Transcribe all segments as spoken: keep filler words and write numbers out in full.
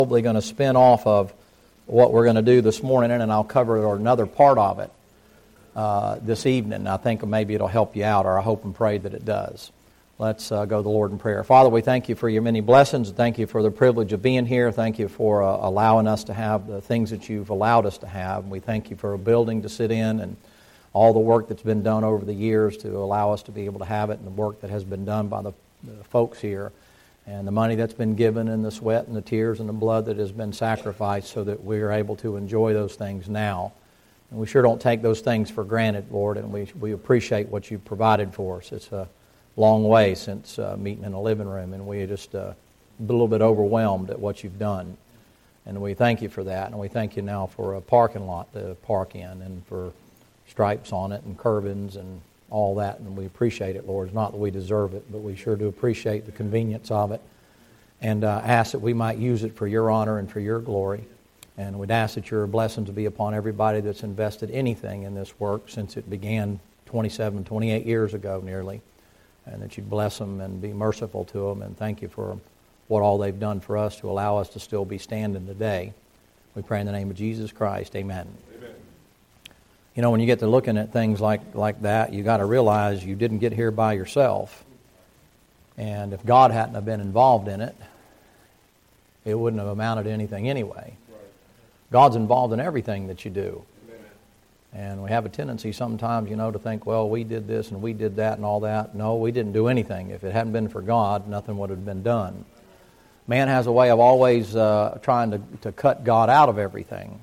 probably going to spin off of what we're going to do this morning, and I'll cover another part of it uh, this evening. I think maybe it'll help you out, or I hope and pray that it does. Let's uh, go to the Lord in prayer. Father, we thank you for your many blessings. Thank you for the privilege of being here. Thank you for uh, allowing us to have the things that you've allowed us to have. We thank you for a building to sit in and all the work that's been done over the years to allow us to be able to have it, and the work that has been done by the, the folks here, and the money that's been given, and the sweat and the tears and the blood that has been sacrificed so that we are able to enjoy those things now. And we sure don't take those things for granted, Lord, and we, we appreciate what you've provided for us. It's a long way since uh, meeting in a living room, and we are just uh, a little bit overwhelmed at what you've done. And we thank you for that, and we thank you now for a parking lot to park in, and for stripes on it, and curbings, and all that, and we appreciate it, Lord. It's not that we deserve it, but we sure do appreciate the convenience of it, and uh, ask that we might use it for your honor and for your glory. And we'd ask that your blessings be upon everybody that's invested anything in this work since it began twenty-seven, twenty-eight years ago nearly, and that you'd bless them and be merciful to them, and thank you for what all they've done for us to allow us to still be standing today. We pray in the name of Jesus Christ. Amen. Amen. You know, when you get to looking at things like, like that, you got to realize you didn't get here by yourself. And if God hadn't have been involved in it, it wouldn't have amounted to anything anyway. Right. God's involved in everything that you do. And we have a tendency sometimes, you know, to think, well, we did this and we did that and all that. No, we didn't do anything. If it hadn't been for God, nothing would have been done. Man has a way of always uh, trying to, to cut God out of everything.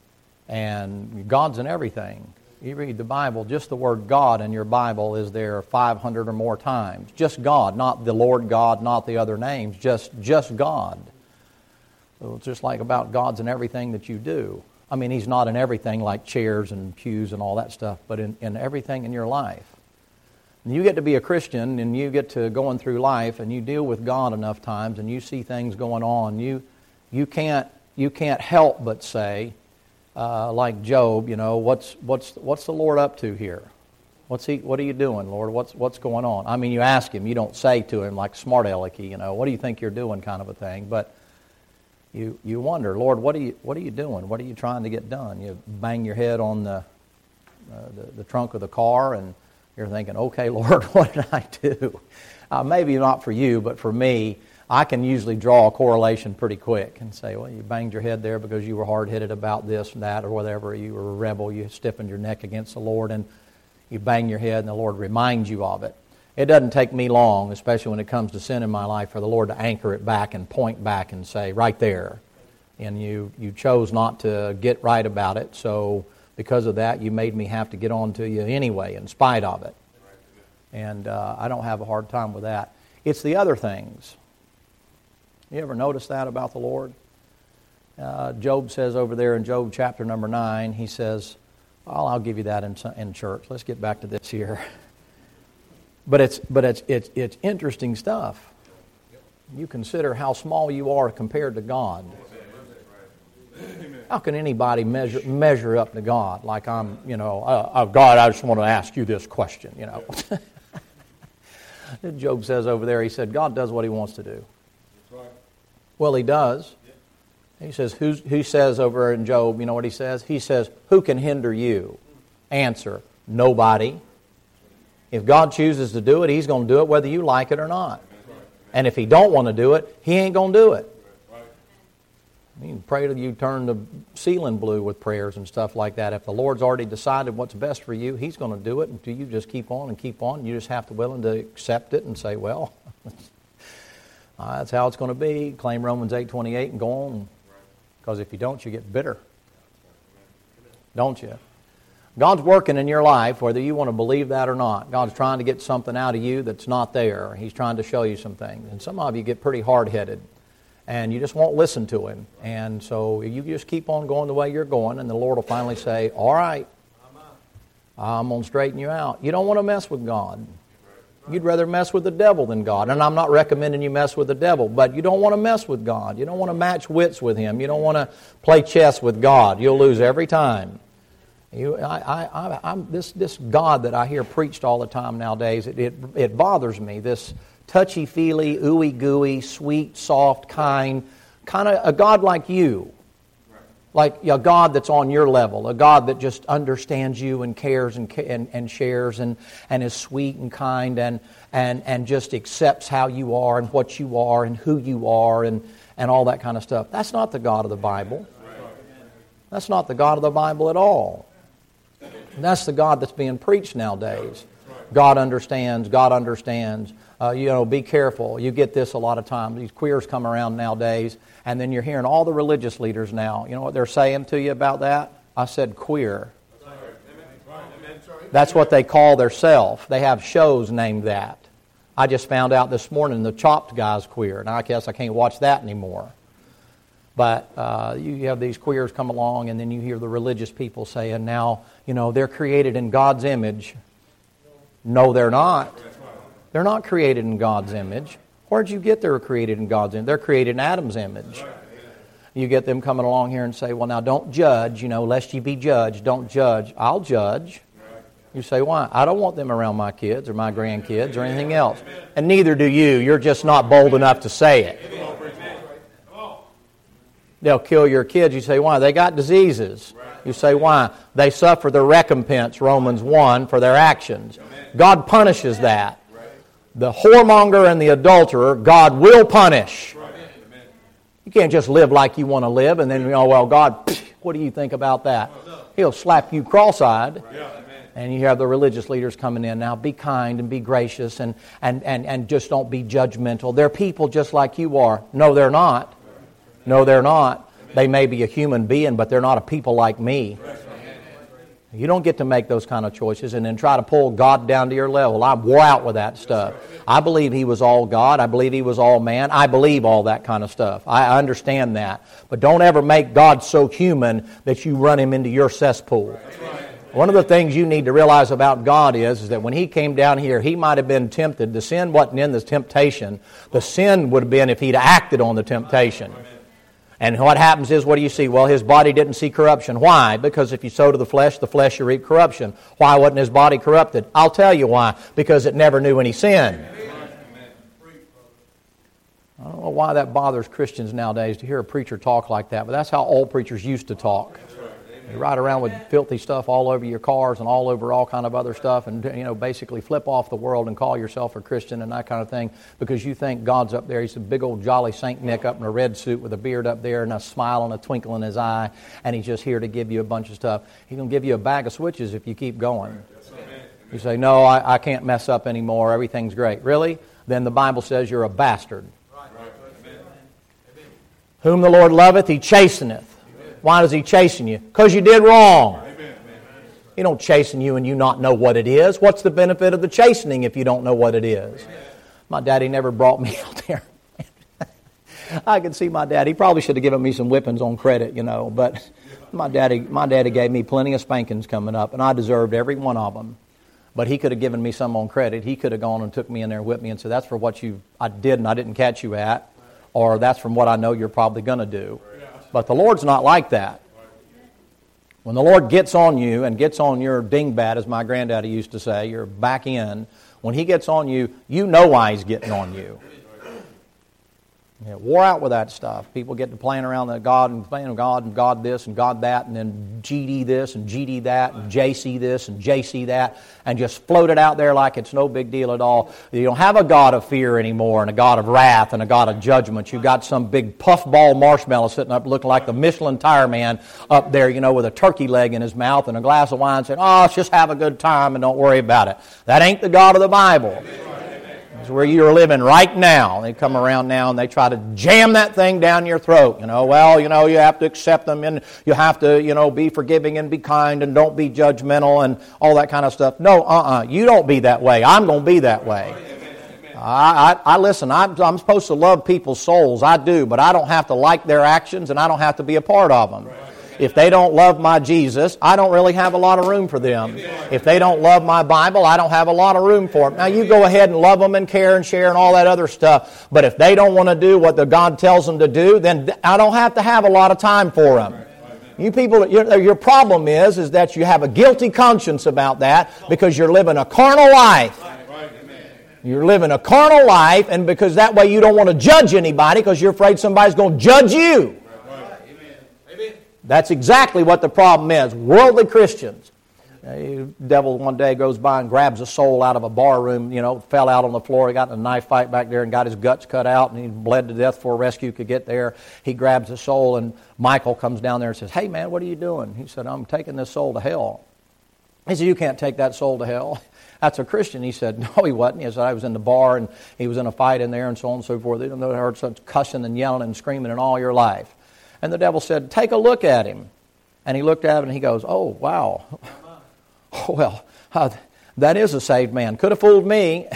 And God's in everything. You read the Bible, just the word God in your Bible is there five hundred or more times. Just God, not the Lord God, not the other names, just, just God. So it's just like about God's in everything that you do. I mean, He's not in everything like chairs and pews and all that stuff, but in, in everything in your life. And you get to be a Christian, and you get to going through life, and you deal with God enough times, and you see things going on. You you can't you can't help but say, uh, like Job, you know, what's what's what's the Lord up to here? What's he? What are you doing, Lord? What's what's going on? I mean, you ask Him. You don't say to Him like smart alecky, you know, what do you think you're doing, kind of a thing, but. You you wonder, Lord, what are you what are you doing? What are you trying to get done? You bang your head on the, uh, the the trunk of the car, and you're thinking, okay, Lord, what did I do? Uh, maybe not for you, but for me, I can usually draw a correlation pretty quick and say, well, you banged your head there because you were hard-headed about this and that or whatever. You were a rebel. You stiffened your neck against the Lord, and you bang your head, and the Lord reminds you of it. It doesn't take me long, especially when it comes to sin in my life, for the Lord to anchor it back and point back and say, right there. And you, you chose not to get right about it, so because of that, you made me have to get on to you anyway, in spite of it. And uh, I don't have a hard time with that. It's the other things. You ever notice that about the Lord? Uh, Job says over there in Job chapter number nine, he says, well, I'll give you that in, in church. Let's get back to this here. But it's but it's it's it's interesting stuff. You consider how small you are compared to God. How can anybody measure measure up to God? Like I'm, you know, uh, uh, God, I just want to ask you this question, you know. Job says over there, he said, God does what He wants to do. Well, He does. He says, who who says over in Job, you know what he says? He says, who can hinder you? Answer, nobody. If God chooses to do it, He's going to do it whether you like it or not. And if He don't want to do it, He ain't going to do it. You can pray till you turn the ceiling blue with prayers and stuff like that. If the Lord's already decided what's best for you, He's going to do it until you just keep on and keep on. You just have to be willing to accept it and say, well, uh, that's how it's going to be. Claim Romans eight twenty-eight and go on. Because if you don't, you get bitter. Don't you? God's working in your life, whether you want to believe that or not. God's trying to get something out of you that's not there. He's trying to show you some things. And some of you get pretty hard-headed, and you just won't listen to Him. And so you just keep on going the way you're going, and the Lord will finally say, all right, I'm going to straighten you out. You don't want to mess with God. You'd rather mess with the devil than God. And I'm not recommending you mess with the devil, but you don't want to mess with God. You don't want to match wits with Him. You don't want to play chess with God. You'll lose every time. You, I, I, I, I'm, this, this God that I hear preached all the time nowadays, it, it, it bothers me. This touchy-feely, ooey-gooey, sweet, soft, kind, kind of a God like you. Like a God that's on your level, a God that just understands you and cares and and, and shares and, and is sweet and kind and, and and just accepts how you are and what you are and who you are and, and all that kind of stuff. That's not the God of the Bible. That's not the God of the Bible at all. And that's the God that's being preached nowadays. God understands, God understands. Uh, you know, be careful. You get this a lot of times. These queers come around nowadays, and then you're hearing all the religious leaders now. You know what they're saying to you about that? I said queer. That's what they call theirself. They have shows named that. I just found out this morning the Chopped guy's queer. Now, I guess I can't watch that anymore. But uh, you have these queers come along, and then you hear the religious people saying, now, you know, they're created in God's image. No, they're not. They're not created in God's image. Where'd you get they were created in God's image? They're created in Adam's image. You get them coming along here and say, well, now don't judge, you know, lest you be judged. Don't judge. I'll judge. You say, why? I don't want them around my kids or my grandkids or anything else. And neither do you. You're just not bold enough to say it. They'll kill your kids. You say, why? They got diseases. You say, why? They suffer the recompense, Romans one, for their actions. God punishes that. The whoremonger and the adulterer, God will punish. You can't just live like you want to live and then, you know, well, God, what do you think about that? He'll slap you cross-eyed. And you have the religious leaders coming in now. Be kind and be gracious and, and, and, and just don't be judgmental. They're people just like you are. No, they're not. No, they're not. They may be a human being, but they're not a people like me. You don't get to make those kind of choices and then try to pull God down to your level. I wore out with that stuff. I believe He was all God. I believe He was all man. I believe all that kind of stuff. I understand that. But don't ever make God so human that you run Him into your cesspool. One of the things you need to realize about God is, is that when He came down here, He might have been tempted. The sin wasn't in the temptation. The sin would have been if He'd acted on the temptation. And what happens is, what do you see? Well, His body didn't see corruption. Why? Because if you sow to the flesh, the flesh you reap corruption. Why wasn't His body corrupted? I'll tell you why. Because it never knew any sin. I don't know why that bothers Christians nowadays to hear a preacher talk like that, but that's how old preachers used to talk. You ride around with filthy stuff all over your cars and all over all kind of other stuff and, you know, basically flip off the world and call yourself a Christian and that kind of thing because you think God's up there. He's a big old jolly Saint Nick up in a red suit with a beard up there and a smile and a twinkle in his eye, and He's just here to give you a bunch of stuff. He's going to give you a bag of switches if you keep going. You say, no, I, I can't mess up anymore. Everything's great. Really? Then the Bible says you're a bastard. Whom the Lord loveth, He chasteneth. Why does He chasten you? Because you did wrong. He don't chasten you and you not know what it is. What's the benefit of the chastening if you don't know what it is? My daddy never brought me out there. I could see my dad. He probably should have given me some whippings on credit, you know. But my daddy, my daddy gave me plenty of spankings coming up, and I deserved every one of them. But he could have given me some on credit. He could have gone and took me in there and whipped me and said, that's for what you I did and I didn't catch you at. Or that's from what I know you're probably going to do. But the Lord's not like that. When the Lord gets on you and gets on your dingbat, as my granddaddy used to say, your back end, when He gets on you, you know why He's getting on you. You know, wore out with that stuff. People get to playing around that God and playing God and God this and God that and then G D this and G D that and J C this and J C that and just float it out there like it's no big deal at all. You don't have a God of fear anymore and a God of wrath and a God of judgment. You've got some big puffball marshmallow sitting up looking like the Michelin tire man up there, you know, with a turkey leg in his mouth and a glass of wine saying, oh, let's just have a good time and don't worry about it. That ain't the God of the Bible. It's where you're living right now. They come around now and they try to jam that thing down your throat. You know, well, you know, you have to accept them and you have to, you know, be forgiving and be kind and don't be judgmental and all that kind of stuff. No, uh-uh. You don't be that way. I'm going to be that way. I, I, I listen, I'm, I'm supposed to love people's souls. I do, but I don't have to like their actions and I don't have to be a part of them. If they don't love my Jesus, I don't really have a lot of room for them. If they don't love my Bible, I don't have a lot of room for them. Now, you go ahead and love them and care and share and all that other stuff. But if they don't want to do what the God tells them to do, then I don't have to have a lot of time for them. You people, your, your problem is, is that you have a guilty conscience about that because you're living a carnal life. You're living a carnal life, and because that way you don't want to judge anybody because you're afraid somebody's going to judge you. That's exactly what the problem is. Worldly Christians. The devil one day goes by and grabs a soul out of a bar room, you know, fell out on the floor. He got in a knife fight back there and got his guts cut out, and he bled to death before rescue could get there. He grabs the soul, and Michael comes down there and says, "Hey, man, what are you doing?" He said, "I'm taking this soul to hell." He said, "You can't take that soul to hell." That's a Christian. He said, "No, he wasn't." He said, "I was in the bar, and he was in a fight in there, and so on and so forth. You know, I heard such cussing and yelling and screaming in all your life." And the devil said, "Take a look at him." And he looked at him, and he goes, "Oh, wow. Oh, well, uh, that is a saved man. Could have fooled me."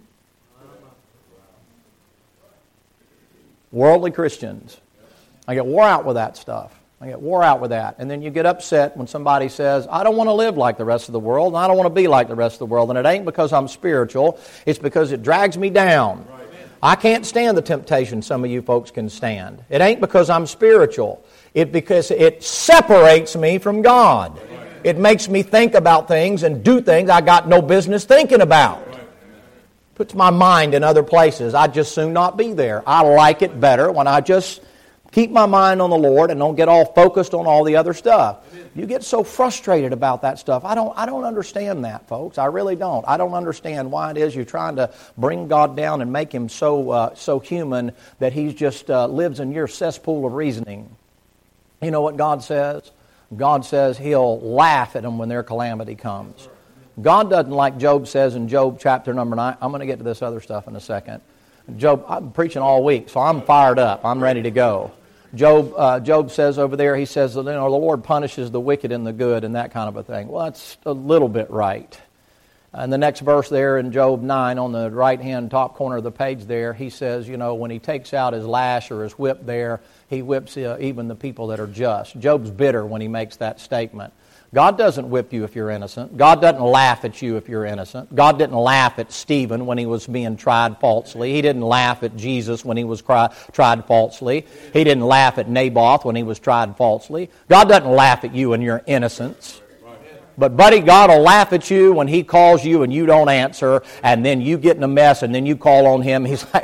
Worldly Christians. I get wore out with that stuff. I get wore out with that. And then you get upset when somebody says, "I don't want to live like the rest of the world, and I don't want to be like the rest of the world." And it ain't because I'm spiritual. It's because it drags me down. I can't stand the temptation some of you folks can stand. It ain't because I'm spiritual. It because it separates me from God. It makes me think about things and do things I got no business thinking about. Puts my mind in other places. I'd just soon not be there. I like it better when I just keep my mind on the Lord and don't get all focused on all the other stuff. You get so frustrated about that stuff. I don't I don't understand that, folks. I really don't. I don't understand why it is you're trying to bring God down and make Him so uh, so human that He just uh, lives in your cesspool of reasoning. You know what God says? God says He'll laugh at them when their calamity comes. God doesn't, like Job says in Job chapter number nine. I'm going to get to this other stuff in a second. Job, I'm preaching all week, so I'm fired up. I'm ready to go. Job, uh, Job says over there, he says, you know, the Lord punishes the wicked and the good and that kind of a thing. Well, that's a little bit right. And the next verse there in Job nine, on the right-hand top corner of the page there, he says, you know, when he takes out his lash or his whip there, he whips uh, even the people that are just. Job's bitter when he makes that statement. God doesn't whip you if you're innocent. God doesn't laugh at you if you're innocent. God didn't laugh at Stephen when he was being tried falsely. He didn't laugh at Jesus when he was cry, tried falsely. He didn't laugh at Naboth when he was tried falsely. God doesn't laugh at you in your innocence. But, buddy, God will laugh at you when He calls you and you don't answer, and then you get in a mess, and then you call on Him. He's like,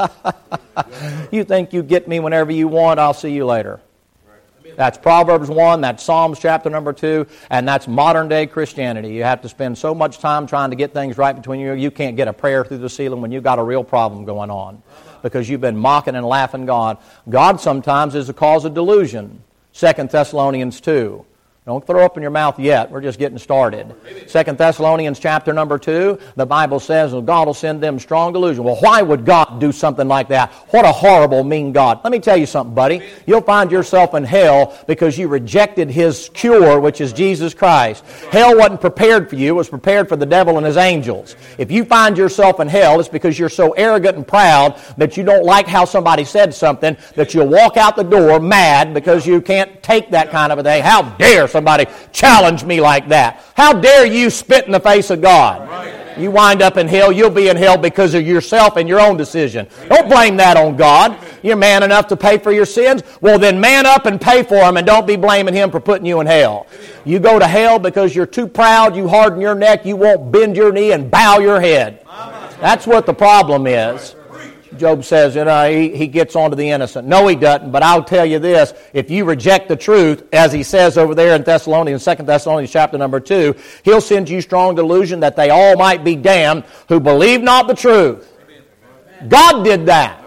you think you get me whenever you want, I'll see you later. That's Proverbs one, that's Psalms chapter number two, and that's modern-day Christianity. You have to spend so much time trying to get things right between you, you can't get a prayer through the ceiling when you've got a real problem going on because you've been mocking and laughing God. God sometimes is the cause of delusion. Second Thessalonians two. Don't throw up in your mouth yet. We're just getting started. Second Thessalonians chapter number two, the Bible says, well, God will send them strong delusion. Well, why would God do something like that? What a horrible, mean God. Let me tell you something, buddy. You'll find yourself in hell because you rejected His cure, which is Jesus Christ. Hell wasn't prepared for you. It was prepared for the devil and his angels. If you find yourself in hell, it's because you're so arrogant and proud that you don't like how somebody said something that you'll walk out the door mad because you can't take that kind of a thing. How dare somebody challenge me like that? How dare you spit in the face of God? Right. You wind up in hell, you'll be in hell because of yourself and your own decision. Don't blame that on God. You're man enough to pay for your sins? Well, then man up and pay for them and don't be blaming Him for putting you in hell. You go to hell because you're too proud, you harden your neck, you won't bend your knee and bow your head. That's what the problem is. Job says, you know, he, he gets on to the innocent. No, he doesn't, but I'll tell you this. If you reject the truth, as he says over there in Thessalonians, Second Thessalonians chapter number two, He'll send you strong delusion that they all might be damned who believe not the truth. Amen. God did that.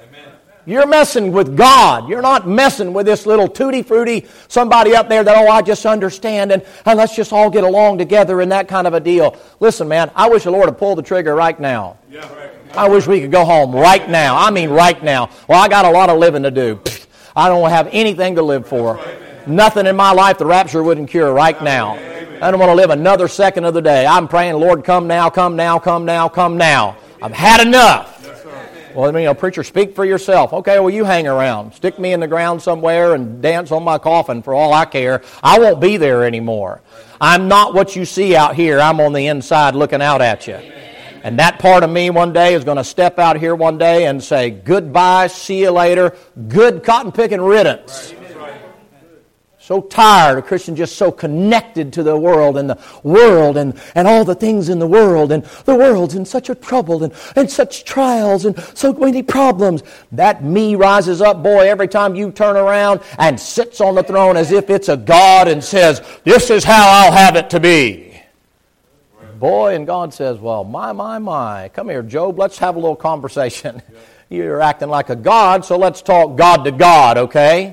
You're messing with God. You're not messing with this little tutti-frutti somebody up there that, oh, I just understand, and, and let's just all get along together and that kind of a deal. Listen, man, I wish the Lord had pulled the trigger right now. Yeah, right. I wish we could go home right now. I mean right now. Well, I got a lot of living to do. I don't have anything to live for. Nothing in my life the rapture wouldn't cure right now. I don't want to live another second of the day. I'm praying, Lord, come now, come now, come now, come now. I've had enough. Well, I mean, you know, preacher, speak for yourself. Okay, well, you hang around. Stick me in the ground somewhere and dance on my coffin for all I care. I won't be there anymore. I'm not what you see out here. I'm on the inside looking out at you. And that part of me one day is going to step out here one day and say, goodbye, see you later, good cotton-picking riddance. So tired of Christians just so connected to the world and the world and, and all the things in the world. And the world's in such a trouble and, and such trials and so many problems. That me rises up, boy, every time you turn around and sits on the throne as if it's a God and says, this is how I'll have it to be. Boy, and God says, well, my, my, my. Come here, Job, let's have a little conversation. You're acting like a God, so let's talk God to God, okay?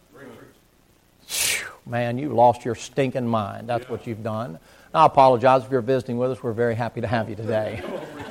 Man, you lost your stinking mind. That's what you've done. I apologize if you're visiting with us. We're very happy to have you today.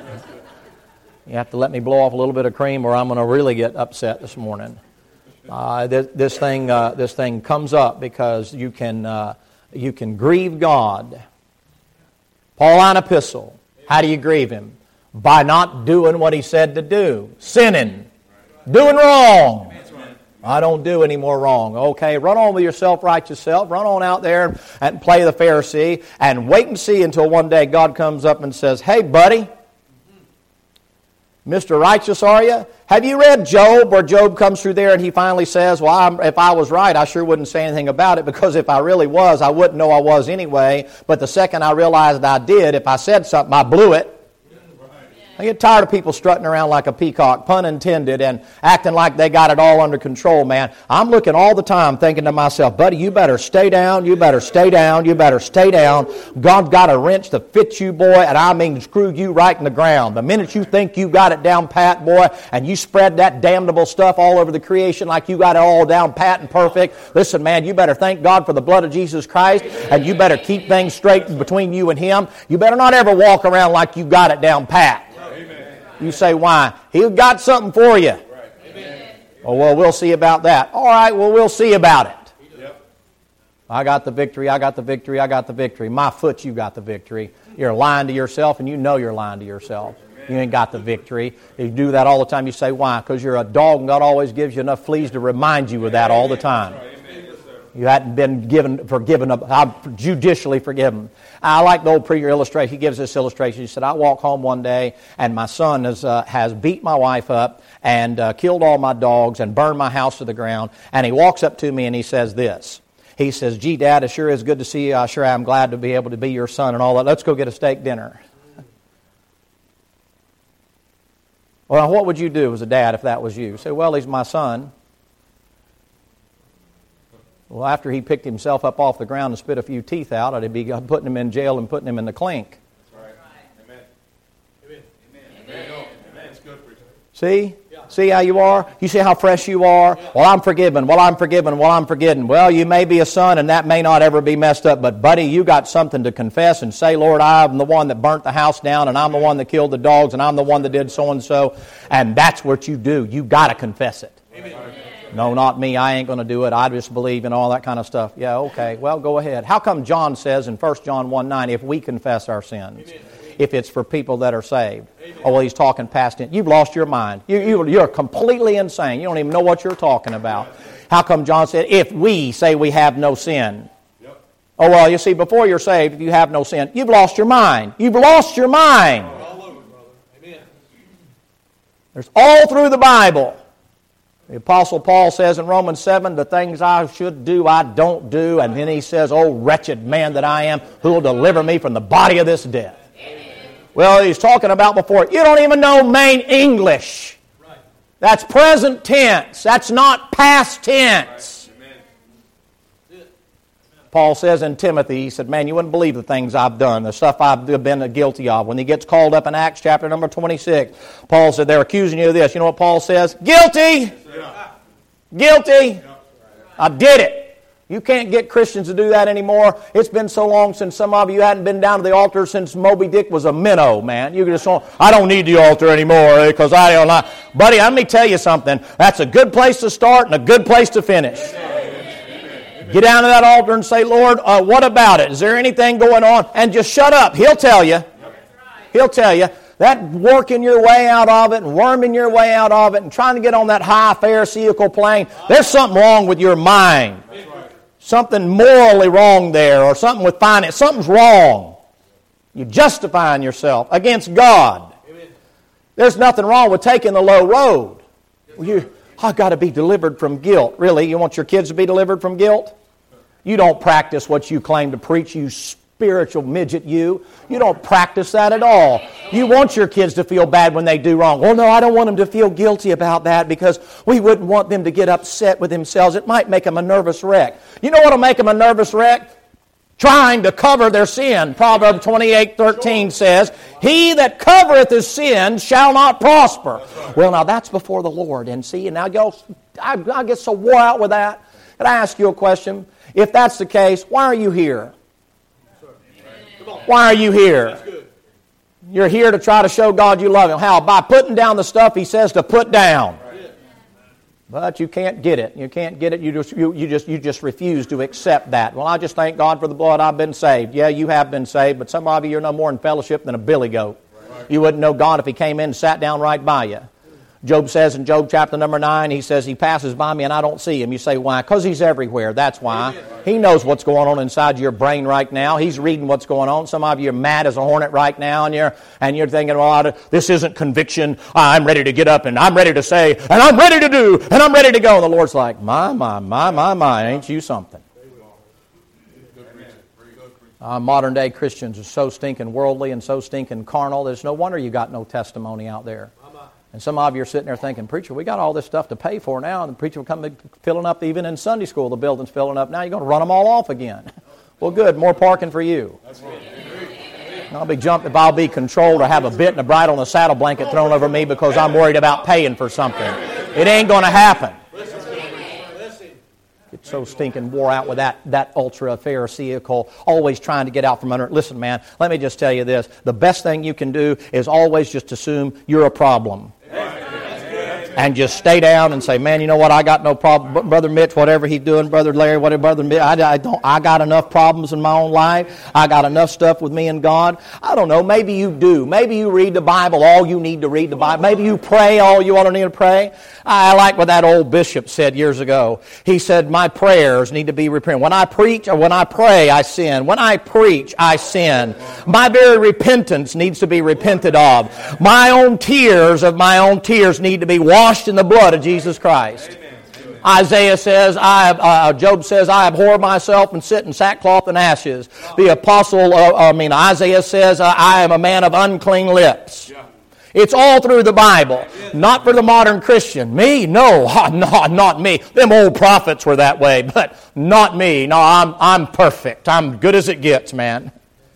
You have to let me blow off a little bit of cream or I'm going to really get upset this morning. Uh, this, this thing uh, this thing comes up because you can, uh, you can grieve God. Pauline epistle. How do you grieve Him? By not doing what He said to do. Sinning. Doing wrong. I don't do any more wrong. Okay, run on with your self-righteous self. Run on out there and play the Pharisee and wait and see until one day God comes up and says, hey, buddy, Mister Righteous, are you? Have you read Job, where Job comes through there and he finally says, well, I'm, if I was right, I sure wouldn't say anything about it, because if I really was, I wouldn't know I was anyway. But the second I realized I did, if I said something, I blew it. I get tired of people strutting around like a peacock, pun intended, and acting like they got it all under control, man. I'm looking all the time thinking to myself, buddy, you better stay down, you better stay down, you better stay down. God's got a wrench to fit you, boy, and I mean screw you right in the ground. The minute you think you got it down pat, boy, and you spread that damnable stuff all over the creation like you got it all down pat and perfect, listen, man, you better thank God for the blood of Jesus Christ, and you better keep things straight between you and Him. You better not ever walk around like you got it down pat. You say, why? He's got something for you. Right. Oh, well, we'll see about that. All right, well, we'll see about it. Yep. I got the victory, I got the victory, I got the victory. My foot, you got the victory. You're lying to yourself, and you know you're lying to yourself. You ain't got the victory. You do that all the time. You say, why? Because you're a dog, and God always gives you enough fleas to remind you of that all the time. You hadn't been given, forgiven, I'm judicially forgiven. I like the old preacher illustration. He gives this illustration. He said, I walk home one day, and my son is, uh, has beat my wife up and uh, killed all my dogs and burned my house to the ground. And he walks up to me and he says this. He says, gee, Dad, it sure is good to see you. I sure am glad to be able to be your son and all that. Let's go get a steak dinner. Well, what would you do as a dad if that was you? You say, well, he's my son. Well, after he picked himself up off the ground and spit a few teeth out, I'd be putting him in jail and putting him in the clink. That's right. Amen. Amen. Amen. Amen. Amen. It's good for you. See? Yeah. See how you are? You see how fresh you are? Yeah. Well, I'm forgiven. Well, I'm forgiven. Well, I'm forgiven. Well, you may be a son, and that may not ever be messed up, but, buddy, you got something to confess and say, Lord, I'm the one that burnt the house down, and I'm the one that killed the dogs, and I'm the one that did so-and-so, and that's what you do. You got to confess it. Amen. No, not me. I ain't going to do it. I just believe in all that kind of stuff. Yeah, okay. Well, go ahead. How come John says in First John one nine, if we confess our sins, Amen. If it's for people that are saved? Amen. Oh, well, he's talking past it. You've lost your mind. You, you, you're completely insane. You don't even know what you're talking about. How come John said, if we say we have no sin? Yep. Oh, well, you see, before you're saved, if you have no sin, you've lost your mind. You've lost your mind. All over, brother. Amen. There's all through the Bible. The Apostle Paul says in Romans seven, the things I should do, I don't do. And then he says, oh, wretched man that I am, who will deliver me from the body of this death? Amen. Well, he's talking about before. You don't even know main English. Right. That's present tense. That's not past tense. Paul says in Timothy, he said, man, you wouldn't believe the things I've done, the stuff I've been guilty of. When he gets called up in Acts chapter number twenty-six, Paul said, they're accusing you of this. You know what Paul says? Guilty! Yeah. Guilty! Yeah. I did it. You can't get Christians to do that anymore. It's been so long since some of you hadn't been down to the altar since Moby Dick was a minnow, man. You just go, I don't need the altar anymore because I don't like. Buddy, let me tell you something. That's a good place to start and a good place to finish. Get down to that altar and say, Lord, uh, what about it? Is there anything going on? And just shut up. He'll tell you. He'll tell you. That working your way out of it and worming your way out of it and trying to get on that high Pharisaical plane, there's something wrong with your mind. Something morally wrong there, or something with finance. Something's wrong. You're justifying yourself against God. There's nothing wrong with taking the low road. You, I've got to be delivered from guilt. Really? You want your kids to be delivered from guilt? You don't practice what you claim to preach, you spiritual midget, you. You don't practice that at all. You want your kids to feel bad when they do wrong. Well, no, I don't want them to feel guilty about that because we wouldn't want them to get upset with themselves. It might make them a nervous wreck. You know what will make them a nervous wreck? Trying to cover their sin. Proverbs twenty-eight thirteen says, he that covereth his sin shall not prosper. Well, now that's before the Lord. And see, and now go, I, I get so wore out with that. Can I ask you a question? If that's the case, why are you here? Why are you here? You're here to try to show God you love Him. How? By putting down the stuff He says to put down. But you can't get it. You can't get it. You just you, you just you just refuse to accept that. Well, I just thank God for the blood. I've been saved. Yeah, you have been saved, but some of you are no more in fellowship than a billy goat. You wouldn't know God if He came in and sat down right by you. Job says in Job chapter number nine, he says, He passes by me and I don't see Him. You say, why? Because He's everywhere. That's why. He knows what's going on inside your brain right now. He's reading what's going on. Some of you are mad as a hornet right now, and you're and you're thinking, well, this isn't conviction. I'm ready to get up, and I'm ready to say, and I'm ready to do, and I'm ready to go. And the Lord's like, my, my, my, my, my, ain't you something? Uh, modern day Christians are so stinking worldly and so stinking carnal. There's no wonder you got no testimony out there. And some of you are sitting there thinking, preacher, we got all this stuff to pay for now, and the preacher will come filling up even in Sunday school. The building's filling up. Now you're going to run them all off again. Well, good. More parking for you. I'll be jumping if I'll be controlled or have a bit and a bridle and a saddle blanket thrown over me because I'm worried about paying for something. It ain't going to happen. Get so stinking wore out with that, that ultra-pharisaical, always trying to get out from under it. Listen, man, let me just tell you this. The best thing you can do is always just assume you're a problem. And just stay down and say, man, you know what, I got no problem. Brother Mitch, whatever he's doing, Brother Larry, whatever, Brother Mitch, I, I, don't, I got enough problems in my own life. I got enough stuff with me and God. I don't know, maybe you do. Maybe you read the Bible all you need to read the Bible. Maybe you pray all you ought to need to pray. I like what that old bishop said years ago. He said, my prayers need to be repented. When I preach or when I pray, I sin. When I preach, I sin. My very repentance needs to be repented of. My own tears of my own tears need to be washed in the blood of Jesus Christ. Amen. Isaiah says, I uh, Job says, I abhor myself and sit in sackcloth and ashes. The apostle, uh, I mean, Isaiah says, uh, I am a man of unclean lips. Yeah. It's all through the Bible. Not for the modern Christian. Me? No, not, not me. Them old prophets were that way, but not me. No, I'm, I'm perfect. I'm good as it gets, man.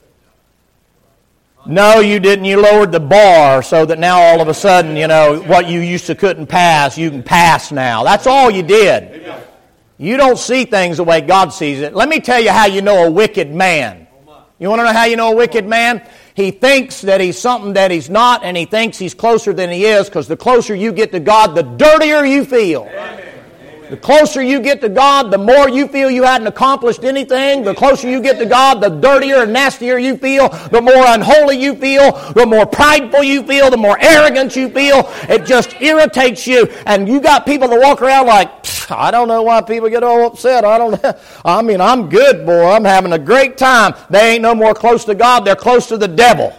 No, you didn't. You lowered the bar so that now all of a sudden, you know, what you used to couldn't pass, you can pass now. That's all you did. You don't see things the way God sees it. Let me tell you how you know a wicked man. You want to know how you know a wicked man? He thinks that he's something that he's not, and he thinks he's closer than he is, because the closer you get to God, the dirtier you feel. Amen. The closer you get to God, the more you feel you hadn't accomplished anything. The closer you get to God, the dirtier and nastier you feel. The more unholy you feel. The more prideful you feel. The more arrogant you feel. It just irritates you. And you got people that walk around like, I don't know why people get all upset. I don't. I mean, I'm good, boy. I'm having a great time. They ain't no more close to God. They're close to the devil.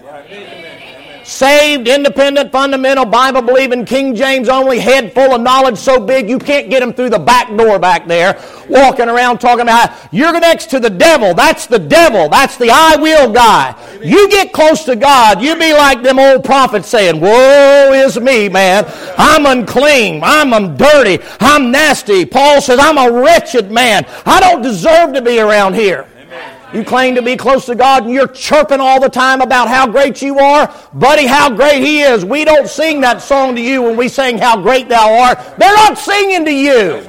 Saved, independent, fundamental, Bible-believing, King James only, head full of knowledge so big you can't get them through the back door back there, walking around talking about, you're next to the devil. That's the devil. That's the I will guy. You get close to God, you be like them old prophets saying, woe is me, man. I'm unclean. I'm dirty. I'm nasty. Paul says, I'm a wretched man. I don't deserve to be around here. You claim to be close to God and you're chirping all the time about how great you are. Buddy, how great He is. We don't sing that song to you when we sing how great thou art. They're not singing to you.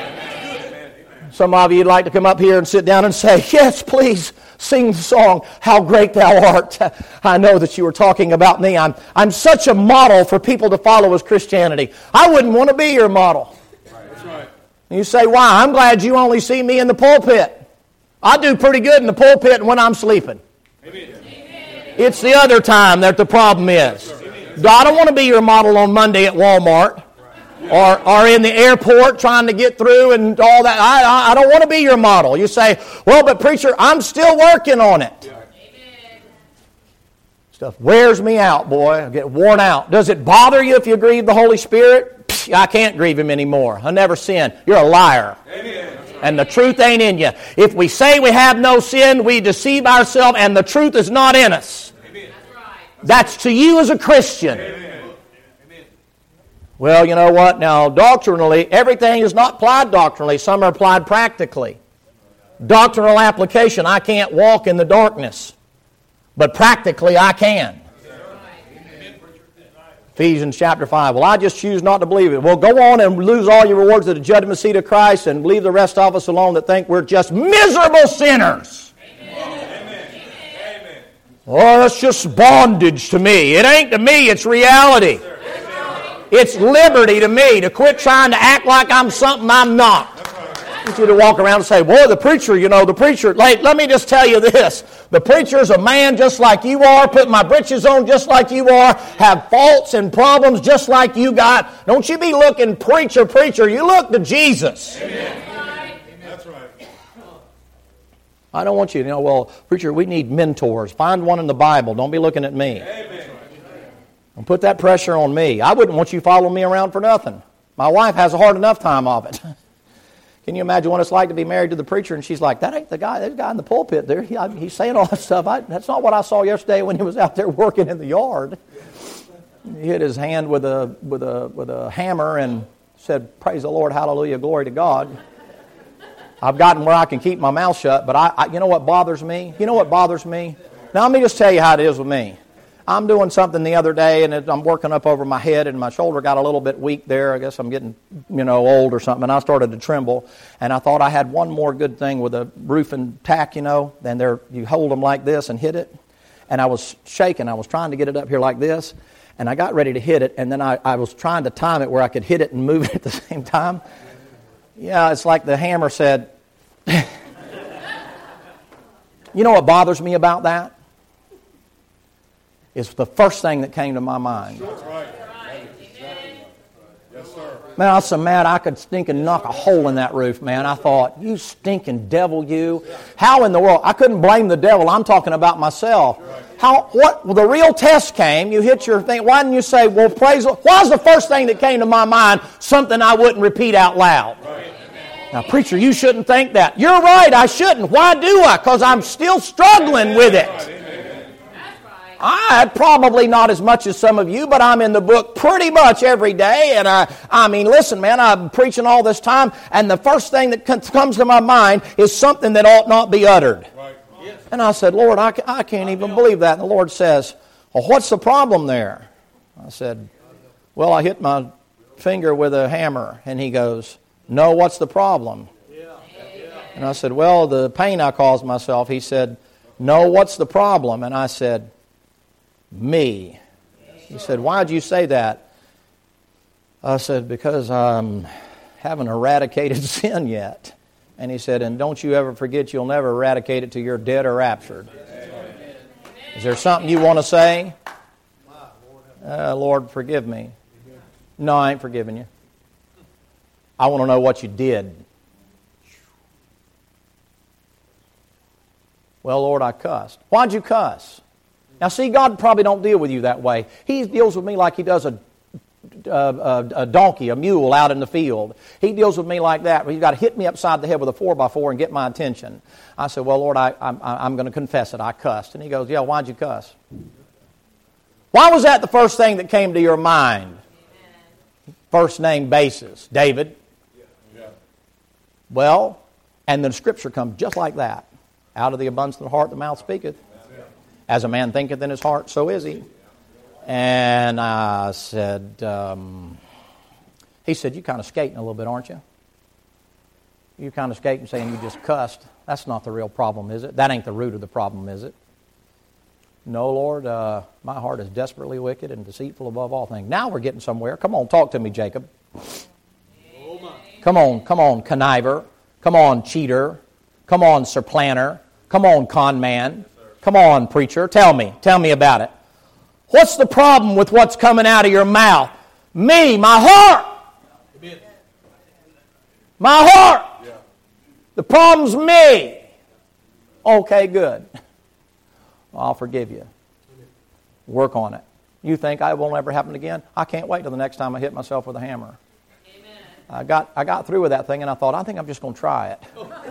Some of you would like to come up here and sit down and say, yes, please sing the song, How Great Thou Art. I know that you were talking about me. I'm, I'm such a model for people to follow as Christianity. I wouldn't want to be your model. That's right. And you say, why? I'm glad you only see me in the pulpit. I do pretty good in the pulpit when I'm sleeping. Amen. It's the other time that the problem is. I don't want to be your model on Monday at Walmart or, or in the airport trying to get through and all that. I, I don't want to be your model. You say, well, but preacher, I'm still working on it. Amen. Stuff wears me out, boy. I get worn out. Does it bother you if you grieve the Holy Spirit? Psh, I can't grieve Him anymore. I never sin. You're a liar. Amen. and the truth ain't in you. If we say we have no sin, we deceive ourselves, and the truth is not in us. That's to you as a Christian. Well, you know what? Now, doctrinally, everything is not applied doctrinally. Some are applied practically. Doctrinal application, I can't walk in the darkness. But practically, I can. Ephesians chapter five. Well, I just choose not to believe it. Well, go on and lose all your rewards at the judgment seat of Christ and leave the rest of us alone that think we're just miserable sinners. Amen. Oh, that's just bondage to me. It ain't to me, it's reality. It's liberty to me to quit trying to act like I'm something I'm not. I want you to walk around and say, boy, the preacher, you know, the preacher, like, let me just tell you this. The preacher's a man just like you are, put my britches on just like you are, have faults and problems just like you got. Don't you be looking preacher, preacher. You look to Jesus. Amen. That's right. I don't want you to know, well, preacher, we need mentors. Find one in the Bible. Don't be looking at me. Amen. Don't put that pressure on me. I wouldn't want you following me around for nothing. My wife has a hard enough time of it. Can you imagine what it's like to be married to the preacher and she's like, that ain't the guy, that guy in the pulpit there. He, he's saying all that stuff. I, that's not what I saw yesterday when he was out there working in the yard. He hit his hand with a with a with a hammer and said, praise the Lord, hallelujah, glory to God. I've gotten where I can keep my mouth shut, but I, I you know what bothers me? You know what bothers me? Now let me just tell you how it is with me. I'm doing something the other day, and it, I'm working up over my head, and my shoulder got a little bit weak there. I guess I'm getting, you know, old or something, and I started to tremble. And I thought I had one more good thing with a roofing tack, you know, and there you hold them like this and hit it. And I was shaking. I was trying to get it up here like this, and I got ready to hit it, and then I, I was trying to time it where I could hit it and move it at the same time. Yeah, it's like the hammer said. You know what bothers me about that? It's the first thing that came to my mind. That's right. Yes, sir. Man, I was so mad I could stinking knock a hole in that roof, man. I thought, you stinking devil, you. How in the world? I couldn't blame the devil. I'm talking about myself. How? What? Well, the real test came. You hit your thing. Why didn't you say, well, praise the Lord? Why was the first thing that came to my mind something I wouldn't repeat out loud? Right. Now, preacher, you shouldn't think that. You're right, I shouldn't. Why do I? Because I'm still struggling with it. I probably not as much as some of you, but I'm in the book pretty much every day. And I, I mean, listen, man, I'm preaching all this time, and the first thing that comes to my mind is something that ought not be uttered. Right. Yes. And I said, Lord, I, I can't even believe that. And the Lord says, well, what's the problem there? I said, well, I hit my finger with a hammer. And he goes, no, what's the problem? Yeah. And I said, well, the pain I caused myself. He said, no, what's the problem? And I said, me. He said, why'd you say that? I said, because I haven't eradicated sin yet. And he said, and don't you ever forget you'll never eradicate it till you're dead or raptured. Amen. Is there something you want to say? Uh, Lord, forgive me. No, I ain't forgiving you. I want to know what you did. Well, Lord, I cussed. Why'd you cuss? Now, see, God probably don't deal with you that way. He deals with me like He does a, a, a donkey, a mule out in the field. He deals with me like that. He's got to hit me upside the head with a four by four and get my attention. I said, well, Lord, I, I'm, I'm going to confess it. I cussed. And He goes, yeah, why'd you cuss? Why was that the first thing that came to your mind? First name basis. David. Well, and the Scripture comes just like that. Out of the abundance of the heart the mouth speaketh. As a man thinketh in his heart, so is he. And I said, um, he said, you kind of skating a little bit, aren't you? You kind of skating saying you just cussed. That's not the real problem, is it? That ain't the root of the problem, is it? No, Lord, uh, my heart is desperately wicked and deceitful above all things. Now we're getting somewhere. Come on, talk to me, Jacob. Come on, come on, conniver. Come on, cheater. Come on, supplanter. Come on, con man. Come on, preacher, tell me. Tell me about it. What's the problem with what's coming out of your mouth? Me, my heart. My heart. Yeah. The problem's me. Okay, good. I'll forgive you. Work on it. You think I won't ever happen again? I can't wait till the next time I hit myself with a hammer. Amen. I got, I got through with that thing and I thought, I think I'm just going to try it.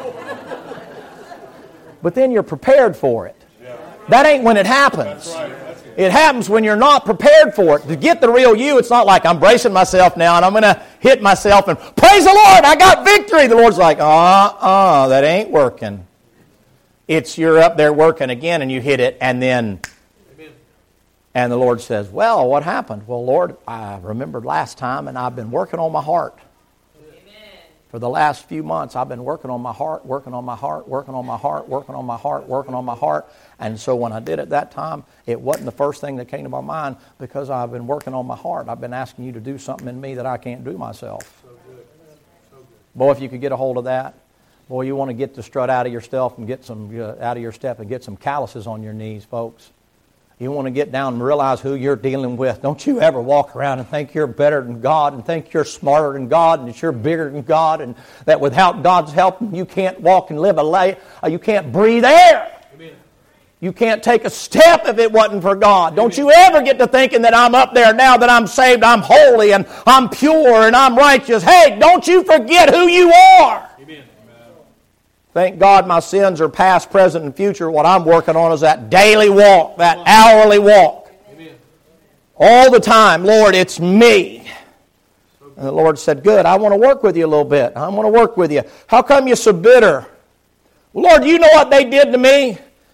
But then you're prepared for it. That ain't when it happens. It happens when you're not prepared for it. To get the real you, it's not like I'm bracing myself now and I'm going to hit myself and praise the Lord, I got victory. The Lord's like, uh-uh, that ain't working. It's you're up there working again and you hit it and then, Amen. And the Lord says, well, what happened? Well, Lord, I remembered last time and I've been working on my heart. For the last few months, I've been working on my heart, working on my heart, working on my heart, working on my heart, working on my heart. And so when I did it that time, it wasn't the first thing that came to my mind because I've been working on my heart. I've been asking you to do something in me that I can't do myself. So good. So good. Boy, if you could get a hold of that, boy, you want to get the strut out of your step and get some uh, out of your step and get some calluses on your knees, folks. You want to get down and realize who you're dealing with. Don't you ever walk around and think you're better than God and think you're smarter than God and that you're bigger than God and that without God's help you can't walk and live a life, you can't breathe air. Amen. You can't take a step if it wasn't for God. Don't you ever get to thinking that I'm up there now that I'm saved, I'm holy and I'm pure and I'm righteous. Hey, don't you forget who you are. Amen. Thank God my sins are past, present, and future. What I'm working on is that daily walk, that hourly walk. Amen. All the time, Lord, it's me. And the Lord said, good, I want to work with you a little bit. I want to work with you. How come you're so bitter? Well, Lord, you know what they did to me?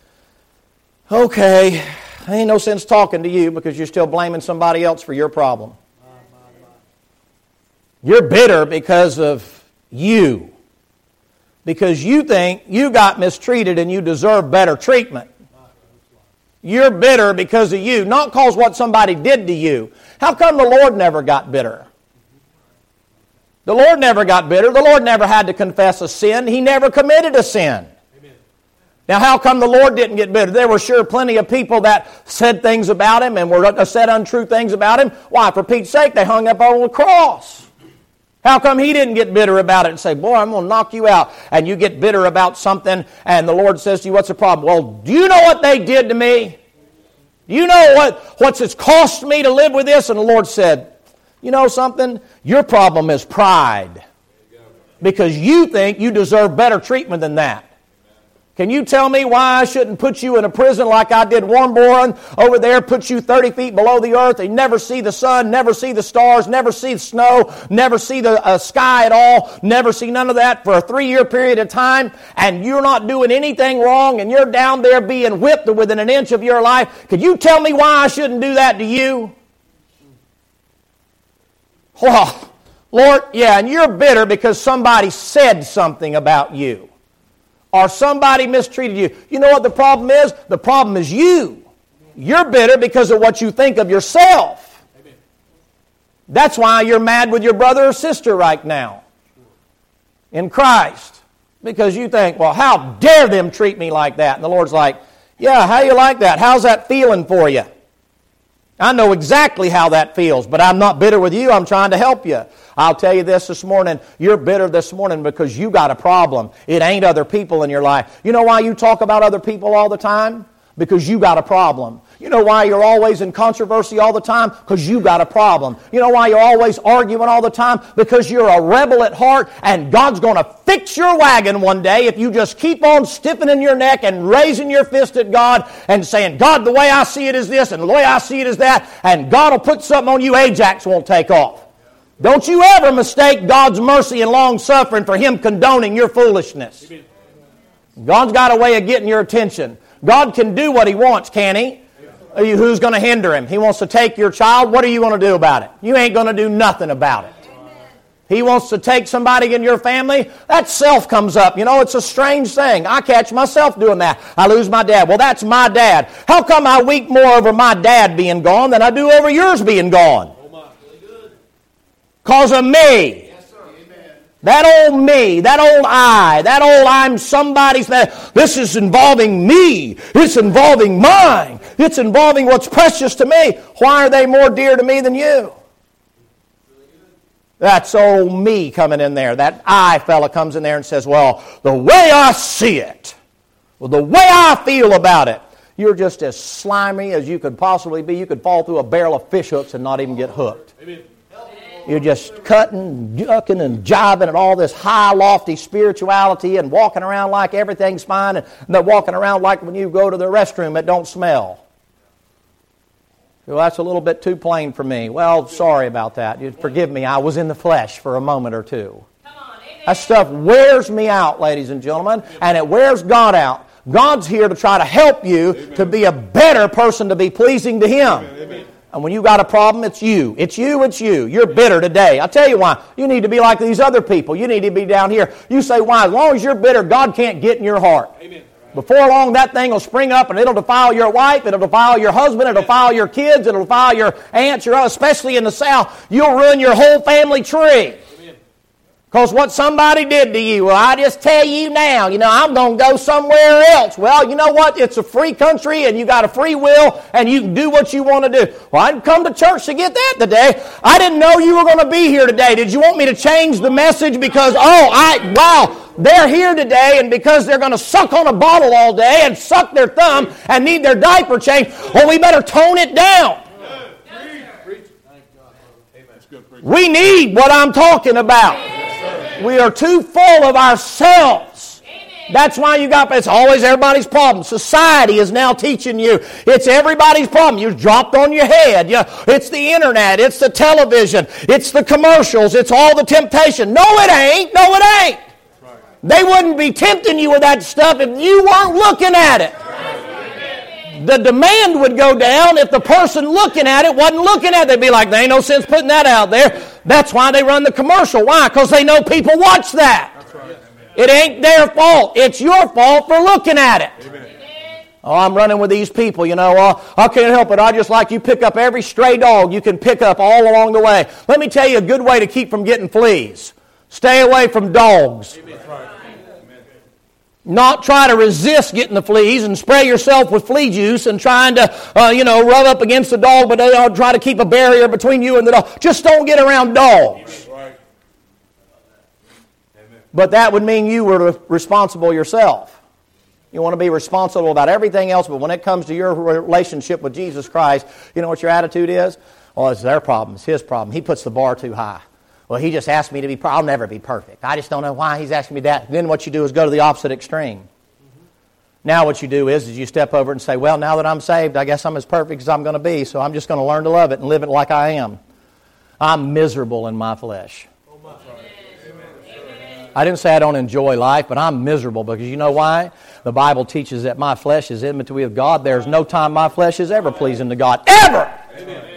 Okay, ain't no sense talking to you because you're still blaming somebody else for your problem. You're bitter because of you. Because you think you got mistreated and you deserve better treatment. You're bitter because of you, not because what somebody did to you. How come the Lord never got bitter? The Lord never got bitter. The Lord never had to confess a sin. He never committed a sin. Amen. Now, how come the Lord didn't get bitter? There were sure plenty of people that said things about Him and were said untrue things about Him. Why? For Pete's sake, they hung up on the cross. How come He didn't get bitter about it and say, boy, I'm going to knock you out, and you get bitter about something, and the Lord says to you, what's the problem? Well, do you know what they did to me? Do you know what what's it's cost me to live with this? And the Lord said, you know something? Your problem is pride. Because you think you deserve better treatment than that. Can you tell me why I shouldn't put you in a prison like I did Warmbourne over there, put you thirty feet below the earth, and never see the sun, never see the stars, never see the snow, never see the uh, sky at all, never see none of that for a three-year period of time, and you're not doing anything wrong, and you're down there being whipped within an inch of your life? Could you tell me why I shouldn't do that to you? Well, Lord, yeah, and you're bitter because somebody said something about you. Or somebody mistreated you. You know what the problem is? The problem is you. You're bitter because of what you think of yourself. Amen. That's why you're mad with your brother or sister right now in Christ. Because you think, well, how dare them treat me like that? And the Lord's like, yeah, how you like that? How's that feeling for you? I know exactly how that feels, but I'm not bitter with you. I'm trying to help you. I'll tell you this this morning. You're bitter this morning because you got a problem. It ain't other people in your life. You know why you talk about other people all the time? Because you got a problem. You know why you're always in controversy all the time? Because you got a problem. You know why you're always arguing all the time? Because you're a rebel at heart, and God's going to fix your wagon one day if you just keep on stiffening your neck and raising your fist at God and saying, God, the way I see it is this, and the way I see it is that, and God will put something on you Ajax won't take off. Don't you ever mistake God's mercy and long-suffering for Him condoning your foolishness. God's got a way of getting your attention. God can do what He wants, can He? Who's going to hinder Him? He wants to take your child. What are you going to do about it? You ain't going to do nothing about it. He wants to take somebody in your family. That self comes up. You know, it's a strange thing. I catch myself doing that. I lose my dad. Well, that's my dad. How come I weep more over my dad being gone than I do over yours being gone? Because of me. That old me, that old I, that old I'm somebody's, that this is involving me. It's involving mine. It's involving what's precious to me. Why are they more dear to me than you? That's old me coming in there. That I fella comes in there and says, well, the way I see it, well, the way I feel about it, you're just as slimy as you could possibly be. You could fall through a barrel of fish hooks and not even get hooked. Amen. You're just cutting, jucking, and jiving at all this high, lofty spirituality and walking around like everything's fine, and they're walking around like when you go to the restroom, it don't smell. Well, that's a little bit too plain for me. Well, sorry about that. You forgive me. I was in the flesh for a moment or two. That stuff wears me out, ladies and gentlemen, and it wears God out. God's here to try to help you Amen. To be a better person, to be pleasing to Him. Amen. And when you got a problem, it's you. It's you, it's you. You're bitter today. I'll tell you why. You need to be like these other people. You need to be down here. You say, why? As long as you're bitter, God can't get in your heart. Amen. Before long, that thing will spring up and it'll defile your wife, it'll defile your husband, it'll defile your kids, it'll defile your aunts, your especially in the South. You'll ruin your whole family tree. Because what somebody did to you, well, I just tell you now, you know, I'm going to go somewhere else. Well, you know what? It's a free country and you got a free will and you can do what you want to do. Well, I didn't come to church to get that today. I didn't know you were going to be here today. Did you want me to change the message because, oh, I, wow, they're here today and because they're going to suck on a bottle all day and suck their thumb and need their diaper changed, well, we better tone it down. We need what I'm talking about. We are too full of ourselves. Amen. That's why you got, it's always everybody's problem. Society is now teaching you it's everybody's problem. You're dropped on your head. You, it's the internet. It's the television. It's the commercials. It's all the temptation. No, it ain't. No, it ain't. Right. They wouldn't be tempting you with that stuff if you weren't looking at it. Right. The demand would go down if the person looking at it wasn't looking at it. They'd be like, there ain't no sense putting that out there. That's why they run the commercial. Why? Because they know people watch that. That's right. It ain't their fault. It's your fault for looking at it. Amen. Oh, I'm running with these people, you know. Uh, I can't help it. I just like you pick up every stray dog you can pick up all along the way. Let me tell you a good way to keep from getting fleas. Stay away from dogs. Amen. Not try to resist getting the fleas and spray yourself with flea juice and trying to, uh, you know, rub up against the dog, but uh, try to keep a barrier between you and the dog. Just don't get around dogs. Right. But that would mean you were responsible yourself. You want to be responsible about everything else, but when it comes to your relationship with Jesus Christ, you know what your attitude is? Well, it's their problem. It's His problem. He puts the bar too high. Well, He just asked me to be perfect. I'll never be perfect. I just don't know why He's asking me that. Then what you do is go to the opposite extreme. Mm-hmm. Now what you do is, is you step over and say, well, now that I'm saved, I guess I'm as perfect as I'm going to be, so I'm just going to learn to love it and live it like I am. I'm miserable in my flesh. Oh, my. Amen. I didn't say I don't enjoy life, but I'm miserable because you know why? The Bible teaches that my flesh is enmity with God. There's no time my flesh is ever pleasing to God. Ever! Amen.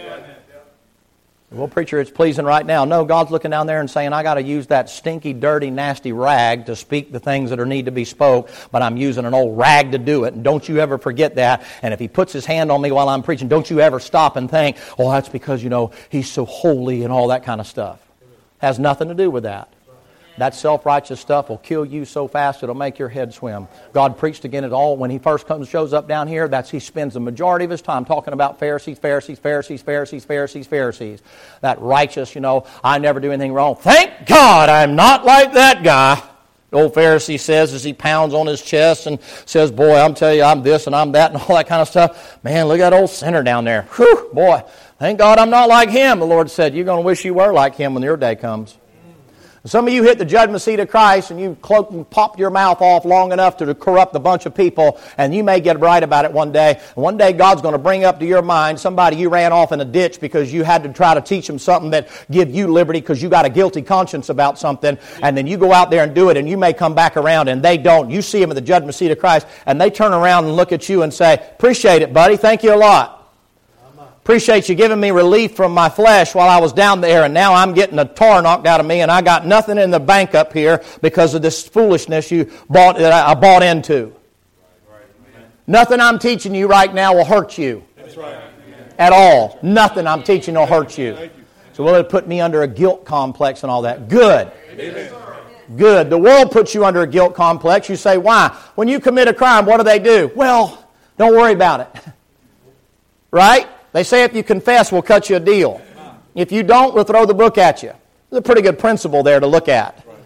Well, preacher, it's pleasing right now. No, God's looking down there and saying, I got to use that stinky, dirty, nasty rag to speak the things that are need to be spoke, but I'm using an old rag to do it. And don't you ever forget that. And if He puts His hand on me while I'm preaching, don't you ever stop and think, oh, that's because, you know, He's so holy and all that kind of stuff. Has nothing to do with that. That self-righteous stuff will kill you so fast it'll make your head swim. God preached again at all. When He first comes, shows up down here, that's He spends the majority of His time talking about Pharisees, Pharisees, Pharisees, Pharisees, Pharisees, Pharisees. That righteous, you know, I never do anything wrong. Thank God I'm not like that guy. The old Pharisee says as he pounds on his chest and says, boy, I'm telling you, I'm this and I'm that and all that kind of stuff. Man, look at that old sinner down there. Whew, boy, thank God I'm not like him. The Lord said, you're going to wish you were like him when your day comes. Some of you hit the judgment seat of Christ and you cloak and pop your mouth off long enough to corrupt a bunch of people, and you may get right about it one day. And one day God's going to bring up to your mind somebody you ran off in a ditch because you had to try to teach them something that give you liberty because you got a guilty conscience about something, and then you go out there and do it, and you may come back around and they don't. You see them at the judgment seat of Christ, and they turn around and look at you and say, appreciate it, buddy. Thank you a lot. Appreciate you giving me relief from my flesh while I was down there, and now I'm getting a tar knocked out of me, and I got nothing in the bank up here because of this foolishness you bought that I bought into. Right, right. Nothing I'm teaching you right now will hurt you. That's right. At all. Nothing I'm teaching will hurt you. you. So will it put me under a guilt complex and all that? Good. Amen. Good. The world puts you under a guilt complex. You say, why? When you commit a crime, what do they do? Well, don't worry about it. Right? They say if you confess, we'll cut you a deal. If you don't, we'll throw the book at you. There's a pretty good principle there to look at.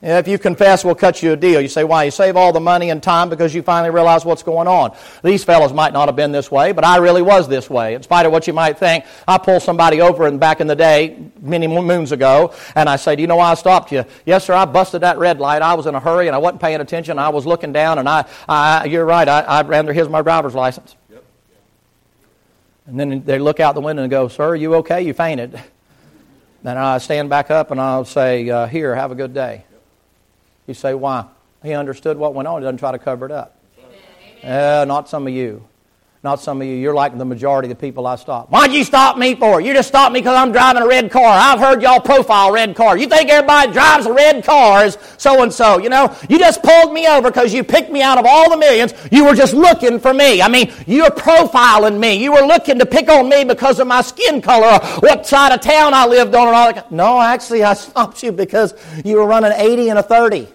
If you confess, we'll cut you a deal. You say, why? You save all the money and time because you finally realize what's going on. These fellows might not have been this way, but I really was this way. In spite of what you might think, I pull somebody over and back in the day, many moons ago, and I say, do you know why I stopped you? Yes, sir, I busted that red light. I was in a hurry and I wasn't paying attention. I was looking down and I, I you're right, I, I ran there, here's my driver's license. Yep. And then they look out the window and go, sir, are you okay? You fainted. Then I stand back up and I'll say, uh, here, have a good day. You say, why? He understood what went on. He doesn't try to cover it up. Uh, not some of you. Not some of you. You're like the majority of the people I stop. Why'd you stop me for? You just stopped me because I'm driving a red car. I've heard y'all profile red car. You think everybody drives a red car is so-and-so. You know, you just pulled me over because you picked me out of all the millions. You were just looking for me. I mean, you were profiling me. You were looking to pick on me because of my skin color or what side of town I lived on and all that. No, actually, I stopped you because you were running eighty and a thirty.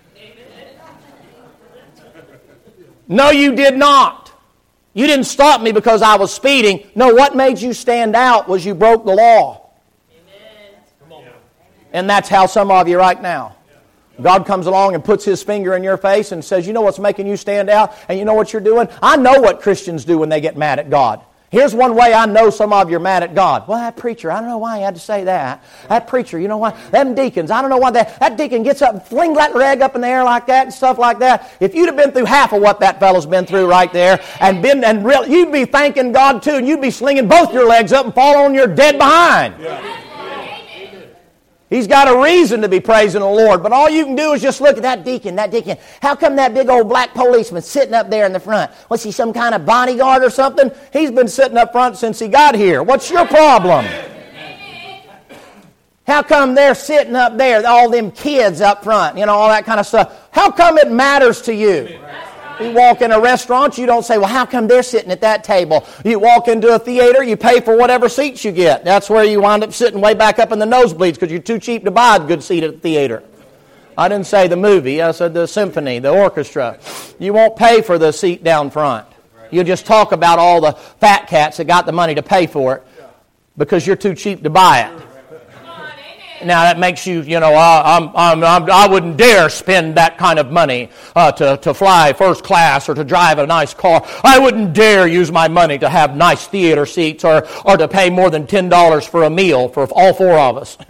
No, you did not. You didn't stop me because I was speeding. No, what made you stand out was you broke the law. Amen. And that's how some of you right now. God comes along and puts His finger in your face and says, you know what's making you stand out? And you know what you're doing? I know what Christians do when they get mad at God. Here's one way I know some of you are mad at God. Well, that preacher, I don't know why he had to say that. That preacher, you know why? Them deacons, I don't know why that, that deacon gets up and flings that rag up in the air like that and stuff like that. If you'd have been through half of what that fellow's been through right there, and been and real, you'd be thanking God too, and you'd be slinging both your legs up and fall on your dead behind. Yeah. He's got a reason to be praising the Lord, but all you can do is just look at that deacon, that deacon. How come that big old black policeman sitting up there in the front? Was he some kind of bodyguard or something? He's been sitting up front since he got here. What's your problem? How come they're sitting up there, all them kids up front, you know, all that kind of stuff? How come it matters to you? You walk in a restaurant, you don't say, well, how come they're sitting at that table? You walk into a theater, you pay for whatever seats you get. That's where you wind up sitting way back up in the nosebleeds because you're too cheap to buy a good seat at the theater. I didn't say the movie, I said the symphony, the orchestra. You won't pay for the seat down front. You'll just talk about all the fat cats that got the money to pay for it because you're too cheap to buy it. Now that makes you, you know, uh, I'm, I'm, I'm, I wouldn't dare spend that kind of money uh, to, to fly first class or to drive a nice car. I wouldn't dare use my money to have nice theater seats or, or to pay more than ten dollars for a meal for all four of us.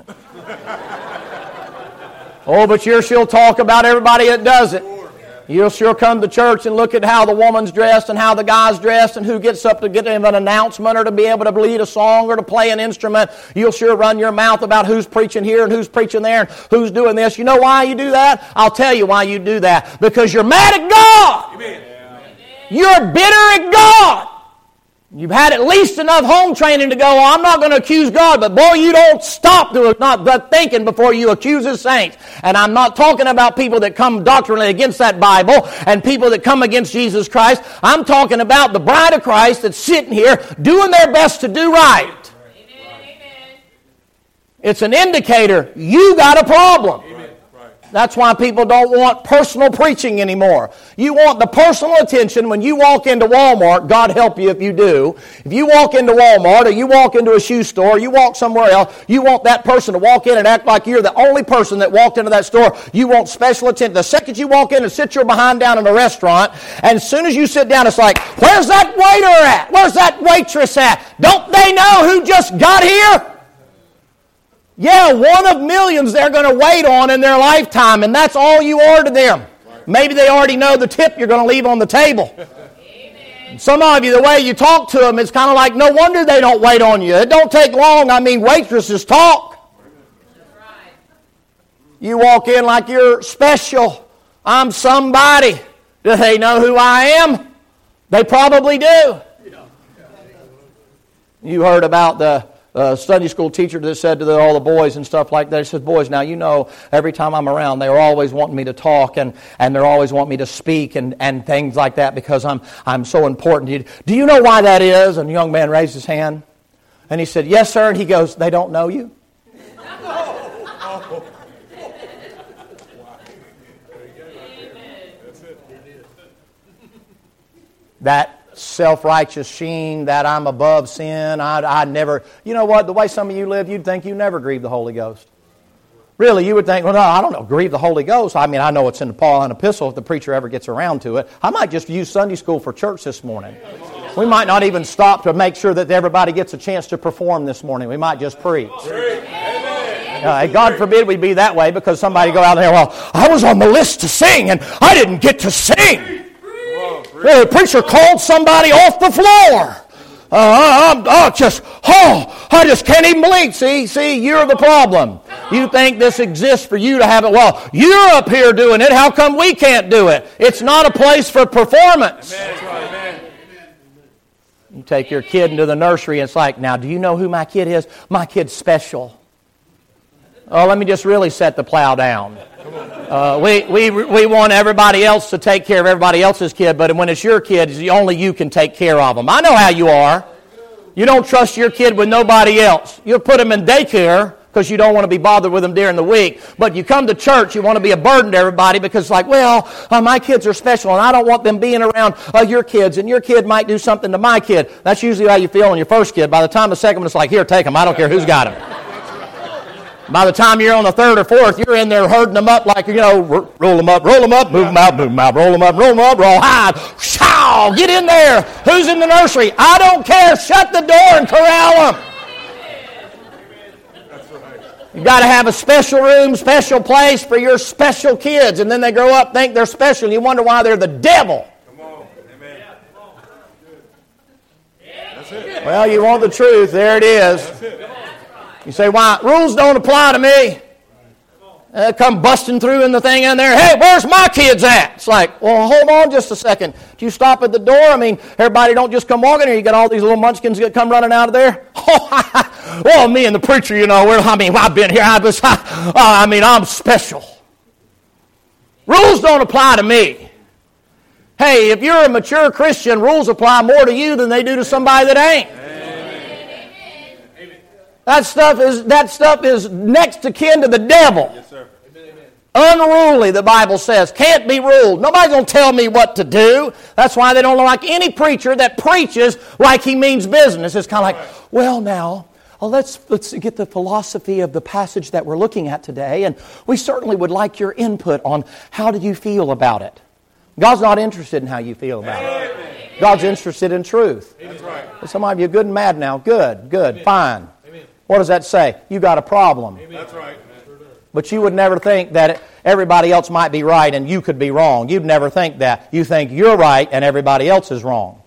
Oh, but you're sure talk about everybody that does it. You'll sure come to church and look at how the woman's dressed and how the guy's dressed and who gets up to get an announcement or to be able to lead a song or to play an instrument. You'll sure run your mouth about who's preaching here and who's preaching there and who's doing this. You know why you do that? I'll tell you why you do that. Because you're mad at God. Amen. You're bitter at God. You've had at least enough home training to go, oh, I'm not going to accuse God, but boy, you don't stop to not thinking before you accuse His saints. And I'm not talking about people that come doctrinally against that Bible and people that come against Jesus Christ. I'm talking about the bride of Christ that's sitting here doing their best to do right. Amen. It's an indicator you got a problem. Amen. That's why people don't want personal preaching anymore. You want the personal attention when you walk into Walmart. God help you if you do. If you walk into Walmart or you walk into a shoe store, or you walk somewhere else, you want that person to walk in and act like you're the only person that walked into that store. You want special attention. The second you walk in and sit your behind down in a restaurant, and as soon as you sit down, it's like, where's that waiter at? Where's that waitress at? Don't they know who just got here? Yeah, one of millions they're going to wait on in their lifetime, and that's all you are to them. Maybe they already know the tip you're going to leave on the table. Amen. Some of you, the way you talk to them, it's kind of like, no wonder they don't wait on you. It don't take long. I mean, waitresses talk. Right. You walk in like you're special. I'm somebody. Do they know who I am? They probably do. You heard about the Uh, Sunday school teacher that said to the, all the boys and stuff like that, he said, boys, now you know every time I'm around, they're always wanting me to talk and, and they're always wanting me to speak and, and things like that because I'm I'm so important to you. Do you know why that is? And the young man raised his hand and he said, yes, sir. And he goes, they don't know you? That self-righteous sheen, that I'm above sin, I, I never, you know what, the way some of you live, you'd think you never grieve the Holy Ghost. Really, you would think, well, no, I don't know, grieve the Holy Ghost. I mean, I know it's in the Pauline epistle if the preacher ever gets around to it. I might just use Sunday school for church this morning. We might not even stop to make sure that everybody gets a chance to perform this morning. We might just preach. Uh, God forbid we be that way because somebody go out there, well, I was on the list to sing and I didn't get to sing. Well, the preacher called somebody off the floor. Uh, I'm, oh, just, oh, I just can't even blink. See, see, you're the problem. You think this exists for you to have it. Well, you're up here doing it. How come we can't do it? It's not a place for performance. Amen. You take your kid into the nursery and it's like, now, do you know who my kid is? My kid's special. Oh, let me just really set the plow down. Uh, we, we, we want everybody else to take care of everybody else's kid, but when it's your kid, only you can take care of them. I know how you are. You don't trust your kid with nobody else. You'll put them in daycare because you don't want to be bothered with them during the week. But you come to church, you want to be a burden to everybody because it's like, well, uh, my kids are special and I don't want them being around uh, your kids, and your kid might do something to my kid. That's usually how you feel on your first kid. By the time the second one, it's like, here, take them. I don't care who's got them. By the time you're on the third or fourth, you're in there herding them up like, you know, roll them up, roll them up, move them out, move them out, roll them up, roll them up, roll high. Show, get in there. Who's in the nursery? I don't care. Shut the door and corral them. You've got to have a special room, special place for your special kids. And then they grow up, think they're special, and you wonder why they're the devil. Come on. Amen. That's it. Well, you want the truth. There it is. That's it. You say, why? Rules don't apply to me. Uh, come busting through in the thing in there. Hey, where's my kids at? It's like, well, hold on just a second. Do you stop at the door? I mean, everybody don't just come walking here. You got all these little munchkins that come running out of there. Oh, well, me and the preacher, you know, we're, I mean, I've been here. I, was, I, I mean, I'm special. Rules don't apply to me. Hey, if you're a mature Christian, rules apply more to you than they do to somebody that ain't. That stuff is that stuff is next to kin to the devil. Yes, sir. Unruly, the Bible says. Can't be ruled. Nobody's going to tell me what to do. That's why they don't like any preacher that preaches like he means business. It's kind of like, well, now, well, let's, let's get the philosophy of the passage that we're looking at today, and we certainly would like your input on how do you feel about it. God's not interested in how you feel about it. God's interested in truth. That's right. Some of you are good and mad now. Good, good, fine. What does that say? You got a problem. That's right. But you would never think that everybody else might be right and you could be wrong. You'd never think that. You think you're right and everybody else is wrong.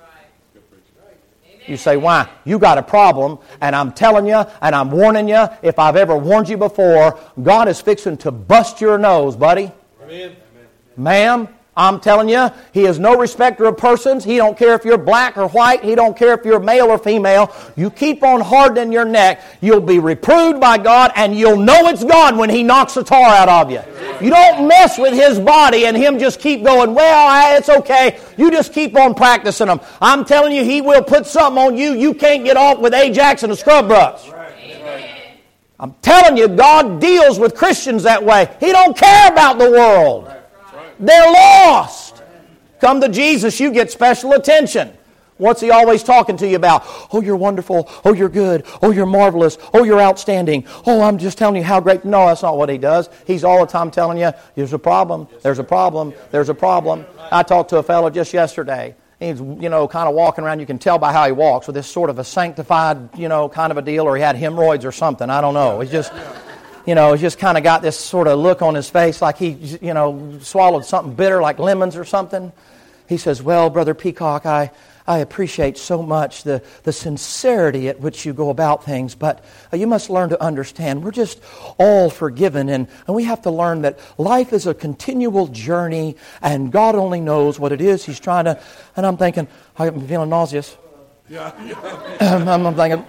You say, why? You got a problem, and I'm telling you, and I'm warning you, if I've ever warned you before, God is fixing to bust your nose, buddy. Amen. Ma'am, I'm telling you, He is no respecter of persons. He don't care if you're black or white. He don't care if you're male or female. You keep on hardening your neck, you'll be reproved by God, and you'll know it's God when He knocks the tar out of you. You don't mess with His body and Him just keep going, well, it's okay. You just keep on practicing them. I'm telling you, He will put something on you you can't get off with Ajax and a scrub brush. I'm telling you, God deals with Christians that way. He don't care about the world. They're lost. Come to Jesus, you get special attention. What's He always talking to you about? Oh, you're wonderful. Oh, you're good. Oh, you're marvelous. Oh, you're outstanding. Oh, I'm just telling you how great. No, that's not what He does. He's all the time telling you, there's a problem. There's a problem. There's a problem. I talked to a fellow just yesterday. He's, you know, kind of walking around. You can tell by how he walks with this sort of a sanctified, you know, kind of a deal, or he had hemorrhoids or something. I don't know. He's just... You know, he's just kind of got this sort of look on his face like he, you know, swallowed something bitter like lemons or something. He says, well, Brother Peacock, I, I appreciate so much the, the sincerity at which you go about things, but uh, you must learn to understand we're just all forgiven, and, and we have to learn that life is a continual journey, and God only knows what it is He's trying to... And I'm thinking, I'm feeling nauseous. Yeah, yeah. I'm, I'm thinking...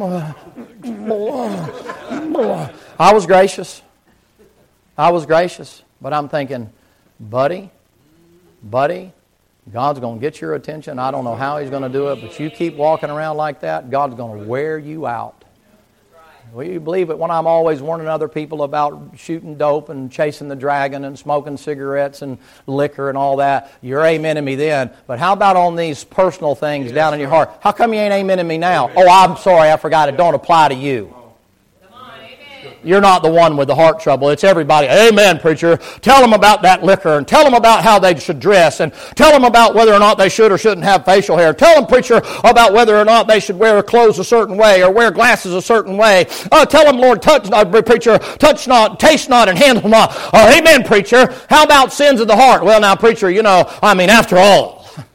I was gracious. I was gracious. But I'm thinking, buddy, buddy, God's going to get your attention. I don't know how He's going to do it, but you keep walking around like that, God's going to wear you out. Will you believe it when I'm always warning other people about shooting dope and chasing the dragon and smoking cigarettes and liquor and all that? You're amening me then. But how about on these personal things yeah, down in your heart? How come you ain't amening me now? Oh, I'm sorry, I forgot it. Don't apply to you. You're not the one with the heart trouble. It's everybody. Amen, preacher. Tell them about that liquor, and tell them about how they should dress, and tell them about whether or not they should or shouldn't have facial hair. Tell them, preacher, about whether or not they should wear clothes a certain way or wear glasses a certain way. Uh, tell them, Lord, touch not, preacher, touch not, taste not, and handle not. Uh, amen, preacher. How about sins of the heart? Well, now, preacher, you know, I mean, after all,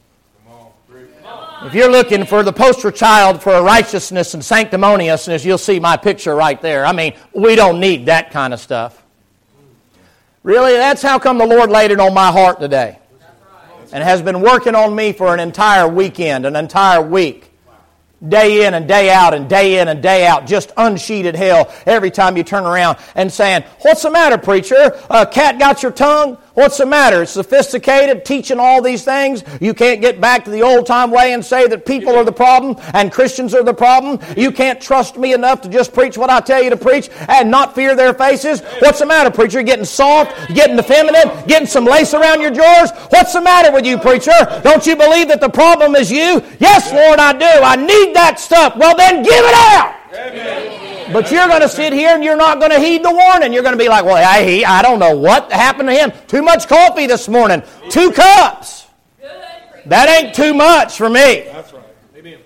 if you're looking for the poster child for righteousness and sanctimoniousness, you'll see my picture right there. I mean, we don't need that kind of stuff. Really, that's how come the Lord laid it on my heart today. And has been working on me for an entire weekend, an entire week. Day in and day out and day in and day out. Just unsheeted hell every time you turn around and saying, what's the matter, preacher? Uh, cat got your tongue? What's the matter? It's sophisticated, teaching all these things. You can't get back to the old-time way and say that people are the problem and Christians are the problem. You can't trust me enough to just preach what I tell you to preach and not fear their faces. What's the matter, preacher? You're getting soft, getting effeminate, getting some lace around your drawers? What's the matter with you, preacher? Don't you believe that the problem is you? Yes, Lord, I do. I need that stuff. Well, then give it out. Amen. But you're going to sit here and you're not going to heed the warning. You're going to be like, well, I, I don't know what happened to him. Too much coffee this morning. Two cups. That ain't too much for me. That's right. Amen.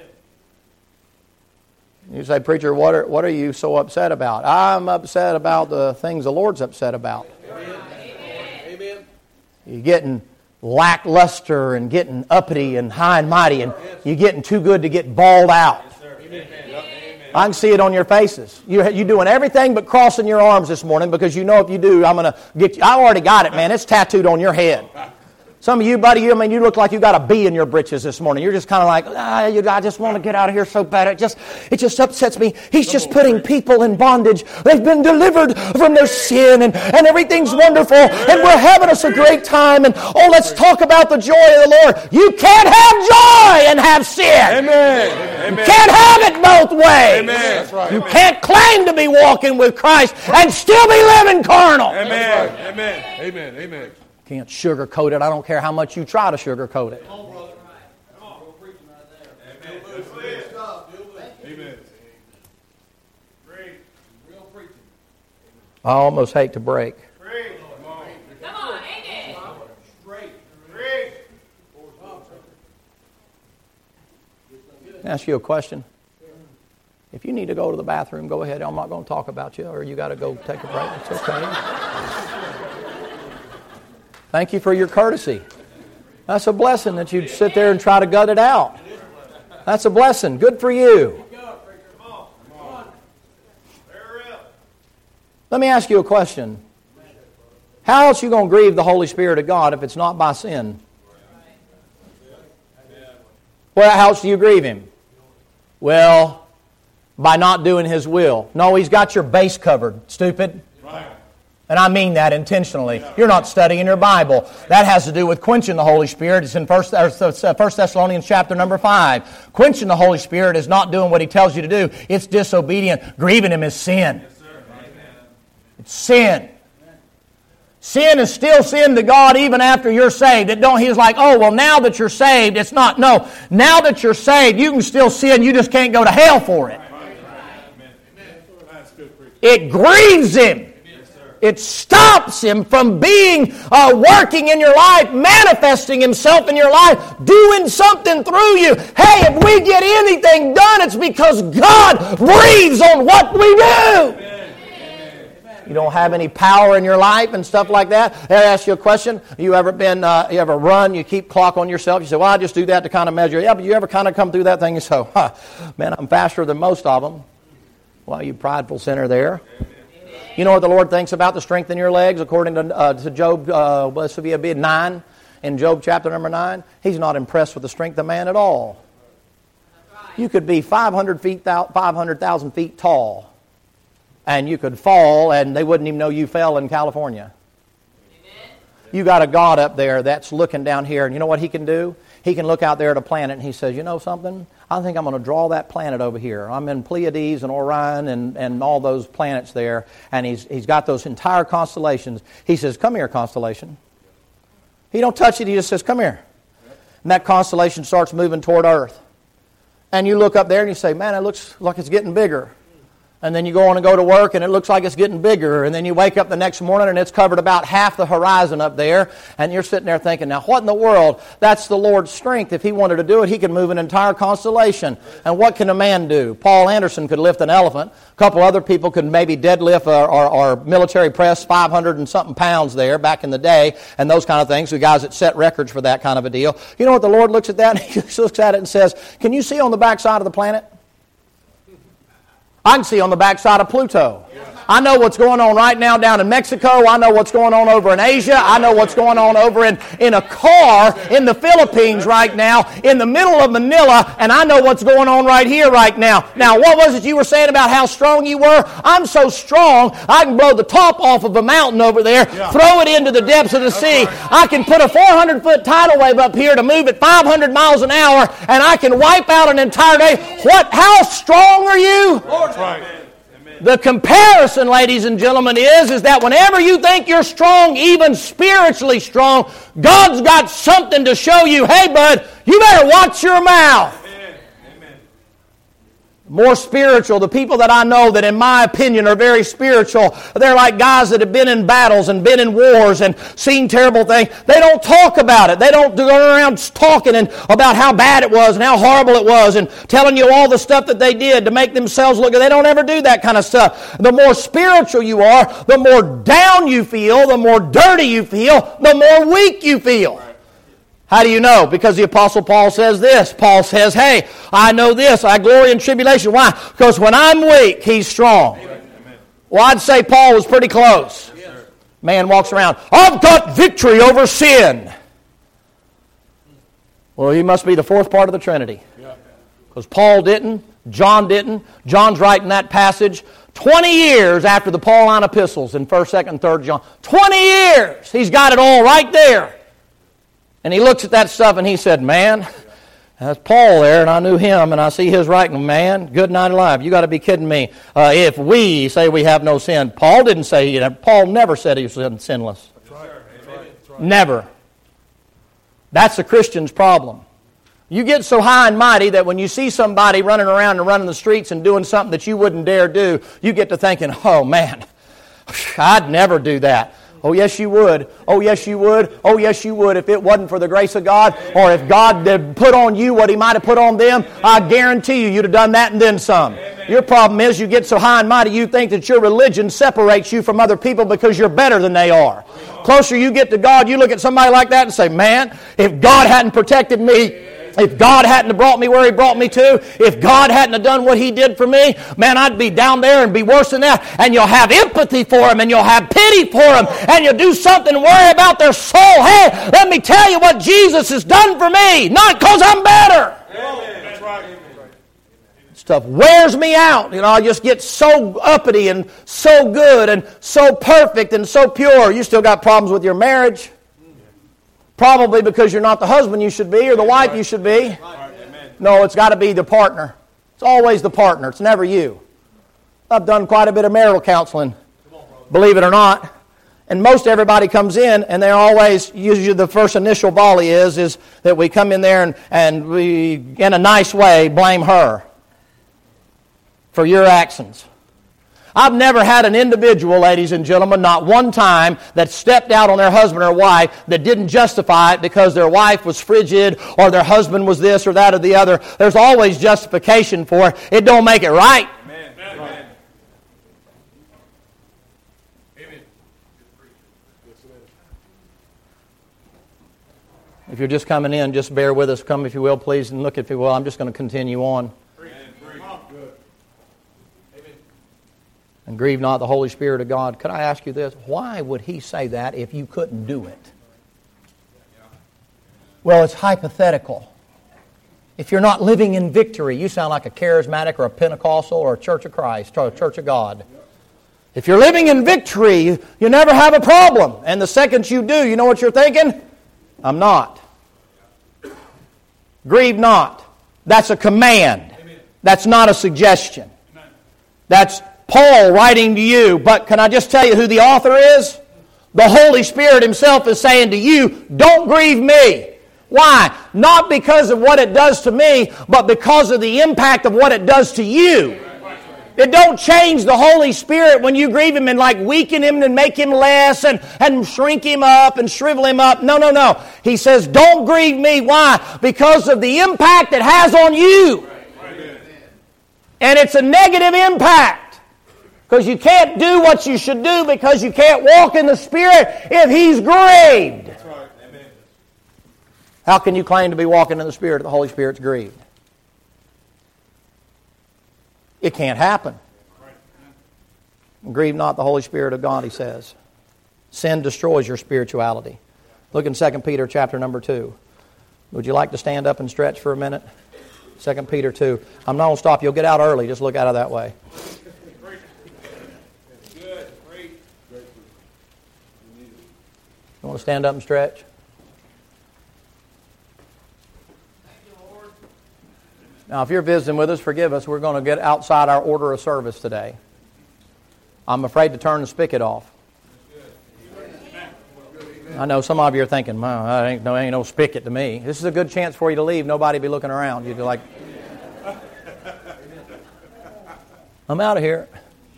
You say, preacher, what are, what are you so upset about? I'm upset about the things the Lord's upset about. Amen. You're getting lackluster and getting uppity and high and mighty, and you're getting too good to get bawled out. I can see it on your faces. You're, you're doing everything but crossing your arms this morning because you know if you do, I'm going to get you. I already got it, man. It's tattooed on your head. Some of you, buddy, you, I mean, you look like you got a bee in your britches this morning. You're just kind of like, ah, you, I just want to get out of here so bad. It just, it just upsets me. He's just putting people in bondage. They've been delivered from their sin, and, and everything's wonderful, and we're having us a great time. And oh, let's talk about the joy of the Lord. You can't have joy and have sin. Amen. You can't have it both ways. Amen. That's right. You can't claim to be walking with Christ and still be living carnal. Amen. Amen. Amen. Amen. Can't sugarcoat it. I don't care how much you try to sugarcoat it. Come on, brother. Come on. We're preaching right there. Amen. Good good stuff. Amen. Great. Real preaching. I almost hate to break. Great. Come on. Come on. Amen. Great. Great. Let me ask you a question. If you need to go to the bathroom, go ahead. I'm not going to talk about you, or you got to go take a break. It's okay. Thank you for your courtesy. That's a blessing that you'd sit there and try to gut it out. That's a blessing. Good for you. Let me ask you a question. How else are you going to grieve the Holy Spirit of God if it's not by sin? Well, how else do you grieve Him? Well, by not doing His will. No, He's got your base covered, stupid. And I mean that intentionally. You're not studying your Bible. That has to do with quenching the Holy Spirit. It's in First Thessalonians chapter number five. Quenching the Holy Spirit is not doing what He tells you to do. It's disobedient. Grieving Him is sin. It's sin. Sin is still sin to God even after you're saved. It don't. He's like, oh, well, now that you're saved, it's not. No, now that you're saved, you can still sin. You just can't go to hell for it. It grieves Him. It stops Him from being, uh, working in your life, manifesting Himself in your life, doing something through you. Hey, if we get anything done, it's because God breathes on what we do. You don't have any power in your life and stuff like that. I ask you a question. You ever been, uh, you ever run, you keep clock on yourself. You say, well, I just do that to kind of measure. Yeah, but you ever kind of come through that thing and say, huh, man, I'm faster than most of them. Well, you prideful sinner there. You know what the Lord thinks about the strength in your legs according to, uh, to Job, uh, this would be a nine, in Job chapter number nine? He's not impressed with the strength of man at all. You could be five hundred feet, five hundred thousand feet tall, and you could fall, and they wouldn't even know you fell in California. You got a God up there that's looking down here, and you know what He can do? He can look out there at a planet, and He says, you know something? I think I'm going to draw that planet over here. I'm in Pleiades and Orion and, and all those planets there, and he's he's got those entire constellations. He says, come here, constellation. He don't touch it. He just says, come here. And that constellation starts moving toward Earth. And you look up there and you say, man, it looks like it's getting bigger. And then you go on and go to work and it looks like it's getting bigger. And then you wake up the next morning and it's covered about half the horizon up there. And you're sitting there thinking, now what in the world? That's the Lord's strength. If He wanted to do it, He could move an entire constellation. And what can a man do? Paul Anderson could lift an elephant. A couple other people could maybe deadlift or, or, or military press five hundred and something pounds there back in the day. And those kind of things. The guys that set records for that kind of a deal. You know what? The Lord looks at that and He looks at it and says, can you see on the backside of the planet? I can see on the backside of Pluto. I know what's going on right now down in Mexico. I know what's going on over in Asia. I know what's going on over in, in a car in the Philippines right now, in the middle of Manila, and I know what's going on right here right now. Now, what was it you were saying about how strong you were? I'm so strong, I can blow the top off of a mountain over there, yeah. throw it into the depths of the sea. Right. I can put a four hundred foot tidal wave up here to move at five hundred miles an hour, and I can wipe out an entire day. What? How strong are you? That's right. The comparison, ladies and gentlemen, is, is that whenever you think you're strong, even spiritually strong, God's got something to show you. Hey, bud, you better watch your mouth. More spiritual, the people that I know that in my opinion are very spiritual, they're like guys that have been in battles and been in wars and seen terrible things. They don't talk about it. They don't go around talking and about how bad it was and how horrible it was and telling you all the stuff that they did to make themselves look good. They don't ever do that kind of stuff. The more spiritual you are, the more down you feel, the more dirty you feel, the more weak you feel. How do you know? Because the Apostle Paul says this. Paul says, hey, I know this. I glory in tribulation. Why? Because when I'm weak, he's strong. Amen. Well, I'd say Paul was pretty close. Yes. Man walks around, I've got victory over sin. Well, he must be the fourth part of the Trinity. Because Paul didn't. John didn't. John's writing that passage twenty years after the Pauline epistles in first, second, third John. twenty years. He's got it all right there. And he looks at that stuff and he said, man, that's Paul there, and I knew him, and I see his writing, man, good night alive. You got to be kidding me. Uh, if we say we have no sin, Paul didn't say, you know, Paul never said he was sinless. That's right. That's right. That's right. Never. That's the Christian's problem. You get so high and mighty that when you see somebody running around and running the streets and doing something that you wouldn't dare do, you get to thinking, oh man, I'd never do that. Oh, yes, you would. Oh, yes, you would. Oh, yes, you would. If it wasn't for the grace of God, or if God had put on you what He might have put on them, I guarantee you, you'd have done that and then some. Amen. Your problem is you get so high and mighty, you think that your religion separates you from other people because you're better than they are. Closer you get to God, you look at somebody like that and say, man, if God hadn't protected me, if God hadn't brought me where He brought me to, if God hadn't have done what He did for me, man, I'd be down there and be worse than that. And you'll have empathy for them, and you'll have pity for them, and you'll do something and worry about their soul. Hey, let me tell you what Jesus has done for me, not because I'm better. Amen. That's right. Stuff wears me out. You know, I just get so uppity and so good and so perfect and so pure. You still got problems with your marriage. Probably because you're not the husband you should be or the wife you should be. No, it's got to be the partner. It's always the partner. It's never you. I've done quite a bit of marital counseling, believe it or not. And most everybody comes in, and they're always, usually the first initial volley is, is that we come in there and, and we, in a nice way, blame her for your actions. I've never had an individual, ladies and gentlemen, not one time, that stepped out on their husband or wife that didn't justify it because their wife was frigid or their husband was this or that or the other. There's always justification for it. It don't make it right. Amen. Amen. Amen. If you're just coming in, just bear with us. Come, if you will, please, and look if you will. I'm just going to continue on. And grieve not the Holy Spirit of God. Could I ask you this? Why would He say that if you couldn't do it? Well, it's hypothetical. If you're not living in victory, you sound like a charismatic or a Pentecostal or a Church of Christ or a Church of God. If you're living in victory, you never have a problem. And the second you do, you know what you're thinking? I'm not. Grieve not. That's a command. That's not a suggestion. That's Paul writing to you. But can I just tell you who the author is? The Holy Spirit Himself is saying to you, don't grieve me. Why? Not because of what it does to me, but because of the impact of what it does to you. It don't change the Holy Spirit when you grieve Him and like weaken Him and make Him less and, and shrink Him up and shrivel Him up. No, no, no. He says, don't grieve me. Why? Because of the impact it has on you. And it's a negative impact. Because you can't do what you should do because you can't walk in the Spirit if He's grieved. That's right. Amen. How can you claim to be walking in the Spirit if the Holy Spirit's grieved? It can't happen. Grieve not the Holy Spirit of God, he says. Sin destroys your spirituality. Look in Second Peter chapter number two. Would you like to stand up and stretch for a minute? Second Peter two. I'm not going to stop. You'll get out early. Just look out of that way. You want to stand up and stretch? Now, if you're visiting with us, forgive us. We're going to get outside our order of service today. I'm afraid to turn the spigot off. I know some of you are thinking, "Man, that ain't no, ain't no spigot to me." This is a good chance for you to leave. Nobody be looking around. You'd be like, "I'm out of here."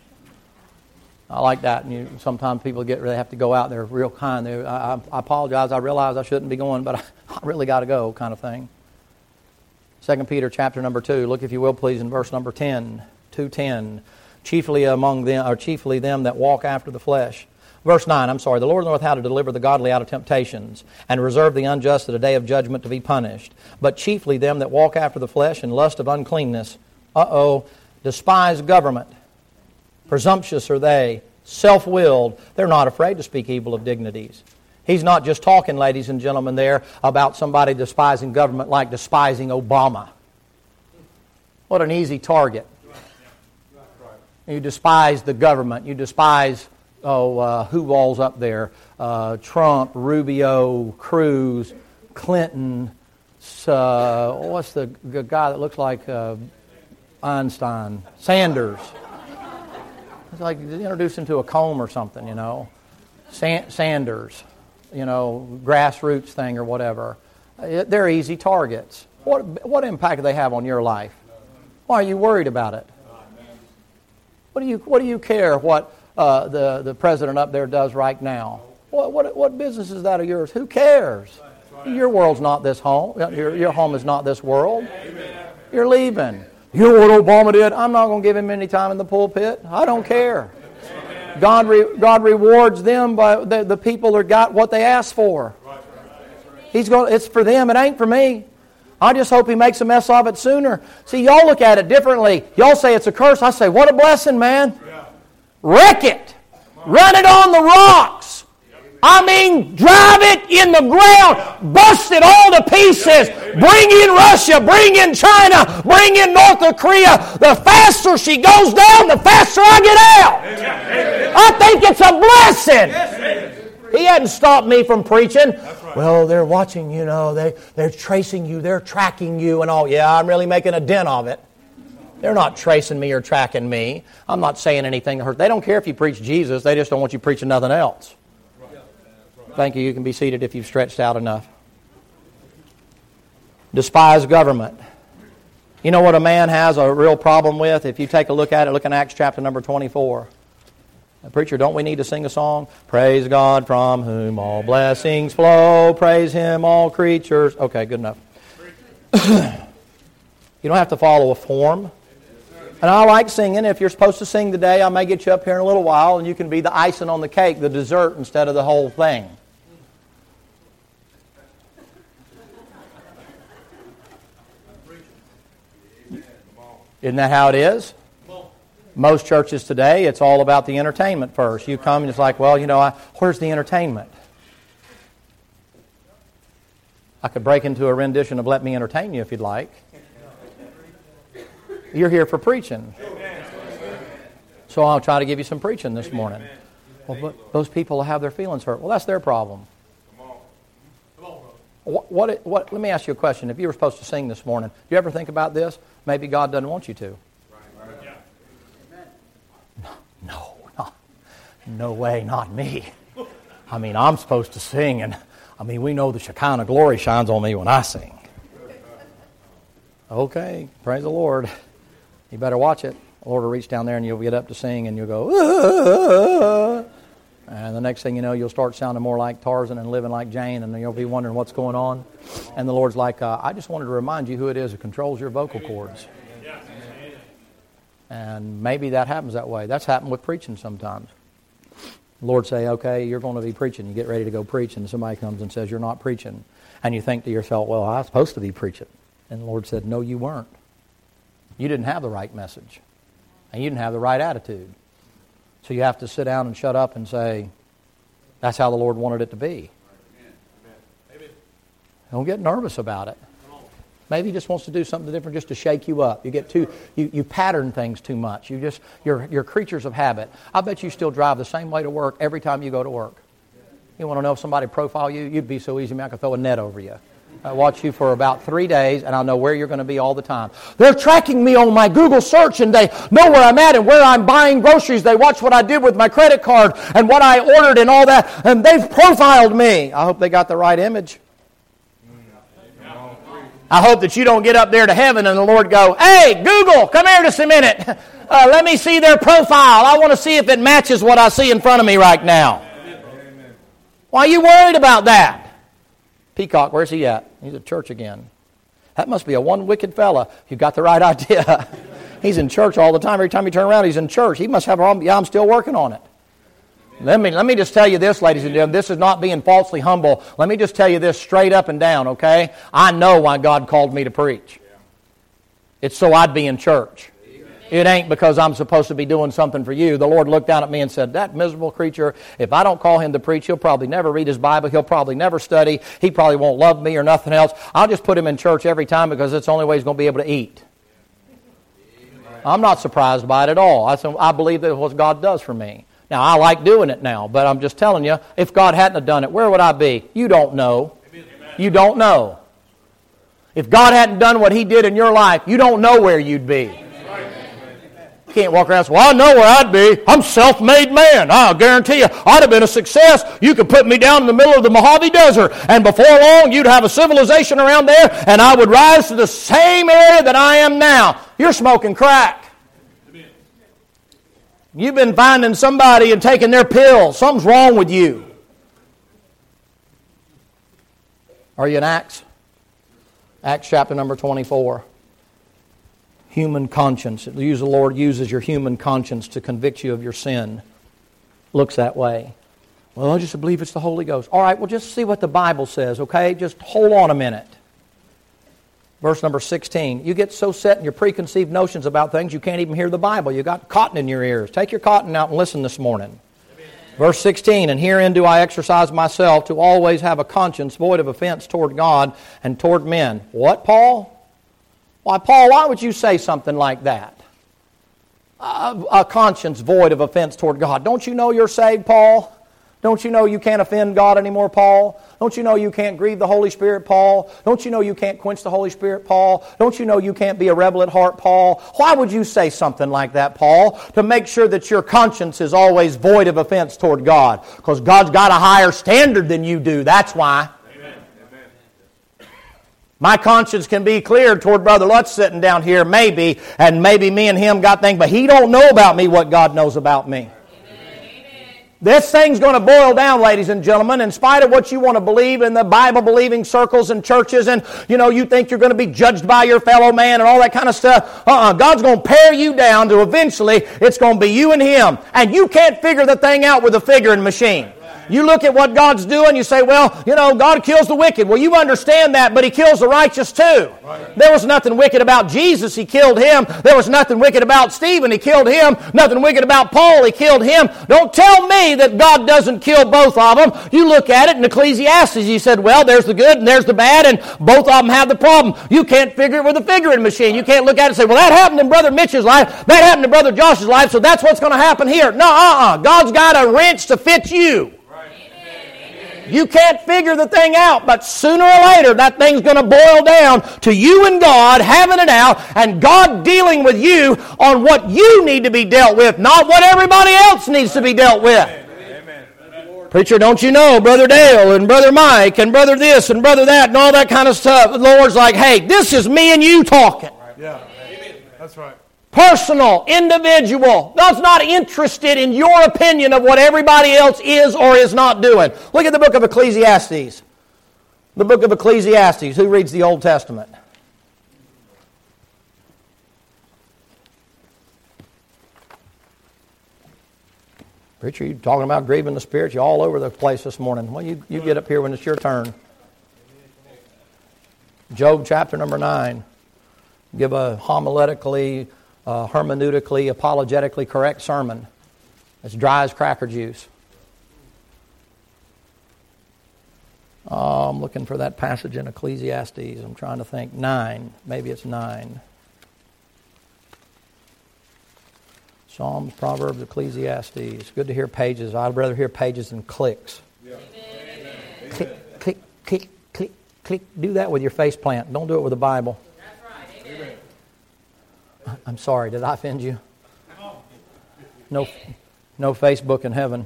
I like that. And you, sometimes people get really have to go out there real kind. They, I, I apologize. I realize I shouldn't be going, but I, I really got to go, kind of thing. Second Peter chapter number two. Look, if you will, please, in verse number ten, two ten. Chiefly among them, or chiefly them that walk after the flesh. Verse nine. I'm sorry. The Lord knoweth how to deliver the godly out of temptations, and reserve the unjust at a day of judgment to be punished. But chiefly them that walk after the flesh and lust of uncleanness. Uh oh. Despise government. Presumptuous are they. Self-willed. They're not afraid to speak evil of dignities. He's not just talking, ladies and gentlemen, there about somebody despising government like despising Obama. What an easy target. You despise the government. You despise, oh, uh, who all's up there? Uh, Trump, Rubio, Cruz, Clinton. Uh, what's the guy that looks like uh, Einstein? Sanders. It's like introduce him to a comb or something, you know. San- Sanders. You know, grassroots thing or whatever. They're easy targets. What what impact do they have on your life? Why are you worried about it? What do you what do you care what uh, the the president up there does right now? What what what business is that of yours? Who cares? Your world's not this home. Your your home is not this world. You're leaving. You know what Obama did? I'm not going to give him any time in the pulpit. I don't care. God re, God rewards them by the, the people that got what they asked for. He's going. It's for them. It ain't for me. I just hope He makes a mess of it sooner. See, y'all look at it differently. Y'all say it's a curse. I say, what a blessing, man. Wreck it. Run it on the rocks. I mean, drive it in the ground. Bust it all to pieces. Bring in Russia. Bring in China. Bring in North Korea. The faster she goes down, the faster I get out. I think it's a blessing. He hadn't stopped me from preaching. Well, they're watching, you know, they, they're tracing you, they're tracking you and all. Yeah, I'm really making a dent of it. They're not tracing me or tracking me. I'm not saying anything to hurt. They don't care if you preach Jesus. They just don't want you preaching nothing else. Thank you. You can be seated if you've stretched out enough. Despise government. You know what a man has a real problem with? If you take a look at it, look in Acts chapter number twenty-four. Preacher, don't we need to sing a song? Praise God from whom all blessings flow. Praise Him, all creatures. Okay, good enough. You don't have to follow a form. And I like singing. If you're supposed to sing today, I may get you up here in a little while and you can be the icing on the cake, the dessert, instead of the whole thing. Isn't that how it is? Most churches today, it's all about the entertainment first. You come and it's like, well, you know, I, where's the entertainment? I could break into a rendition of Let Me Entertain You if you'd like. You're here for preaching. So I'll try to give you some preaching this morning. Well, but those people have their feelings hurt. Well, that's their problem. What, what, what, let me ask you a question. If you were supposed to sing this morning, do you ever think about this? Maybe God doesn't want you to. No, not, no way, not me. I mean, I'm supposed to sing, and I mean, we know the Shekinah glory shines on me when I sing. Okay, praise the Lord. You better watch it. The Lord will reach down there and you'll get up to sing and you'll go, ah! And the next thing you know, you'll start sounding more like Tarzan and living like Jane, and you'll be wondering what's going on. And the Lord's like, uh, I just wanted to remind you who it is who controls your vocal cords. And maybe that happens that way. That's happened with preaching sometimes. The Lord say, okay, you're going to be preaching. You get ready to go preach, and somebody comes and says, you're not preaching. And you think to yourself, well, I was supposed to be preaching. And the Lord said, no, you weren't. You didn't have the right message. And you didn't have the right attitude. So you have to sit down and shut up and say, that's how the Lord wanted it to be. Don't get nervous about it. Maybe He just wants to do something different just to shake you up. You get too, you, you pattern things too much. You just, you're, you're creatures of habit. I bet you still drive the same way to work every time you go to work. You want to know if somebody profile you? You'd be so easy, man, I could throw a net over you. I watch you for about three days, and I'll know where you're going to be all the time. They're tracking me on my Google search, and they know where I'm at and where I'm buying groceries. They watch what I did with my credit card and what I ordered and all that, and they've profiled me. I hope they got the right image. I hope that you don't get up there to heaven and the Lord go, hey, Google, come here just a minute. Uh, let me see their profile. I want to see if it matches what I see in front of me right now. Amen. Why are you worried about that? Peacock, where's he at? He's at church again. That must be a one wicked fella. You got the right idea. He's in church all the time. Every time you turn around, he's in church. He must have a problem. Yeah, I'm still working on it. Let me, let me just tell you this, ladies and gentlemen. This is not being falsely humble. Let me just tell you this straight up and down, okay? I know why God called me to preach. It's so I'd be in church. It ain't because I'm supposed to be doing something for you. The Lord looked down at me and said, that miserable creature, if I don't call him to preach, he'll probably never read his Bible. He'll probably never study. He probably won't love me or nothing else. I'll just put him in church every time because it's the only way he's going to be able to eat. I'm not surprised by it at all. I, I believe that's what God does for me. Now, I like doing it now, but I'm just telling you, if God hadn't have done it, where would I be? You don't know. You don't know. If God hadn't done what He did in your life, you don't know where you'd be. You can't walk around and say, well, I know where I'd be. I'm a self-made man. I'll guarantee you, I'd have been a success. You could put me down in the middle of the Mojave Desert, and before long, you'd have a civilization around there, and I would rise to the same area that I am now. You're smoking crack. You've been finding somebody and taking their pills. Something's wrong with you. Are you in Acts? Acts chapter number twenty-four. Human conscience. The Lord uses your human conscience to convict you of your sin. Looks that way. Well, I just believe it's the Holy Ghost. All right, well, just see what the Bible says, okay? Just hold on a minute. Verse number sixteen. You get so set in your preconceived notions about things you can't even hear the Bible. You got cotton in your ears. Take your cotton out and listen this morning. Amen. Verse sixteen. And herein do I exercise myself to always have a conscience void of offense toward God and toward men. What, Paul? Why, Paul, why would you say something like that? A, a conscience void of offense toward God. Don't you know you're saved, Paul? Don't you know you can't offend God anymore, Paul? Don't you know you can't grieve the Holy Spirit, Paul? Don't you know you can't quench the Holy Spirit, Paul? Don't you know you can't be a rebel at heart, Paul? Why would you say something like that, Paul? To make sure that your conscience is always void of offense toward God. Because God's got a higher standard than you do. That's why. Amen. My conscience can be cleared toward Brother Lutz sitting down here, maybe, and maybe me and him got things, but he don't know about me what God knows about me. This thing's going to boil down, ladies and gentlemen, in spite of what you want to believe in the Bible-believing circles and churches, and, you know, you think you're going to be judged by your fellow man and all that kind of stuff. Uh-uh. God's going to pare you down to eventually it's going to be you and Him. And you can't figure the thing out with a figuring machine. You look at what God's doing, you say, well, you know, God kills the wicked. Well, you understand that, but He kills the righteous too. Right. There was nothing wicked about Jesus. He killed Him. There was nothing wicked about Stephen. He killed him. Nothing wicked about Paul. He killed him. Don't tell me that God doesn't kill both of them. You look at it in Ecclesiastes. He said, well, there's the good and there's the bad, and both of them have the problem. You can't figure it with a figuring machine. You can't look at it and say, well, that happened in Brother Mitch's life. That happened in Brother Josh's life, so that's what's going to happen here. No, uh-uh. God's got a wrench to fit you. You can't figure the thing out, but sooner or later that thing's going to boil down to you and God having it out and God dealing with you on what you need to be dealt with, not what everybody else needs to be dealt with. Amen. Preacher, don't you know, Brother Dale and Brother Mike and Brother this and Brother that and all that kind of stuff. The Lord's like, hey, this is me and you talking. Yeah, that's right. Personal, individual. God's not interested in your opinion of what everybody else is or is not doing. Look at the book of Ecclesiastes. The book of Ecclesiastes. Who reads the Old Testament? Preacher, you talking about grieving the Spirit? You're all over the place this morning. Well, you, you get up here when it's your turn. Job chapter number nine. Give a homiletically, uh, hermeneutically, apologetically correct sermon. It's dry as cracker juice. Oh, I'm looking for that passage in Ecclesiastes. I'm trying to think. Nine. Maybe it's nine. Psalms, Proverbs, Ecclesiastes. Good to hear pages. I'd rather hear pages than clicks. Yeah. Click, click, click, click, click. Do that with your face plant. Don't do it with the Bible. That's right. Amen. I'm sorry. Did I offend you? No, no Facebook in heaven.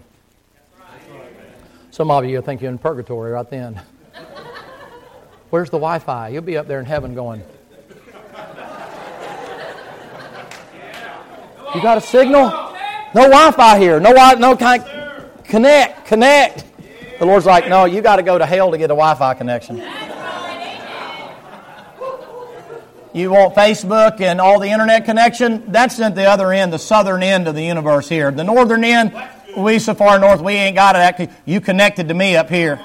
Some of you think you're in purgatory right then. Where's the Wi-Fi? You'll be up there in heaven going. You got a signal? No Wi-Fi here. No wi- no kind. Connect, connect. The Lord's like, no, you got to go to hell to get a Wi-Fi connection. You want Facebook and all the internet connection? That's at the other end, the southern end of the universe here. The northern end, we so far north, we ain't got it. You connected to me up here.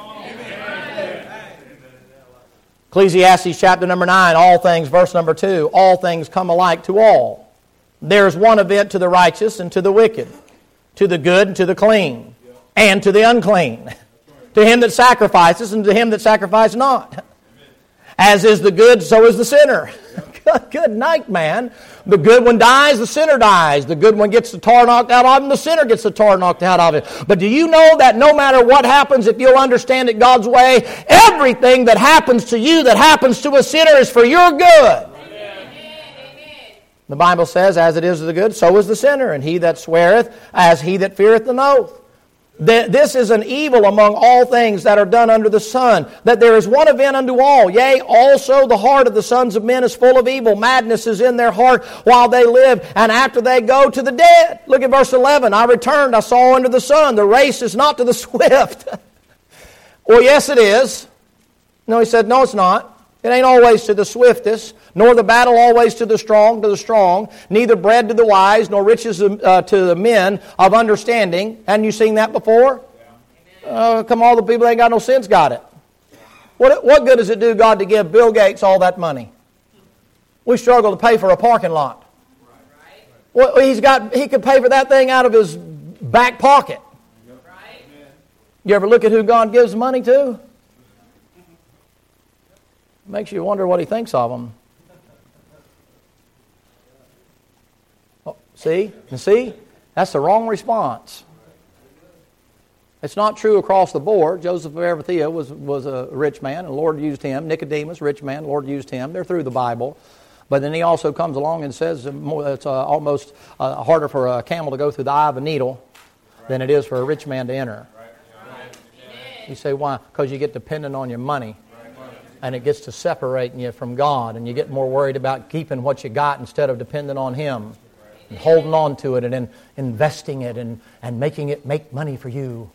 Ecclesiastes chapter number nine, all things, verse number two, all things come alike to all. There's one event to the righteous and to the wicked, to the good and to the clean, and to the unclean, to him that sacrifices and to him that sacrifices not. As is the good, so is the sinner. Good night, man. The good one dies, the sinner dies. The good one gets the tar knocked out of him, the sinner gets the tar knocked out of him. But do you know that no matter what happens, if you'll understand it God's way, everything that happens to you, that happens to a sinner, is for your good. The Bible says, as it is to the good, so is the sinner, and he that sweareth, as he that feareth an oath. This is an evil among all things that are done under the sun, that there is one event unto all. Yea, also the heart of the sons of men is full of evil. Madness is in their heart while they live, and after they go to the dead. Look at verse eleven. I returned, I saw under the sun, the race is not to the swift. Well, yes it is. No, he said, no it's not. It ain't always to the swiftest, nor the battle always to the strong, to the strong, neither bread to the wise, nor riches uh, to the men of understanding. Hadn't you seen that before? Yeah. Uh, come on, all the people that ain't got no sense got it. What, what good does it do God to give Bill Gates all that money? We struggle to pay for a parking lot. Right. Well, he's got, he could pay for that thing out of his back pocket. Right. You ever look at who God gives money to? Makes you wonder what he thinks of them. Oh, see? And see? That's the wrong response. It's not true across the board. Joseph of Arimathea was, was a rich man, and the Lord used him. Nicodemus, rich man, the Lord used him. They're through the Bible. But then he also comes along and says it's uh, almost uh, harder for a camel to go through the eye of a needle than it is for a rich man to enter. You say, why? Because you get dependent on your money. And it gets to separating you from God, and you get more worried about keeping what you got instead of depending on Him, and holding on to it and then investing it and, and making it make money for you.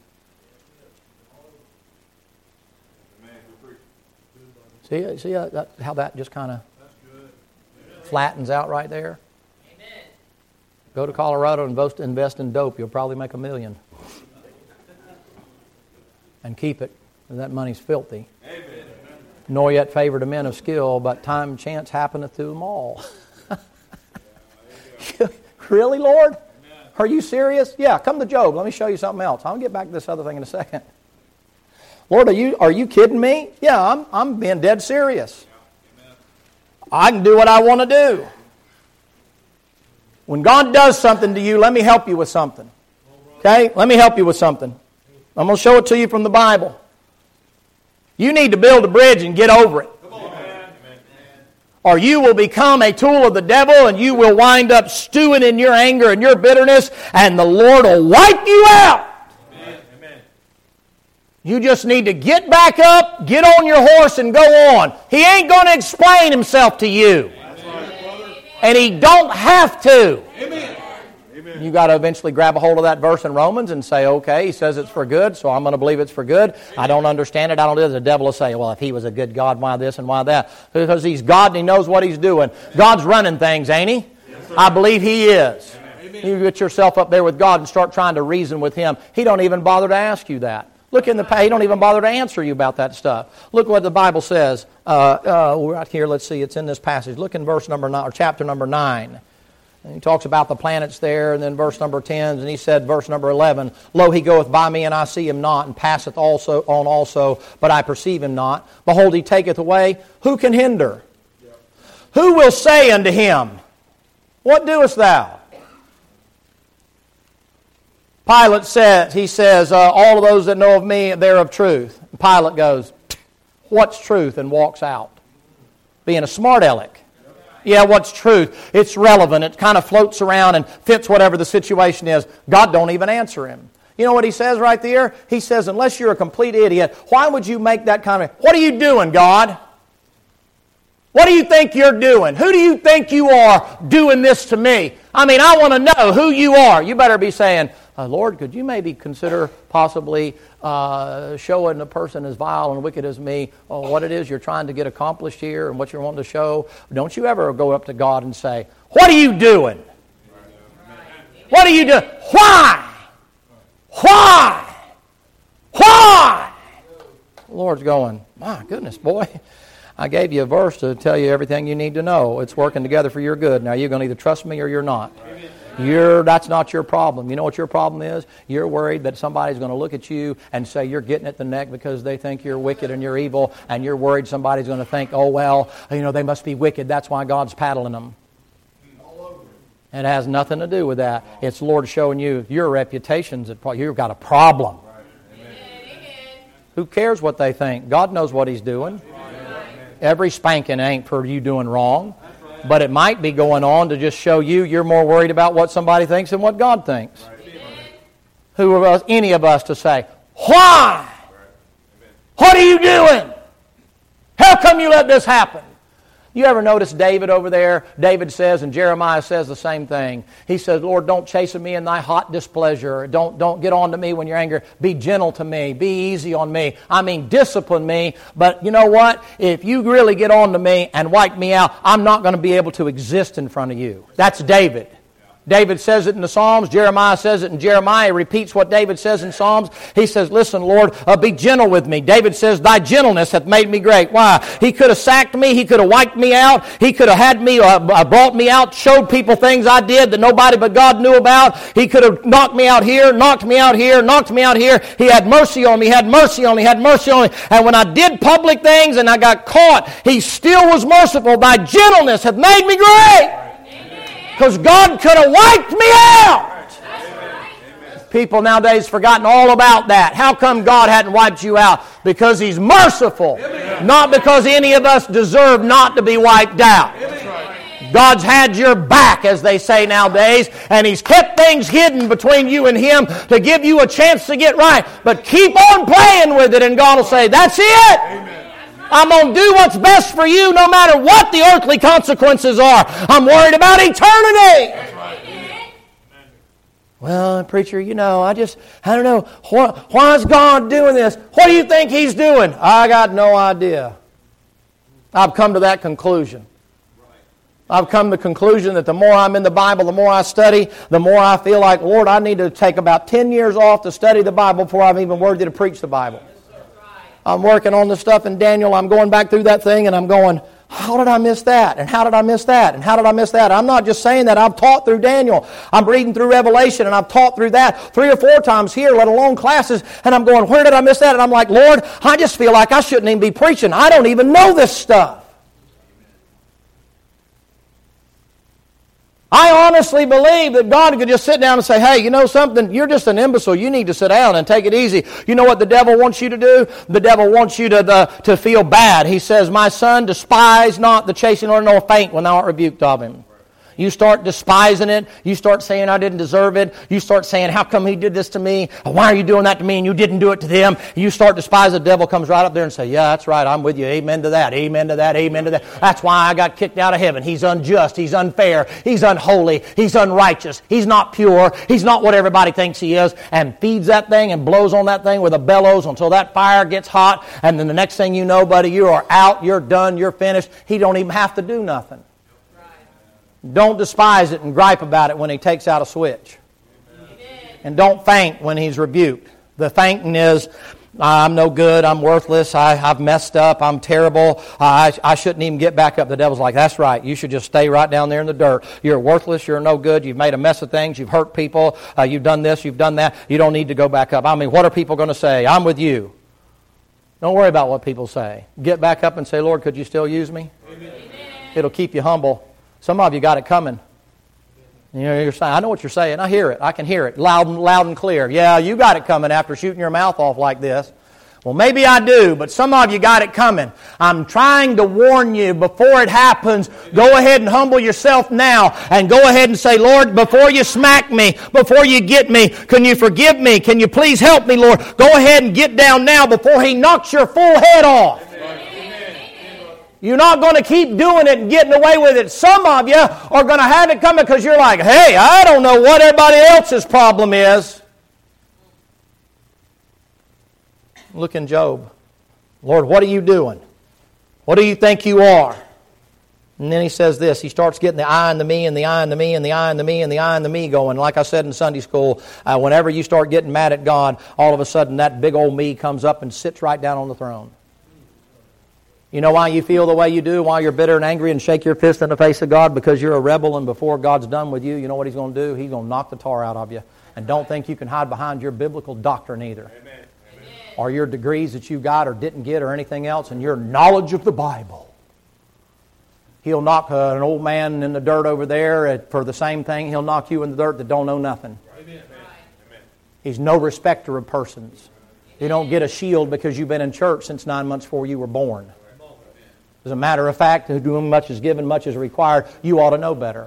See, see how that, how that just kind of flattens out right there? Go to Colorado and invest, invest in dope. You'll probably make a million. And keep it. And that money's filthy. Amen. Nor yet favor to men of skill, but time and chance happeneth to them all. Really, Lord? Are you serious? Yeah, come to Job. Let me show you something else. I'll get back to this other thing in a second. Lord, are you are you kidding me? Yeah, I'm I'm being dead serious. I can do what I want to do. When God does something to you, let me help you with something. Okay? Let me help you with something. I'm going to show it to you from the Bible. You need to build a bridge and get over it. Or you will become a tool of the devil, and you will wind up stewing in your anger and your bitterness, and the Lord will wipe you out. Amen. You just need to get back up, get on your horse, and go on. He ain't going to explain himself to you. And he don't have to. Amen. Amen. You got to eventually grab a hold of that verse in Romans and say, okay, he says it's for good, so I'm going to believe it's for good. I don't understand it. I don't do it. The devil will say, well, if he was a good God, why this and why that? Because he's God and he knows what he's doing. God's running things, ain't he? Yes, I believe he is. Amen. You get yourself up there with God and start trying to reason with him. He don't even bother to ask you that. Look in the past. He don't even bother to answer you about that stuff. Look what the Bible says. Uh, uh, right here, let's see. It's in this passage. Look in verse number nine, or chapter number nine. And he talks about the planets there, and then verse number ten, and he said, verse number eleven, Lo, he goeth by me, and I see him not, and passeth also on also, but I perceive him not. Behold, he taketh away. Who can hinder? Yep. Who will say unto him, What doest thou? Pilate says, he says, uh, all of those that know of me, they're of truth. And Pilate goes, what's truth? And walks out. Being a smart aleck. Yeah, what's truth? It's relevant. It kind of floats around and fits whatever the situation is. God don't even answer him. You know what he says right there? He says, unless you're a complete idiot, why would you make that kind of... What are you doing, God? What do you think you're doing? Who do you think you are doing this to me? I mean, I want to know who you are. You better be saying, uh, Lord, could you maybe consider possibly uh, showing a person as vile and wicked as me oh, what it is you're trying to get accomplished here and what you're wanting to show? Don't you ever go up to God and say, what are you doing? What are you doing? Why? Why? Why? The Lord's going, my goodness, boy. I gave you a verse to tell you everything you need to know. It's working together for your good. Now, you're going to either trust me or you're not. You're, that's not your problem. You know what your problem is? You're worried that somebody's going to look at you and say you're getting at the neck because they think you're wicked and you're evil, and you're worried somebody's going to think, oh, well, you know, they must be wicked. That's why God's paddling them. It has nothing to do with that. It's the Lord showing you your reputation's at fault. You've got a problem. Who cares what they think? God knows what He's doing. Every spanking ain't for you doing wrong. But it might be going on to just show you you're more worried about what somebody thinks than what God thinks. Who are us, any of us to say, why? What are you doing? How come you let this happen? You ever notice David over there? David says, and Jeremiah says the same thing. He says, Lord, don't chasten me in thy hot displeasure. Don't, don't get on to me when you're angry. Be gentle to me. Be easy on me. I mean, discipline me. But you know what? If you really get on to me and wipe me out, I'm not going to be able to exist in front of you. That's David. David says it in the Psalms. Jeremiah says it in Jeremiah. Repeats what David says in Psalms. He says, listen, Lord, uh, be gentle with me. David says, thy gentleness hath made me great. Why? He could have sacked me. He could have wiped me out. He could have had me, uh, brought me out, showed people things I did that nobody but God knew about. He could have knocked me out here, knocked me out here, knocked me out here. He had mercy on me, had mercy on me, had mercy on me. And when I did public things and I got caught, He still was merciful. Thy gentleness hath made me great. Because God could have wiped me out. Amen. People nowadays forgotten all about that. How come God hadn't wiped you out? Because He's merciful. Amen. Not because any of us deserve not to be wiped out. Amen. God's had your back, as they say nowadays, and He's kept things hidden between you and Him to give you a chance to get right. But keep on playing with it, and God will say, that's it. Amen. I'm going to do what's best for you no matter what the earthly consequences are. I'm worried about eternity. That's right. Well, preacher, you know, I just, I don't know, why, why is God doing this? What do you think He's doing? I got no idea. I've come to that conclusion. I've come to the conclusion that the more I'm in the Bible, the more I study, the more I feel like, Lord, I need to take about ten years off to study the Bible before I'm even worthy to preach the Bible. I'm working on the stuff in Daniel. I'm going back through that thing and I'm going, how did I miss that? And how did I miss that? And how did I miss that? I'm not just saying that. I've taught through Daniel. I'm reading through Revelation and I've taught through that three or four times here, let alone classes. And I'm going, where did I miss that? And I'm like, Lord, I just feel like I shouldn't even be preaching. I don't even know this stuff. I honestly believe that God could just sit down and say, hey, you know something? You're just an imbecile. You need to sit down and take it easy. You know what the devil wants you to do? The devil wants you to, the, to feel bad. He says, my son, despise not the chastening nor faint when thou art rebuked of him. You start despising it. You start saying, I didn't deserve it. You start saying, how come he did this to me? Why are you doing that to me and you didn't do it to them? You start despising. The devil comes right up there and say, yeah, that's right. I'm with you. Amen to that. Amen to that. Amen to that. That's why I got kicked out of heaven. He's unjust. He's unfair. He's unholy. He's unrighteous. He's not pure. He's not what everybody thinks he is. And feeds that thing and blows on that thing with a bellows until that fire gets hot. And then the next thing you know, buddy, you are out. You're done. You're finished. He don't even have to do nothing. Don't despise it and gripe about it when he takes out a switch. Amen. And don't faint when he's rebuked. The fainting is, I'm no good, I'm worthless, I, I've messed up, I'm terrible, I, I shouldn't even get back up. The devil's like, that's right, you should just stay right down there in the dirt. You're worthless, you're no good, you've made a mess of things, you've hurt people, uh, you've done this, you've done that, you don't need to go back up. I mean, what are people going to say? I'm with you. Don't worry about what people say. Get back up and say, Lord, could you still use me? Amen. It'll keep you humble. Some of you got it coming. You know, you're saying, I know what you're saying. I hear it. I can hear it loud and loud and clear. Yeah, you got it coming after shooting your mouth off like this. Well, maybe I do, but some of you got it coming. I'm trying to warn you before it happens. Go ahead and humble yourself now and go ahead and say, Lord, before you smack me, before you get me, can you forgive me? Can you please help me, Lord? Go ahead and get down now before He knocks your full head off. You're not going to keep doing it and getting away with it. Some of you are going to have it coming because you're like, hey, I don't know what everybody else's problem is. Look in Job. Lord, what are you doing? What do you think you are? And then he says this. He starts getting the I and the me and the I and the me and the I and the me and the I and the me going. Like I said in Sunday school, uh, whenever you start getting mad at God, all of a sudden that big old me comes up and sits right down on the throne. You know why you feel the way you do, why you're bitter and angry and shake your fist in the face of God? Because you're a rebel, and before God's done with you, you know what He's going to do? He's going to knock the tar out of you. And don't think you can hide behind your biblical doctrine either. Amen. Or your degrees that you got or didn't get or anything else, and your knowledge of the Bible. He'll knock uh, an old man in the dirt over there at, for the same thing. He'll knock you in the dirt that don't know nothing. Amen. He's no respecter of persons. You don't get a shield because you've been in church since nine months before you were born. As a matter of fact, to whom much is given, much is required. You ought to know better.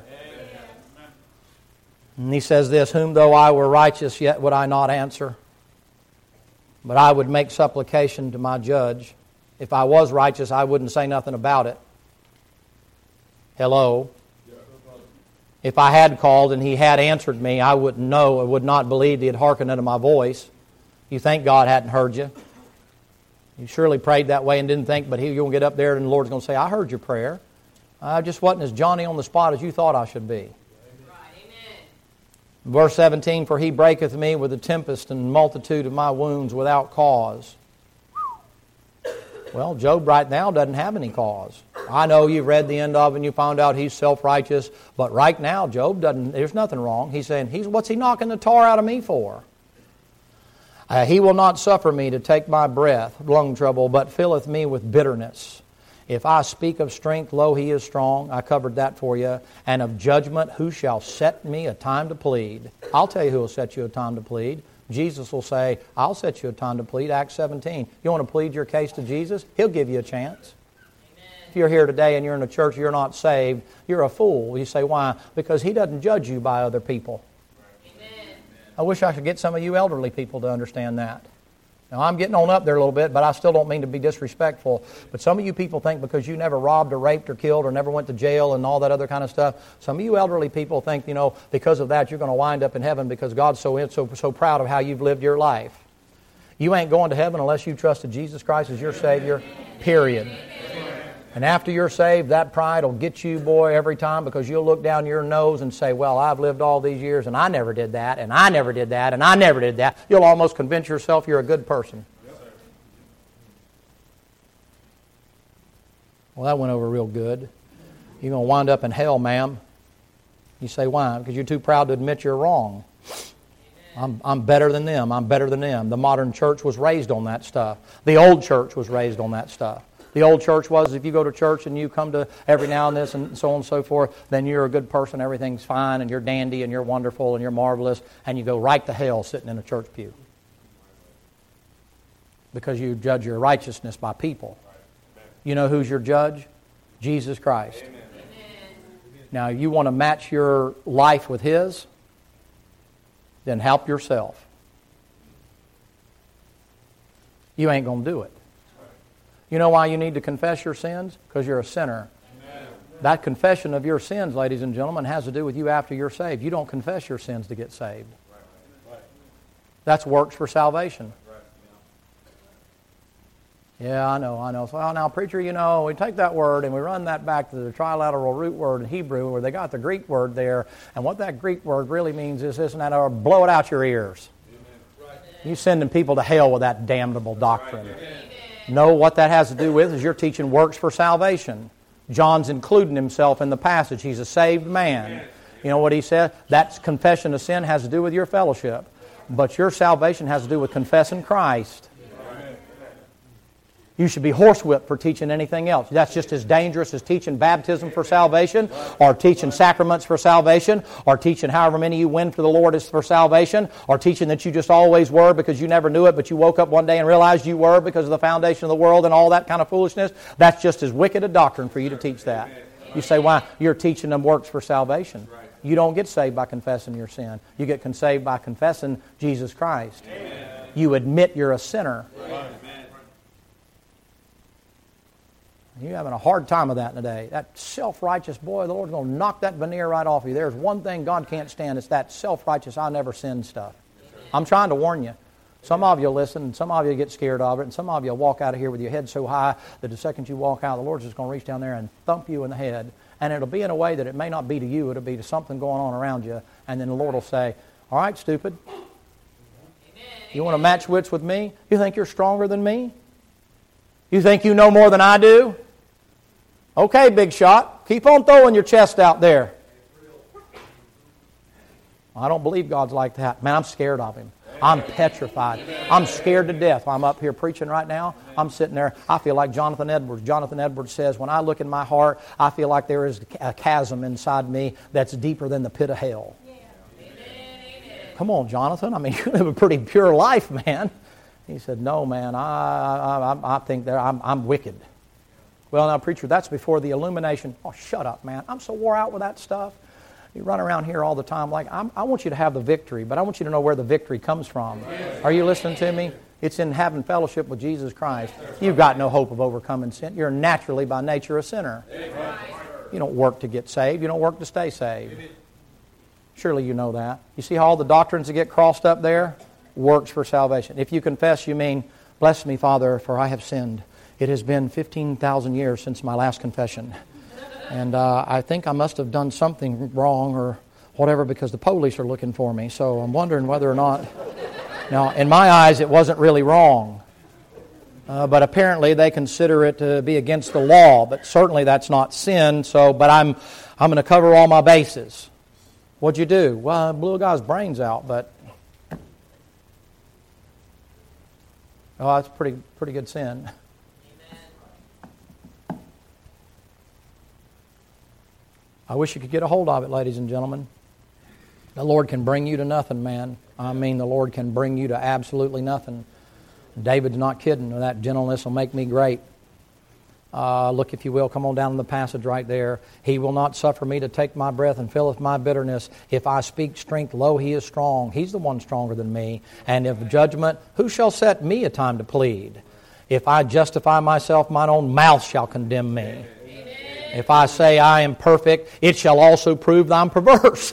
And he says this, whom though I were righteous, yet would I not answer. But I would make supplication to my judge. If I was righteous, I wouldn't say nothing about it. Hello? If I had called and he had answered me, I wouldn't know, I would not believe he had hearkened unto my voice. You think God hadn't heard you. You surely prayed that way and didn't think, but you're going to get up there and the Lord's going to say, I heard your prayer. I just wasn't as Johnny on the spot as you thought I should be. Amen. Verse seventeen, for He breaketh me with a tempest and multitude of my wounds without cause. Well, Job right now doesn't have any cause. I know you've read the end of it and you found out he's self-righteous, but right now Job doesn't, there's nothing wrong. He's saying, he's, what's he knocking the tar out of me for? Uh, he will not suffer me to take my breath, lung trouble, but filleth me with bitterness. If I speak of strength, lo, He is strong. I covered that for you. And of judgment, who shall set me a time to plead? I'll tell you who will set you a time to plead. Jesus will say, I'll set you a time to plead, Acts seventeen. You want to plead your case to Jesus? He'll give you a chance. Amen. If you're here today and you're in a church, you're not saved, you're a fool. You say, why? Because He doesn't judge you by other people. I wish I could get some of you elderly people to understand that. Now, I'm getting on up there a little bit, but I still don't mean to be disrespectful. But some of you people think because you never robbed or raped or killed or never went to jail and all that other kind of stuff, some of you elderly people think, you know, because of that you're going to wind up in heaven because God's so, so, so proud of how you've lived your life. You ain't going to heaven unless you trusted Jesus Christ as your Savior, period. And after you're saved, that pride will get you, boy, every time because you'll look down your nose and say, well, I've lived all these years and I never did that, and I never did that, and I never did that. You'll almost convince yourself you're a good person. Yes, sir. Well, that went over real good. You're going to wind up in hell, ma'am. You say, why? Because you're too proud to admit you're wrong. I'm, I'm better than them. I'm better than them. The modern church was raised on that stuff. The old church was raised on that stuff. The old church was, if you go to church and you come to every now and this and so on and so forth, then you're a good person, everything's fine, and you're dandy, and you're wonderful, and you're marvelous, and you go right to hell sitting in a church pew. Because you judge your righteousness by people. You know who's your judge? Jesus Christ. Amen. Now, you want to match your life with His? Then help yourself. You ain't going to do it. You know why you need to confess your sins? Because you're a sinner. Amen. That confession of your sins, ladies and gentlemen, has to do with you after you're saved. You don't confess your sins to get saved. That's works for salvation. Yeah, I know, I know. So, well, now, preacher, you know, we take that word and we run that back to the trilateral root word in Hebrew where they got the Greek word there, and what that Greek word really means is this and that, or blow it out your ears. Right. You sending people to hell with that damnable doctrine. Right. No, what that has to do with is you're teaching works for salvation. John's including himself in the passage. He's a saved man. You know what he said? That confession of sin has to do with your fellowship. But your salvation has to do with confessing Christ. You should be horsewhipped for teaching anything else. That's just as dangerous as teaching baptism for salvation, or teaching sacraments for salvation, or teaching however many you win for the Lord is for salvation, or teaching that you just always were because you never knew it, but you woke up one day and realized you were because of the foundation of the world and all that kind of foolishness. That's just as wicked a doctrine for you to teach that. You say, why? You're teaching them works for salvation. You don't get saved by confessing your sin. You get saved by confessing Jesus Christ. You admit you're a sinner. You're having a hard time with that today. That self-righteous, boy, the Lord's going to knock that veneer right off you. There's one thing God can't stand. It's that self-righteous, I'll never sin stuff. I'm trying to warn you. Some of you listen, and some of you get scared of it, and some of you walk out of here with your head so high that the second you walk out, the Lord's just going to reach down there and thump you in the head. And it'll be in a way that it may not be to you. It'll be to something going on around you. And then the Lord will say, all right, stupid. You want to match wits with me? You think you're stronger than me? You think you know more than I do? Okay, big shot. Keep on throwing your chest out there. I don't believe God's like that. Man, I'm scared of Him. I'm petrified. I'm scared to death. I'm up here preaching right now. I'm sitting there. I feel like Jonathan Edwards. Jonathan Edwards says, when I look in my heart, I feel like there is a chasm inside me that's deeper than the pit of hell. Come on, Jonathan. I mean, you live a pretty pure life, man. He said, no, man, I, I, I think that I'm, I'm wicked. Well, now, preacher, that's before the illumination. Oh, shut up, man. I'm so wore out with that stuff. You run around here all the time like, I'm, I want you to have the victory, but I want you to know where the victory comes from. Are you listening to me? It's in having fellowship with Jesus Christ. You've got no hope of overcoming sin. You're naturally by nature a sinner. You don't work to get saved. You don't work to stay saved. Surely you know that. You see how all the doctrines that get crossed up there? Works for salvation. If you confess, you mean, bless me, Father, for I have sinned. It has been fifteen thousand years since my last confession. And uh, I think I must have done something wrong or whatever because the police are looking for me. So I'm wondering whether or not... Now, in my eyes, it wasn't really wrong. Uh, but apparently they consider it to be against the law. But certainly that's not sin. So, but I'm I'm going to cover all my bases. What'd you do? Well, I blew a guy's brains out, but... Oh, that's pretty pretty good sin. I wish you could get a hold of it, ladies and gentlemen. The Lord can bring you to nothing, man. I mean, the Lord can bring you to absolutely nothing. David's not kidding. That gentleness will make me great. Uh, look, if you will, come on down to the passage right there. He will not suffer me to take my breath and filleth my bitterness. If I speak strength, lo, He is strong. He's the one stronger than me. And if judgment, who shall set me a time to plead? If I justify myself, mine own mouth shall condemn me. If I say I am perfect, it shall also prove that I'm perverse.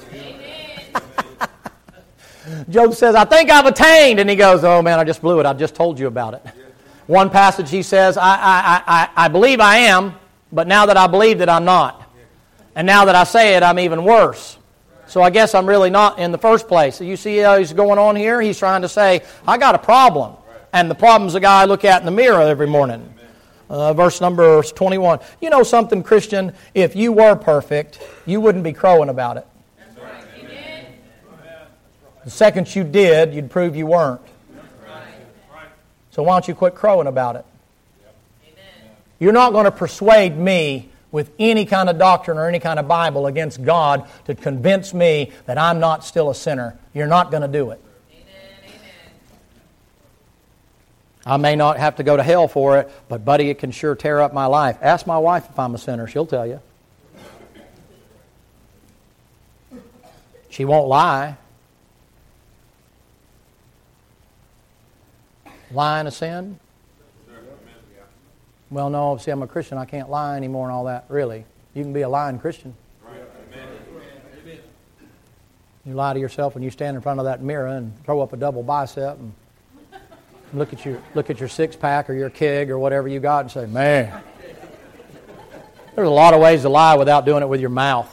Job says, I think I've attained. And he goes, oh man, I just blew it. I just told you about it. One passage he says, I, I, I, I believe I am, but now that I believe that I'm not. And now that I say it, I'm even worse. So I guess I'm really not in the first place. So you see how he's going on here? He's trying to say, I got a problem. And the problem's the guy I look at in the mirror every morning. Uh, verse number twenty-one. You know something, Christian? If you were perfect, you wouldn't be crowing about it. That's right. Amen. The second you did, you'd prove you weren't. Right. So why don't you quit crowing about it? Amen. You're not going to persuade me with any kind of doctrine or any kind of Bible against God to convince me that I'm not still a sinner. You're not going to do it. I may not have to go to hell for it, but buddy, it can sure tear up my life. Ask my wife if I'm a sinner. She'll tell you. She won't lie. Lying a sin? Well, no, see, I'm a Christian. I can't lie anymore and all that. Really. You can be a lying Christian. You lie to yourself when you stand in front of that mirror and throw up a double bicep and look at your look at your six pack or your keg or whatever you got and say, man. There's a lot of ways to lie without doing it with your mouth.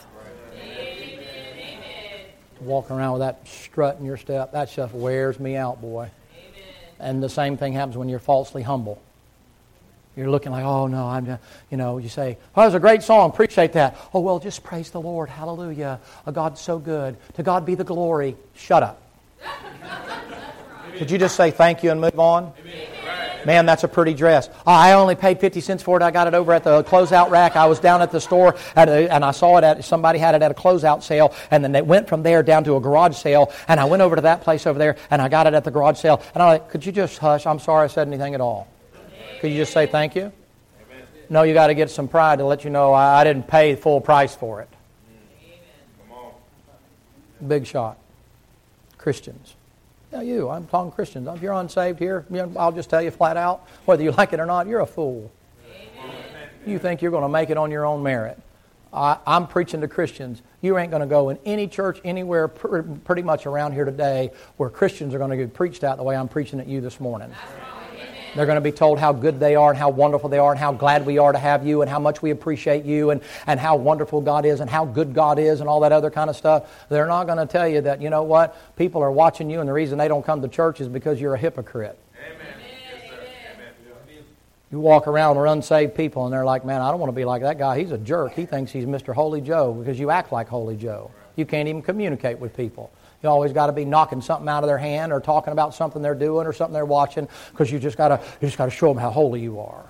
Walking around with that strut in your step, that stuff wears me out, boy. And the same thing happens when you're falsely humble. You're looking like, oh no, I'm, you know, you say, oh, it was a great song, appreciate that. Oh, well, just praise the Lord, hallelujah. Oh, God's so good. To God be the glory. Shut up. Could you just say thank you and move on? Man, that's a pretty dress. Oh, I only paid fifty cents for it. I got it over at the closeout rack. I was down at the store at a, and I saw it at, somebody had it at a closeout sale, and then it went from there down to a garage sale, and I went over to that place over there, and I got it at the garage sale. And I'm like, could you just hush? I'm sorry I said anything at all. Could you just say thank you? Amen. No, you got to get some pride to let you know I, I didn't pay full price for it. Come on. Big shot. Christians. Yeah, you. I'm talking Christians. If you're unsaved here, I'll just tell you flat out, whether you like it or not, you're a fool. Amen. You think you're going to make it on your own merit. I, I'm preaching to Christians. You ain't going to go in any church anywhere pr- pretty much around here today where Christians are going to get preached at the way I'm preaching at you this morning. They're going to be told how good they are and how wonderful they are and how glad we are to have you and how much we appreciate you and, and how wonderful God is and how good God is and all that other kind of stuff. They're not going to tell you that, you know what, people are watching you and the reason they don't come to church is because you're a hypocrite. Amen. Yes, Amen. You walk around with unsaved people and they're like, man, I don't want to be like that guy. He's a jerk. He thinks he's Mister Holy Joe because you act like Holy Joe. You can't even communicate with people. You always got to be knocking something out of their hand or talking about something they're doing or something they're watching because you just got to you just got to show them how holy you are.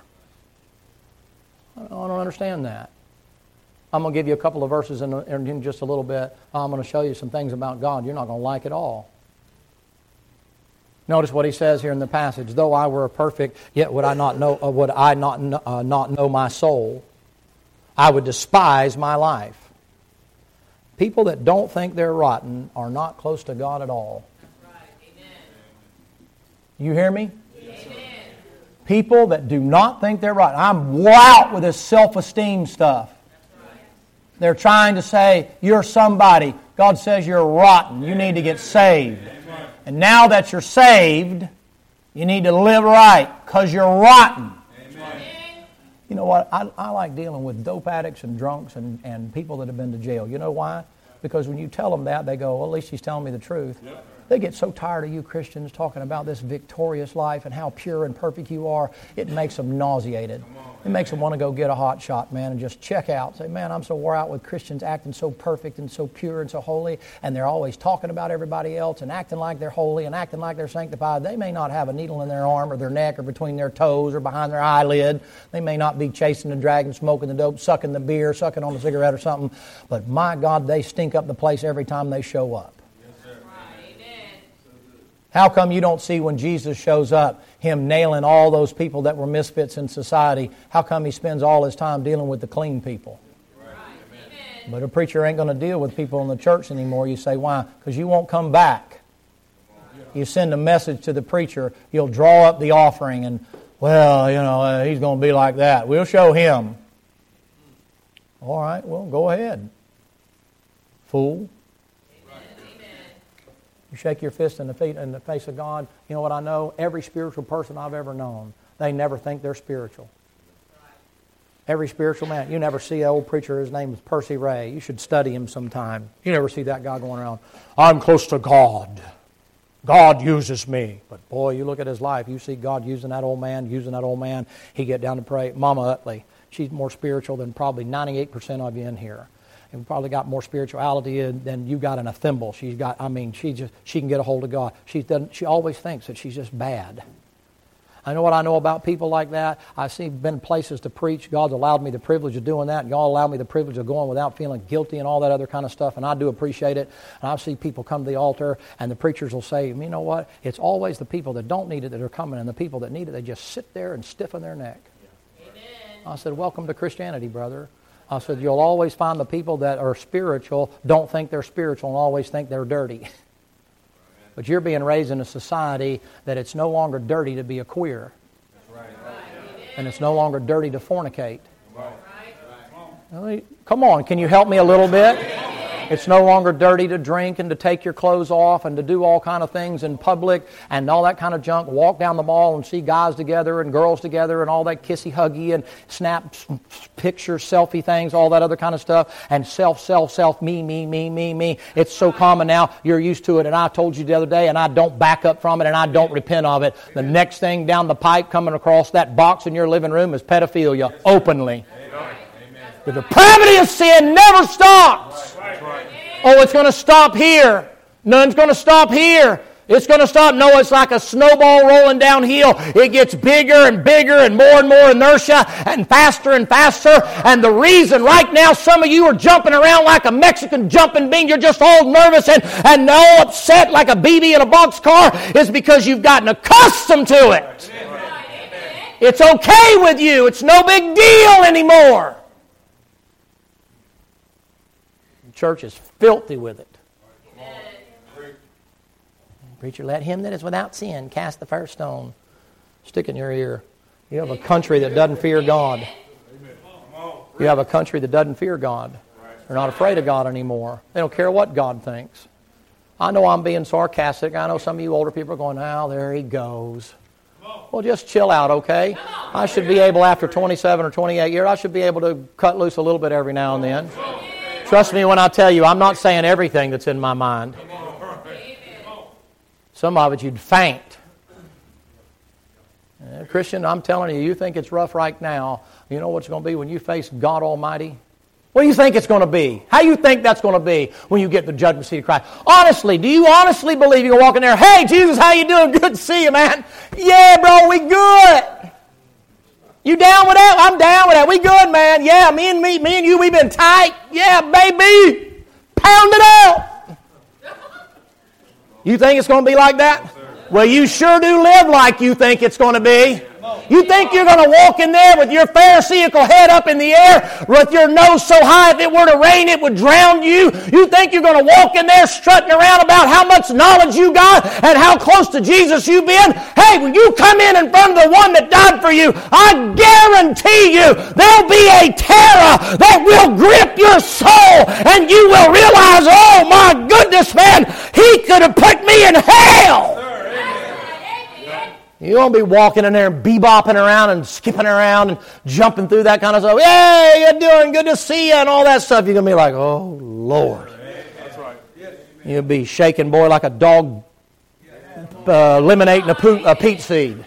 I don't understand that. I'm going to give you a couple of verses in, in just a little bit. I'm going to show you some things about God you're not going to like at all. Notice what he says here in the passage. Though I were perfect, yet would I not know uh, would I not uh, not know my soul. I would despise my life. People that don't think they're rotten are not close to God at all. That's right. Amen. You hear me? Yes. People that do not think they're rotten. I'm wore out with this self-esteem stuff. That's right. They're trying to say, you're somebody. God says you're rotten. You need to get saved. Amen. And now that you're saved, you need to live right because you're rotten. Amen. You know what? I, I like dealing with dope addicts and drunks and, and people that have been to jail. You know why? Because when you tell them that, they go, well, at least he's telling me the truth. Yep. They get so tired of you Christians talking about this victorious life and how pure and perfect you are, it makes them nauseated. It makes them want to go get a hot shot, man, and just check out. Say, man, I'm so wore out with Christians acting so perfect and so pure and so holy, and they're always talking about everybody else and acting like they're holy and acting like they're sanctified. They may not have a needle in their arm or their neck or between their toes or behind their eyelid. They may not be chasing the dragon, smoking the dope, sucking the beer, sucking on the cigarette or something. But my God, they stink up the place every time they show up. How come you don't see when Jesus shows up, Him nailing all those people that were misfits in society? How come He spends all His time dealing with the clean people? Right. But a preacher ain't going to deal with people in the church anymore. You say, why? Because you won't come back. You send a message to the preacher, you'll draw up the offering and, well, you know, uh, he's going to be like that. We'll show him. All right, well, go ahead. Fool. You shake your fist in the feet in the face of God. You know what I know? Every spiritual person I've ever known, they never think they're spiritual. Every spiritual man. You never see an old preacher, his name is Percy Ray. You should study him sometime. You never see that guy going around, I'm close to God. God uses me. But boy, you look at his life, you see God using that old man, using that old man. He get down to pray. Mama Utley, she's more spiritual than probably ninety-eight percent of you in here. And probably got more spirituality than you got in a thimble. She's got, I mean, she just she can get a hold of God. She doesn't. She always thinks that she's just bad. I know what I know about people like that. I've seen been places to preach. God's allowed me the privilege of doing that. And y'all allow me the privilege of going without feeling guilty and all that other kind of stuff. And I do appreciate it. And I see people come to the altar and the preachers will say, you know what? It's always the people that don't need it that are coming, and the people that need it, they just sit there and stiffen their neck. Amen. I said, welcome to Christianity, brother. I said, you'll always find the people that are spiritual don't think they're spiritual and always think they're dirty. But you're being raised in a society that it's no longer dirty to be a queer. And it's no longer dirty to fornicate. Come on, can you help me a little bit? It's no longer dirty to drink and to take your clothes off and to do all kind of things in public and all that kind of junk. Walk down the mall and see guys together and girls together and all that kissy-huggy and snap pictures, selfie things, all that other kind of stuff. And self, self, self, me, me, me, me, me. It's so common now, you're used to it. And I told you the other day, and I don't back up from it and I don't repent of it. The next thing down the pipe coming across that box in your living room is pedophilia openly. The depravity of sin never stops. Oh, it's going to stop here. None's going to stop here. It's going to stop. No, it's like a snowball rolling downhill. It gets bigger and bigger and more and more inertia and faster and faster. And the reason right now some of you are jumping around like a Mexican jumping bean, you're just all nervous and, and all upset like a B B in a boxcar, is because you've gotten accustomed to it. It's okay with you. It's no big deal anymore. Church is filthy with it. Amen. Preacher, let him that is without sin cast the first stone. Stick in your ear. You have a country that doesn't fear God. You have a country that doesn't fear God. They're not afraid of God anymore. They don't care what God thinks. I know I'm being sarcastic. I know some of you older people are going, oh, there he goes. Well, just chill out, okay? I should be able, after twenty-seven or twenty-eight years, I should be able to cut loose a little bit every now and then. Trust me when I tell you, I'm not saying everything that's in my mind. Some of it you'd faint. Uh, Christian, I'm telling you, you think it's rough right now. You know what it's going to be when you face God Almighty? What do you think it's going to be? How do you think that's going to be when you get the judgment seat of Christ? Honestly, do you honestly believe you're walking there, hey, Jesus, how you doing? Good to see you, man. Yeah, bro, we good. You down with that? I'm down with that. We good, man. Yeah, me and me, me and you, we've been tight. Yeah, baby. Pound it out. You think it's going to be like that? Well, you sure do live like you think it's going to be. You think you're going to walk in there with your pharisaical head up in the air, with your nose so high if it were to rain it would drown you? You think you're going to walk in there strutting around about how much knowledge you got and how close to Jesus you've been? Hey, when you come in in front of the one that died for you, I guarantee you there'll be a terror that will grip your soul, and you will realize, oh my goodness, man, he could have put me in hell. You won't be walking in there and bebopping around and skipping around and jumping through that kind of stuff. Hey, you doing? Good to see you and all that stuff. You're going to be like, oh, Lord. That's right. You'll be shaking, boy, like a dog uh, eliminating a, poop, a peach seed.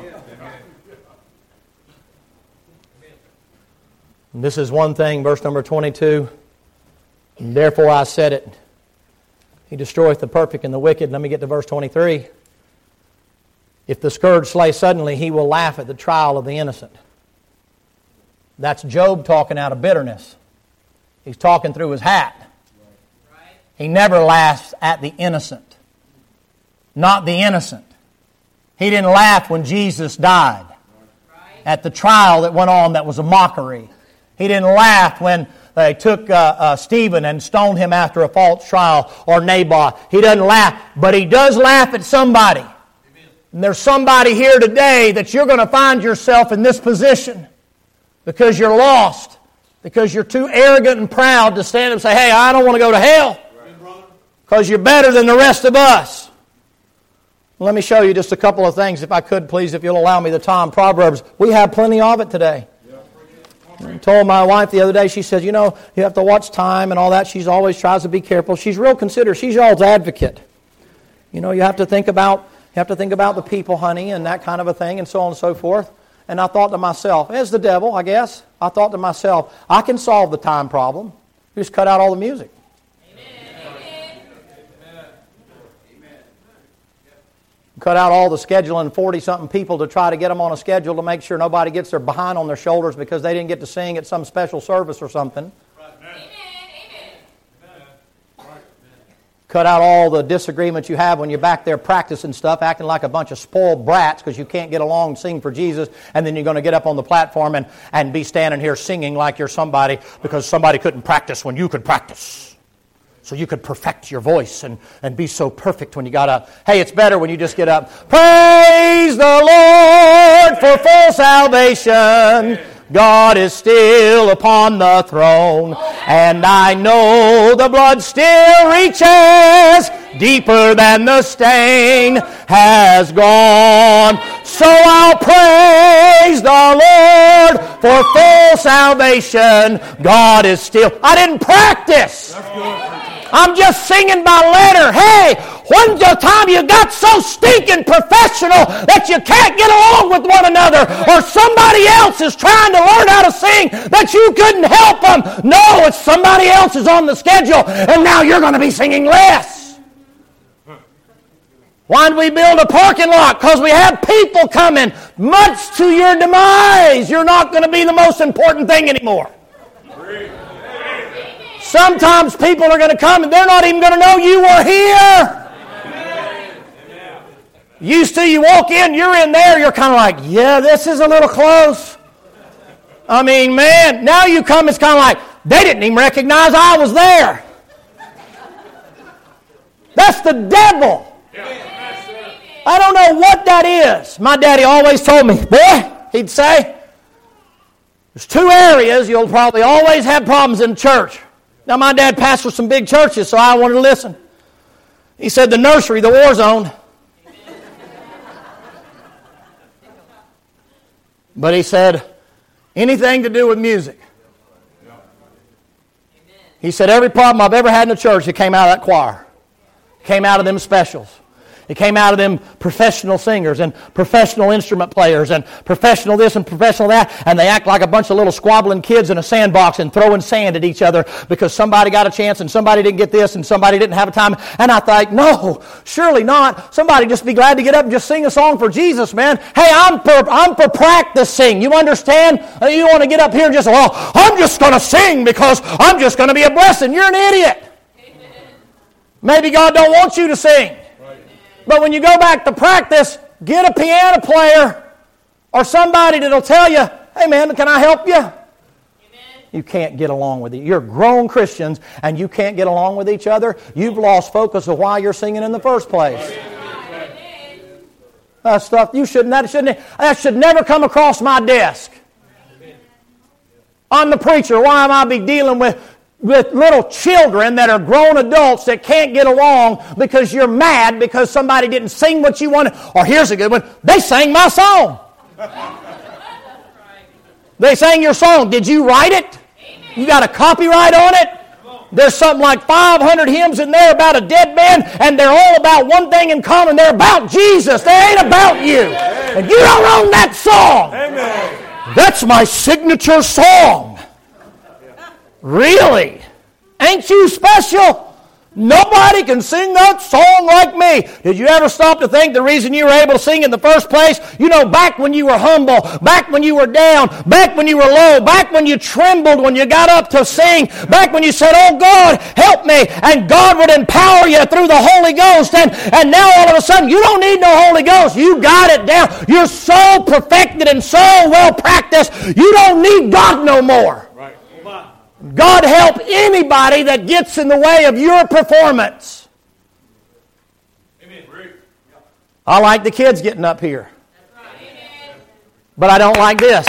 And this is one thing, verse number twenty-two. And therefore I said it. He destroyeth the perfect and the wicked. Let me get to verse twenty-three. If the scourge slay suddenly, he will laugh at the trial of the innocent. That's Job talking out of bitterness. He's talking through his hat. He never laughs at the innocent. Not the innocent. He didn't laugh when Jesus died. At the trial that went on that was a mockery. He didn't laugh when they took uh, uh, Stephen and stoned him after a false trial, or Naboth. He doesn't laugh, but he does laugh at somebody. And there's somebody here today that you're going to find yourself in this position because you're lost, because you're too arrogant and proud to stand up and say, hey, I don't want to go to hell because you're better than the rest of us. Let me show you just a couple of things, if I could, please, if you'll allow me the time. Proverbs. We have plenty of it today. I told my wife the other day, she said, you know, you have to watch time and all that. She always tries to be careful. She's real considerate. She's y'all's advocate. You know, you have to think about... You have to think about the people, honey, and that kind of a thing, and so on and so forth. And I thought to myself, as the devil, I guess, I thought to myself, I can solve the time problem. You just cut out all the music. Amen. Cut out all the scheduling forty-something people to try to get them on a schedule to make sure nobody gets their behind on their shoulders because they didn't get to sing at some special service or something. Cut out all the disagreements you have when you're back there practicing stuff, acting like a bunch of spoiled brats because you can't get along and sing for Jesus, and then you're going to get up on the platform and, and be standing here singing like you're somebody because somebody couldn't practice when you could practice. So you could perfect your voice and, and be so perfect when you got up. Hey, it's better when you just get up. Praise the Lord for full salvation. God is still upon the throne, and I know the blood still reaches deeper than the stain has gone. So I'll praise the Lord for full salvation. God is still... I didn't practice. I'm just singing by letter. Hey, when's the time you got so stinking professional that you can't get along with one another, or somebody else is trying to learn how to sing that you couldn't help them? No, it's somebody else is on the schedule, and now you're going to be singing less. Why did we build a parking lot? Because we have people coming. Much to your demise, you're not going to be the most important thing anymore. Sometimes people are going to come and they're not even going to know you were here. Used to, you walk in, you're in there, you're kind of like, yeah, this is a little close. I mean, man, now you come, it's kind of like, they didn't even recognize I was there. That's the devil. I don't know what that is. My daddy always told me, boy, he'd say, there's two areas you'll probably always have problems in church. Now, my dad pastored some big churches, so I wanted to listen. He said the nursery, the war zone. But he said, anything to do with music. He said, every problem I've ever had in a church, it came out of that choir. It came out of them specials. It came out of them professional singers and professional instrument players and professional this and professional that, and they act like a bunch of little squabbling kids in a sandbox and throwing sand at each other because somebody got a chance and somebody didn't get this and somebody didn't have a time. And I thought, no, surely not. Somebody just be glad to get up and just sing a song for Jesus, man. Hey, I'm for, I'm for practicing. You understand? You want to get up here and just, well, I'm just going to sing because I'm just going to be a blessing. You're an idiot. Maybe God don't want you to sing. But when you go back to practice, get a piano player or somebody that'll tell you, hey man, can I help you? Amen. You can't get along with it. You're grown Christians and you can't get along with each other. You've lost focus of why you're singing in the first place. That stuff you shouldn't. That shouldn't. That should never come across my desk. I'm the preacher. Why am I be dealing with? with little children that are grown adults that can't get along because you're mad because somebody didn't sing what you wanted? Or here's a good one. They sang my song. They sang your song. Did you write it? You got a copyright on it? There's something like five hundred hymns in there about a dead man, and they're all about one thing in common. They're about Jesus. They ain't about you. And you don't own that song. That's my signature song. Really? Ain't you special? Nobody can sing that song like me. Did you ever stop to think the reason you were able to sing in the first place? You know, back when you were humble, back when you were down, back when you were low, back when you trembled when you got up to sing, back when you said, oh God, help me, and God would empower you through the Holy Ghost, and, and now all of a sudden you don't need no Holy Ghost. You got it down. You're so perfected and so well practiced, you don't need God no more. God help anybody that gets in the way of your performance. Amen. I like the kids getting up here. But I don't like this.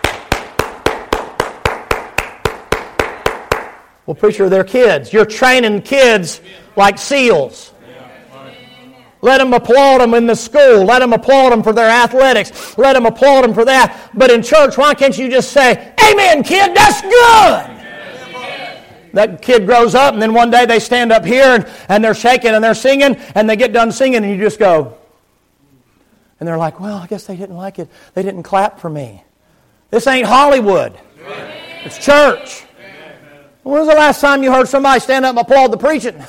Well, preacher, they're kids. You're training kids like seals. Let them applaud them in the school. Let them applaud them for their athletics. Let them applaud them for that. But in church, why can't you just say, amen, kid, that's good. That kid grows up, and then one day they stand up here, and, and they're shaking, and they're singing, and they get done singing, and you just go. And they're like, well, I guess they didn't like it. They didn't clap for me. This ain't Hollywood. It's church. When was the last time you heard somebody stand up and applaud the preaching?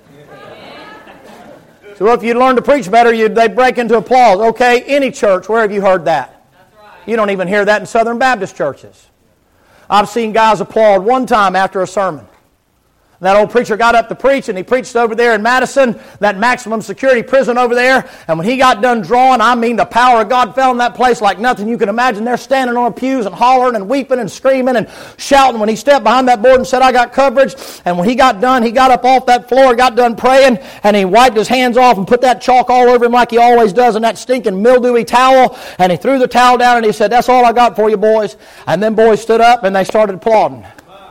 So well, if you'd learn to preach better, you'd, they'd break into applause. Okay, any church, where have you heard that? You don't even hear that in Southern Baptist churches. I've seen guys applaud one time after a sermon. That old preacher got up to preach, and he preached over there in Madison, that maximum security prison over there. And when he got done drawing, I mean, the power of God fell in that place like nothing you can imagine. They're standing on the pews and hollering and weeping and screaming and shouting when he stepped behind that board and said, I got coverage. And when he got done, he got up off that floor, got done praying, and he wiped his hands off and put that chalk all over him like he always does in that stinking mildewy towel. And he threw the towel down and he said, that's all I got for you, boys. And then boys stood up and they started applauding.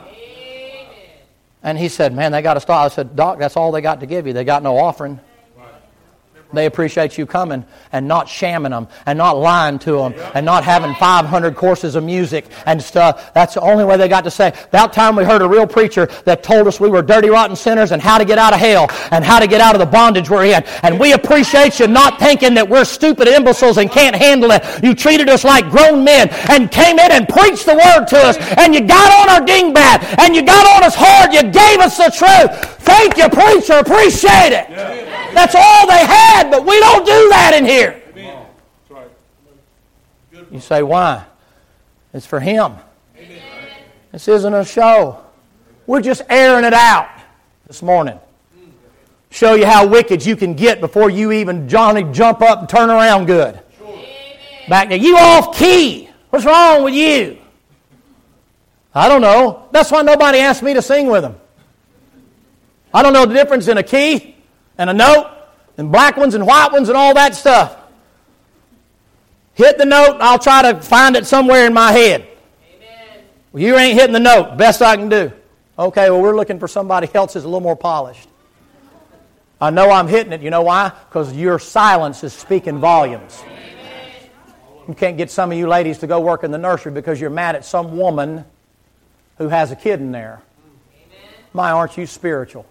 And he said, man, they got to stop. I said, Doc, that's all they got to give you. They got no offering. They appreciate you coming and not shamming them and not lying to them and not having five hundred courses of music and stuff. That's the only way they got to say. About time we heard a real preacher that told us we were dirty, rotten sinners and how to get out of hell and how to get out of the bondage we're in. And we appreciate you not thinking that we're stupid imbeciles and can't handle it. You treated us like grown men and came in and preached the word to us. And you got on our dingbat and you got on us hard. You gave us the truth. Thank you, preacher. Appreciate it. That's all they had, but we don't do that in here. You say, why? It's for Him. This isn't a show. We're just airing it out this morning. Show you how wicked you can get before you even, Johnny, jump up and turn around good. Back there, you off key. What's wrong with you? I don't know. That's why nobody asked me to sing with them. I don't know the difference in a key and a note and black ones and white ones and all that stuff. Hit the note, I'll try to find it somewhere in my head. Amen. Well, you ain't hitting the note. Best I can do. Okay, well, we're looking for somebody else who's a little more polished. I know I'm hitting it. You know why? Because your silence is speaking volumes. Amen. You can't get some of you ladies to go work in the nursery because you're mad at some woman who has a kid in there. Amen. My, aren't you spiritual?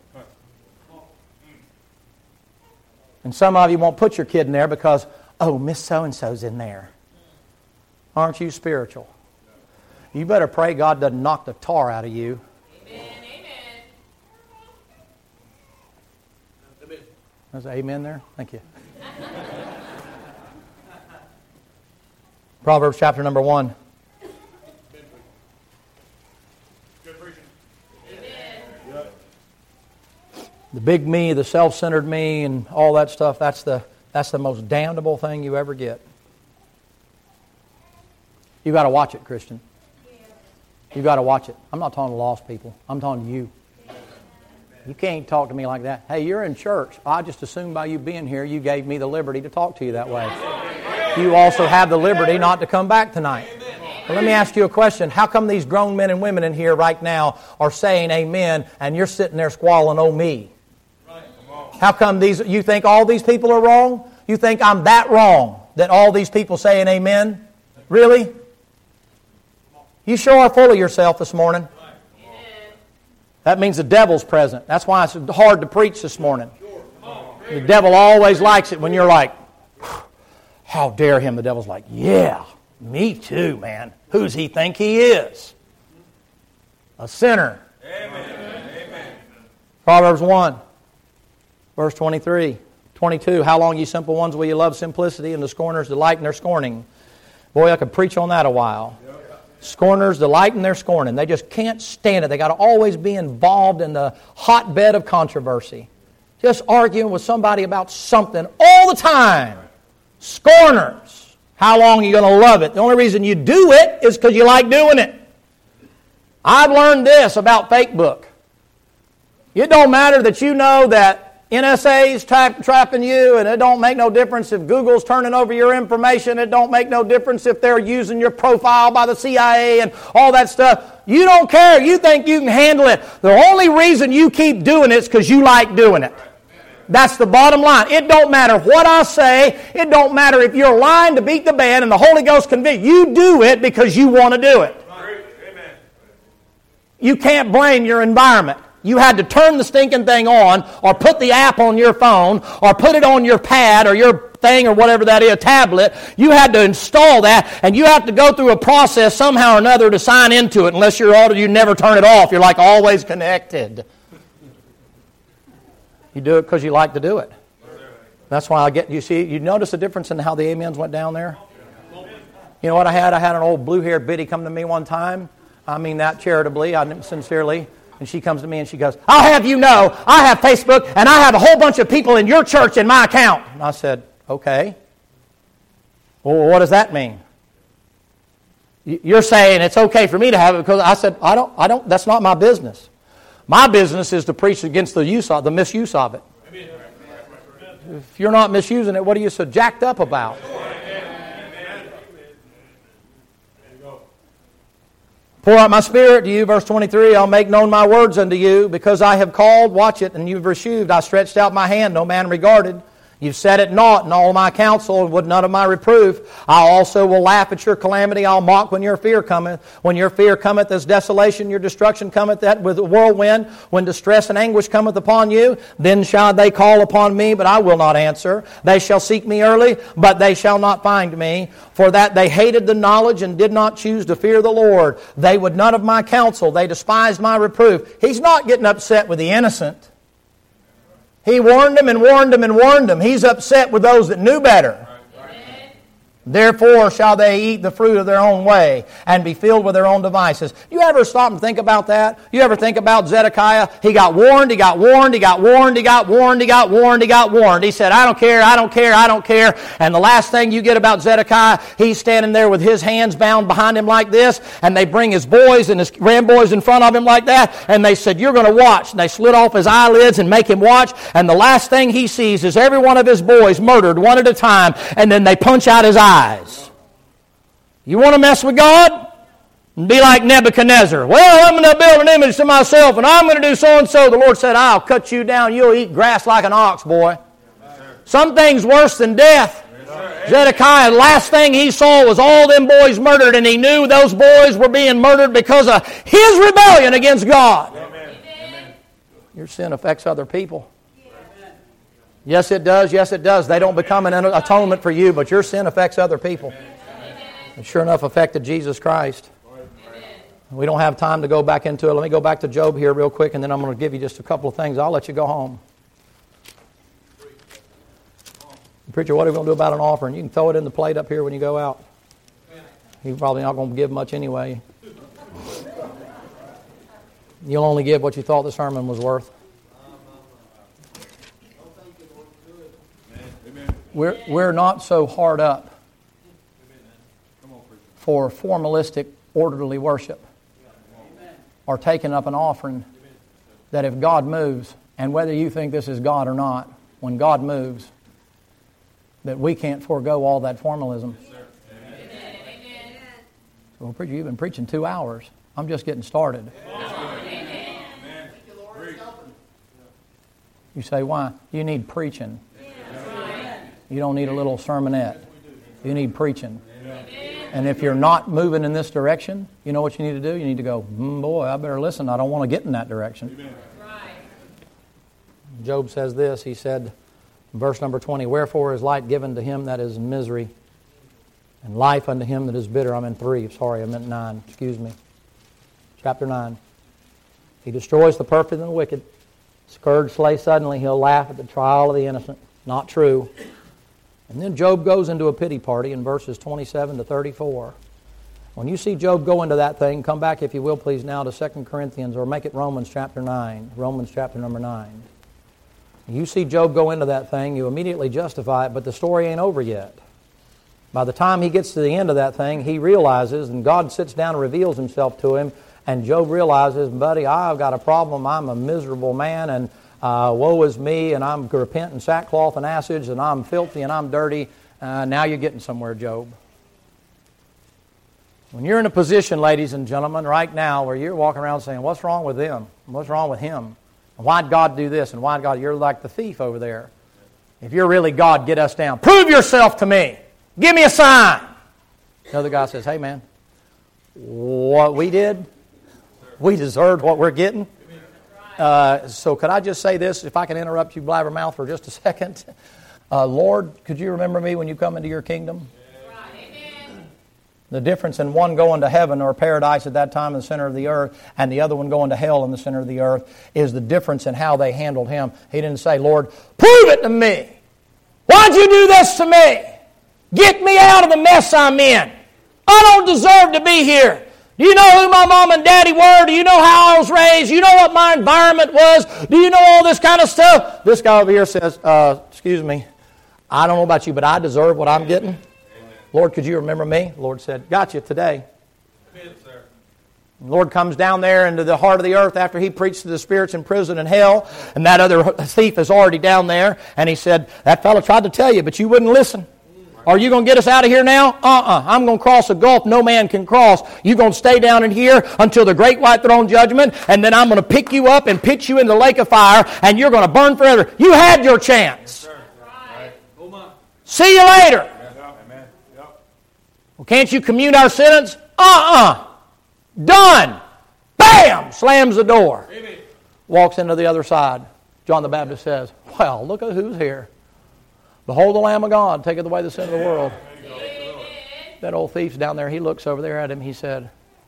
And some of you won't put your kid in there because, oh, Miss So-and-so's in there. Aren't you spiritual? You better pray God doesn't knock the tar out of you. Amen. Amen. There's an amen there? Thank you. Proverbs chapter number one. The big me, the self-centered me, and all that stuff, that's the that's the most damnable thing you ever get. You got to watch it, Christian. You got to watch it. I'm not talking to lost people. I'm talking to you. You can't talk to me like that. Hey, you're in church. I just assumed by you being here, you gave me the liberty to talk to you that way. You also have the liberty not to come back tonight. But let me ask you a question. How come these grown men and women in here right now are saying amen, and you're sitting there squalling, oh me? How come these? You think all these people are wrong? You think I'm that wrong that all these people saying amen? Really? You sure are full of yourself this morning. That means the devil's present. That's why it's hard to preach this morning. The devil always likes it when you're like, how dare him? The devil's like, yeah, me too, man. Who's he think he is? A sinner. Amen. Proverbs one. Verse twenty-three, twenty-two, how long, ye simple ones, will you love simplicity, and the scorners delight in their scorning? Boy, I could preach on that a while. Scorners delight in their scorning. They just can't stand it. They got to always be involved in the hotbed of controversy. Just arguing with somebody about something all the time. Scorners. How long are you going to love it? The only reason you do it is because you like doing it. I've learned this about Facebook. It don't matter that you know that N S A's tra- trapping you, and it don't make no difference if Google's turning over your information. It don't make no difference if they're using your profile by the C I A and all that stuff. You don't care. You think you can handle it. The only reason you keep doing it is because you like doing it. That's the bottom line. It don't matter what I say. It don't matter if you're lying to beat the band and the Holy Ghost convict. You do it because you want to do it. You can't blame your environment. You had to turn the stinking thing on, or put the app on your phone, or put it on your pad, or your thing, or whatever that is, tablet. You had to install that, and you have to go through a process somehow or another to sign into it. Unless you're auto, you never turn it off. You're like always connected. You do it because you like to do it. That's why I get, you see, you notice the difference in how the amens went down there? You know what I had? I had an old blue-haired biddy come to me one time. I mean that charitably, I sincerely. And she comes to me and she goes, I'll have you know, I have Facebook and I have a whole bunch of people in your church in my account. And I said, okay. Well, what does that mean? You're saying it's okay for me to have it because I said, I don't, I don't, that's not my business. My business is to preach against the use of, the misuse of it. If you're not misusing it, what are you so jacked up about? Pour out my Spirit to you, verse twenty-three, I'll make known my words unto you, because I have called, watch it, and you've received. I stretched out my hand, no man regarded. You've set at naught in all my counsel, and would none of my reproof. I also will laugh at your calamity. I'll mock when your fear cometh. When your fear cometh as desolation, your destruction cometh that with a whirlwind. When distress and anguish cometh upon you, then shall they call upon me, but I will not answer. They shall seek me early, but they shall not find me. For that they hated the knowledge and did not choose to fear the Lord. They would none of my counsel. They despised my reproof. He's not getting upset with the innocent. He warned them and warned them and warned them. He's upset with those that knew better. Therefore shall they eat the fruit of their own way and be filled with their own devices. You ever stop and think about that? You ever think about Zedekiah? He got warned, he got warned, he got warned, he got warned, he got warned, he got warned. He said, I don't care, I don't care, I don't care. And the last thing you get about Zedekiah, he's standing there with his hands bound behind him like this, and they bring his boys and his grandboys in front of him like that, and they said, you're going to watch. And they slit off his eyelids and make him watch, and the last thing he sees is every one of his boys murdered one at a time, and then they punch out his eyes. Eyes. You want to mess with God? And be like Nebuchadnezzar. Well, I'm going to build an image to myself and I'm going to do so and so. The Lord said, I'll cut you down. You'll eat grass like an ox, boy. Yes, some things worse than death. Yes, Zedekiah, the last thing he saw was all them boys murdered, and he knew those boys were being murdered because of his rebellion against God. Amen. Your sin affects other people. Yes, it does. Yes, it does. They don't become an atonement for you, but your sin affects other people. It sure enough affected Jesus Christ. We don't have time to go back into it. Let me go back to Job here real quick, and then I'm going to give you just a couple of things. I'll let you go home. Preacher, what are we going to do about an offering? You can throw it in the plate up here when you go out. You're probably not going to give much anyway. You'll only give what you thought the sermon was worth. We're, we're not so hard up for formalistic, orderly worship or taking up an offering that if God moves, and whether you think this is God or not, when God moves, that we can't forego all that formalism. So, well, preacher, you've been preaching two hours. I'm just getting started. You say, why? You need preaching. You don't need a little sermonette. You need preaching. And if you're not moving in this direction, you know what you need to do? You need to go, mm, boy, I better listen. I don't want to get in that direction. Job says this. He said, verse number twenty, wherefore is light given to him that is in misery, and life unto him that is bitter. I'm in three. Sorry, I meant nine. Excuse me. Chapter nine. He destroys the perfect and the wicked. Scourge slay suddenly. He'll laugh at the trial of the innocent. Not true. And then Job goes into a pity party in verses twenty-seven to thirty-four. When you see Job go into that thing, come back, if you will, please, now to Second Corinthians, or make it Romans chapter nine. Romans chapter number nine. You see Job go into that thing, you immediately justify it, but the story ain't over yet. By the time he gets to the end of that thing, he realizes, and God sits down and reveals himself to him, and Job realizes, buddy, I've got a problem. I'm a miserable man, and Uh, woe is me, and I'm repenting sackcloth and ashes, and I'm filthy and I'm dirty. Uh, now you're getting somewhere, Job. When you're in a position, ladies and gentlemen, right now, where you're walking around saying, what's wrong with them? What's wrong with him? Why'd God do this? And why'd God? You're like the thief over there. If you're really God, get us down. Prove yourself to me. Give me a sign. The other guy says, hey, man, what we did, we deserved what we're getting. Uh, so could I just say this, if I can interrupt you, blabbermouth, for just a second? Uh, Lord, could you remember me when you come into your kingdom? Amen. The difference in one going to heaven or paradise at that time in the center of the earth and the other one going to hell in the center of the earth is the difference in how they handled him. He didn't say, Lord, prove it to me. Why'd you do this to me? Get me out of the mess I'm in. I don't deserve to be here. Do you know who my mom and daddy were? Do you know how I was raised? Do you know what my environment was? Do you know all this kind of stuff? This guy over here says, uh, excuse me, I don't know about you, but I deserve what I'm getting. Amen. Lord, could you remember me? The Lord said, got you today. Amen, sir. The Lord comes down there into the heart of the earth after He preached to the spirits in prison and hell, and that other thief is already down there, and He said, that fellow tried to tell you, but you wouldn't listen. Are you going to get us out of here now? Uh-uh. I'm going to cross a gulf no man can cross. You're going to stay down in here until the great white throne judgment, and then I'm going to pick you up and pitch you in the lake of fire, and you're going to burn forever. You had your chance. Yes, right. See you later. Yeah. Amen. Yep. Well, can't you commute our sentence? Uh-uh. Done. Bam! Slams the door. Amen. Walks into the other side. John the Baptist says, well, look at who's here. Behold the Lamb of God, taketh away the sin of the world. Amen. That old thief's down there. He looks over there at him. He said,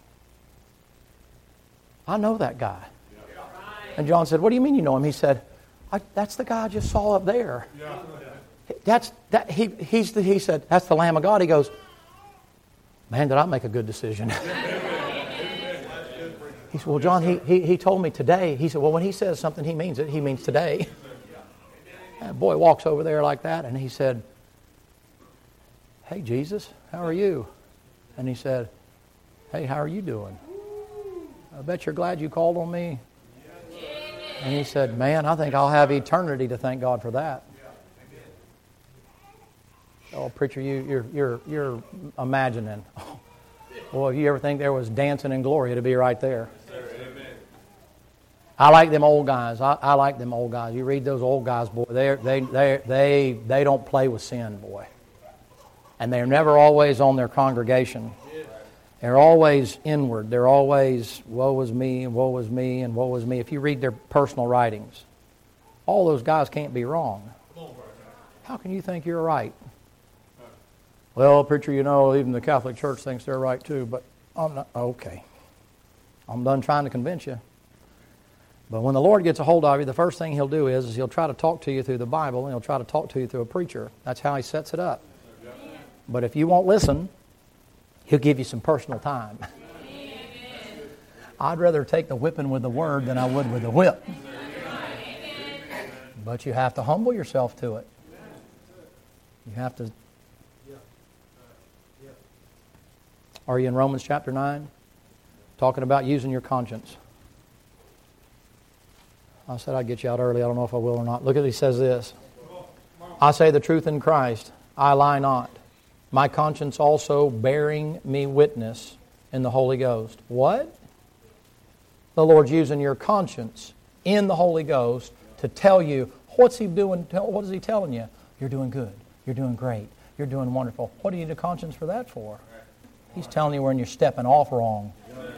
I know that guy. And John said, what do you mean you know him? He said, I, that's the guy I just saw up there. That's that. He he's the, he said, that's the Lamb of God. He goes, man, did I make a good decision? He said, well, John, he, he he told me today. He said, well, when he says something, he means it. He means today. That boy walks over there like that, and he said, hey, Jesus, how are you? And he said, hey, how are you doing? I bet you're glad you called on me. And he said, man, I think I'll have eternity to thank God for that. Oh, preacher, you, you're you're you're imagining. Oh, boy, if you ever think there was dancing in glory, it'd be right there. I like them old guys. I, I like them old guys. You read those old guys, boy. They they they they they don't play with sin, boy. And they're never always on their congregation. They're always inward. They're always woe is me and woe is me and woe is me. If you read their personal writings, all those guys can't be wrong. How can you think you're right? Well, preacher, you know, even the Catholic Church thinks they're right too. But I'm not okay. I'm done trying to convince you. But when the Lord gets a hold of you, the first thing He'll do is, is He'll try to talk to you through the Bible, and He'll try to talk to you through a preacher. That's how He sets it up. But if you won't listen, He'll give you some personal time. I'd rather take the whipping with the word than I would with the whip. But you have to humble yourself to it. You have to. Are you in Romans chapter nine? Talking about using your conscience. I said I'd get you out early. I don't know if I will or not. Look at, he says this. I say the truth in Christ. I lie not. My conscience also bearing me witness in the Holy Ghost. What? The Lord's using your conscience in the Holy Ghost to tell you, what's He doing? What is He telling you? You're doing good. You're doing great. You're doing wonderful. What do you need a conscience for that for? He's telling you when you're stepping off wrong.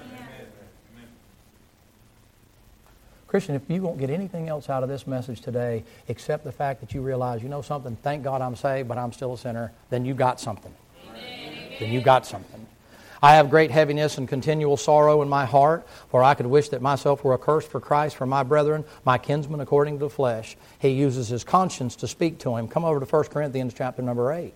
Christian, if you won't get anything else out of this message today except the fact that you realize, you know something, thank God I'm saved, but I'm still a sinner, then you got something. Amen. Then you got something. I have great heaviness and continual sorrow in my heart, for I could wish that myself were accursed for Christ, for my brethren, my kinsmen according to the flesh. He uses his conscience to speak to him. Come over to First Corinthians chapter number eight.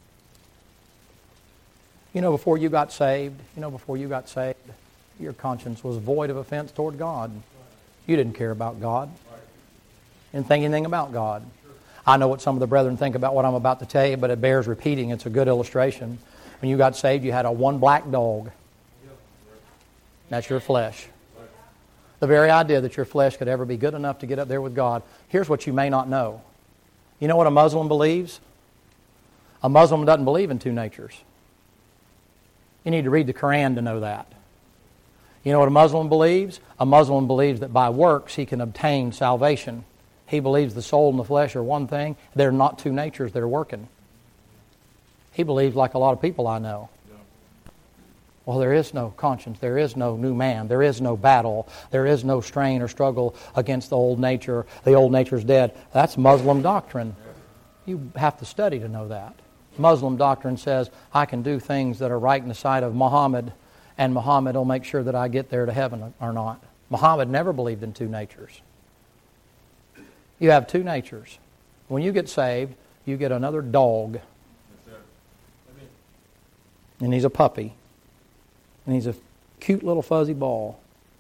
You know, before you got saved, you know, before you got saved, your conscience was void of offense toward God. You didn't care about God. You didn't think anything about God. I know what some of the brethren think about what I'm about to tell you, but it bears repeating. It's a good illustration. When you got saved, you had a one black dog. That's your flesh. The very idea that your flesh could ever be good enough to get up there with God. Here's what you may not know. You know what a Muslim believes? A Muslim doesn't believe in two natures. You need to read the Quran to know that. You know what a Muslim believes? A Muslim believes that by works he can obtain salvation. He believes the soul and the flesh are one thing. They're not two natures, they're working. He believes like a lot of people I know. Well, there is no conscience. There is no new man. There is no battle. There is no strain or struggle against the old nature. The old nature's dead. That's Muslim doctrine. You have to study to know that. Muslim doctrine says, I can do things that are right in the sight of Muhammad, and Muhammad will make sure that I get there to heaven or not. Muhammad never believed in two natures. You have two natures. When you get saved, you get another dog. And he's a puppy. And he's a cute little fuzzy ball.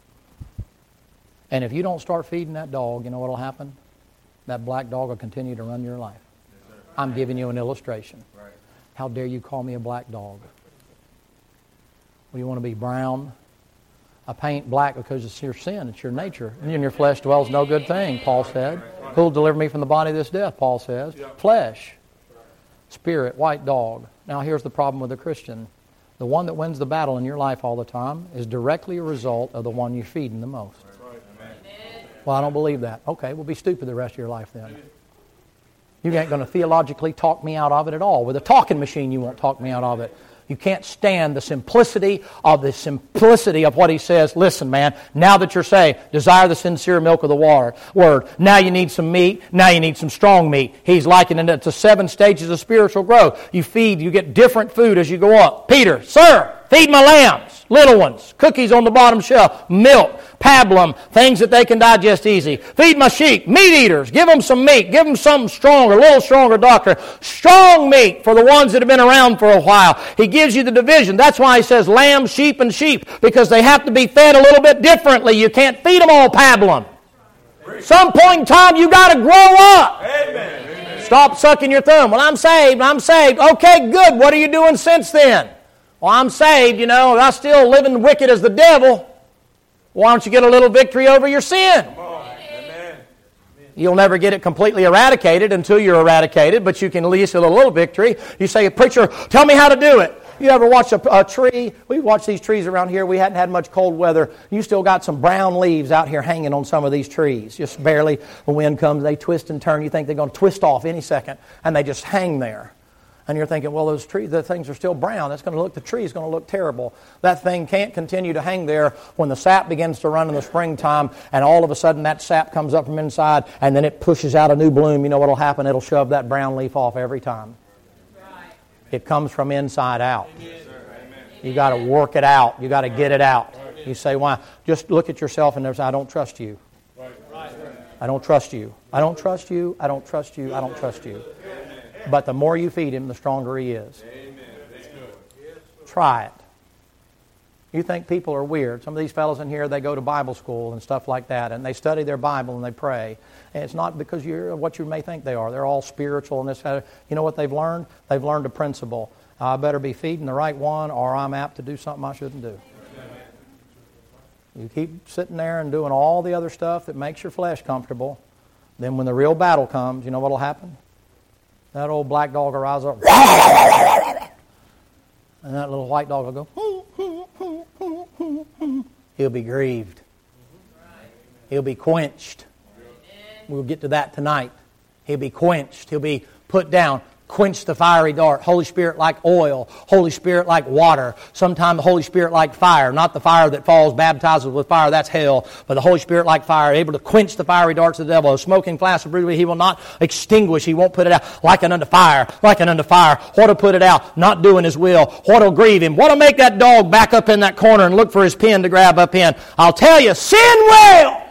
And if you don't start feeding that dog, you know what will happen? That black dog will continue to run your life. Yes, I'm giving you an illustration. Right. How dare you call me a black dog? Well, you want to be brown? I paint black because it's your sin, it's your nature. And in your flesh dwells no good thing, Paul said. Who will deliver me from the body of this death, Paul says. Flesh, spirit, white dog. Now here's the problem with a Christian. The one that wins the battle in your life all the time is directly a result of the one you're feeding the most. Well, I don't believe that. Okay, well, be stupid the rest of your life then. You ain't going to theologically talk me out of it at all. With a talking machine, you won't talk me out of it. You can't stand the simplicity of the simplicity of what he says. Listen, man, now that you're saved, desire the sincere milk of the water, word. Now you need some meat. Now you need some strong meat. He's likening it to seven stages of spiritual growth. You feed, you get different food as you go up. Peter, sir, feed my lambs, little ones, cookies on the bottom shelf, milk, pablum, things that they can digest easy. Feed my sheep, meat eaters. Give them some meat. Give them something stronger, a little stronger doctrine. Strong meat for the ones that have been around for a while. He gives you the division. That's why he says lamb, sheep, and sheep, because they have to be fed a little bit differently. You can't feed them all pablum. Some point in time, you got to grow up. Amen. Stop sucking your thumb. Well, I'm saved. I'm saved. Okay, good. What are you doing since then? Well, I'm saved, you know. I'm still living wicked as the devil. Why don't you get a little victory over your sin? Amen. You'll never get it completely eradicated until you're eradicated, but you can at least get a little victory. You say, preacher, tell me how to do it. You ever watch a, a tree? We watch these trees around here. We hadn't had much cold weather. You still got some brown leaves out here hanging on some of these trees. Just barely. The wind comes, they twist and turn. You think they're going to twist off any second, and they just hang there. And you're thinking, well, those trees, the things are still brown. That's going to look, the tree is going to look terrible. That thing can't continue to hang there when the sap begins to run in the springtime, and all of a sudden that sap comes up from inside, and then it pushes out a new bloom. You know what will happen? It'll shove that brown leaf off every time. Right. It comes from inside out. You got to work it out. You got to get it out. You say, why? Just look at yourself and say, I don't trust you. I don't trust you. I don't trust you. I don't trust you. I don't trust you. But the more you feed him, the stronger he is. Try it. You think people are weird. Some of these fellows in here, they go to Bible school and stuff like that, and they study their Bible and they pray. And it's not because you're what you may think they are. They're all spiritual and this. You know what they've learned? They've learned a principle. I better be feeding the right one, or I'm apt to do something I shouldn't do. You keep sitting there and doing all the other stuff that makes your flesh comfortable. Then when the real battle comes, you know what will happen? That old black dog will rise up, and that little white dog will go, he'll be grieved. He'll be quenched. We'll get to that tonight. He'll be quenched. He'll be put down. Quench the fiery dart. Holy Spirit like oil. Holy Spirit like water. Sometimes the Holy Spirit like fire. Not the fire that falls, baptizes with fire. That's hell. But the Holy Spirit like fire. Able to quench the fiery darts of the devil. A smoking flash of brutally, he will not extinguish. He won't put it out. Like an unto fire. Like an unto fire. What'll put it out? Not doing his will. What'll grieve him? What'll make that dog back up in that corner and look for his pen to grab up in? I'll tell you, sin will.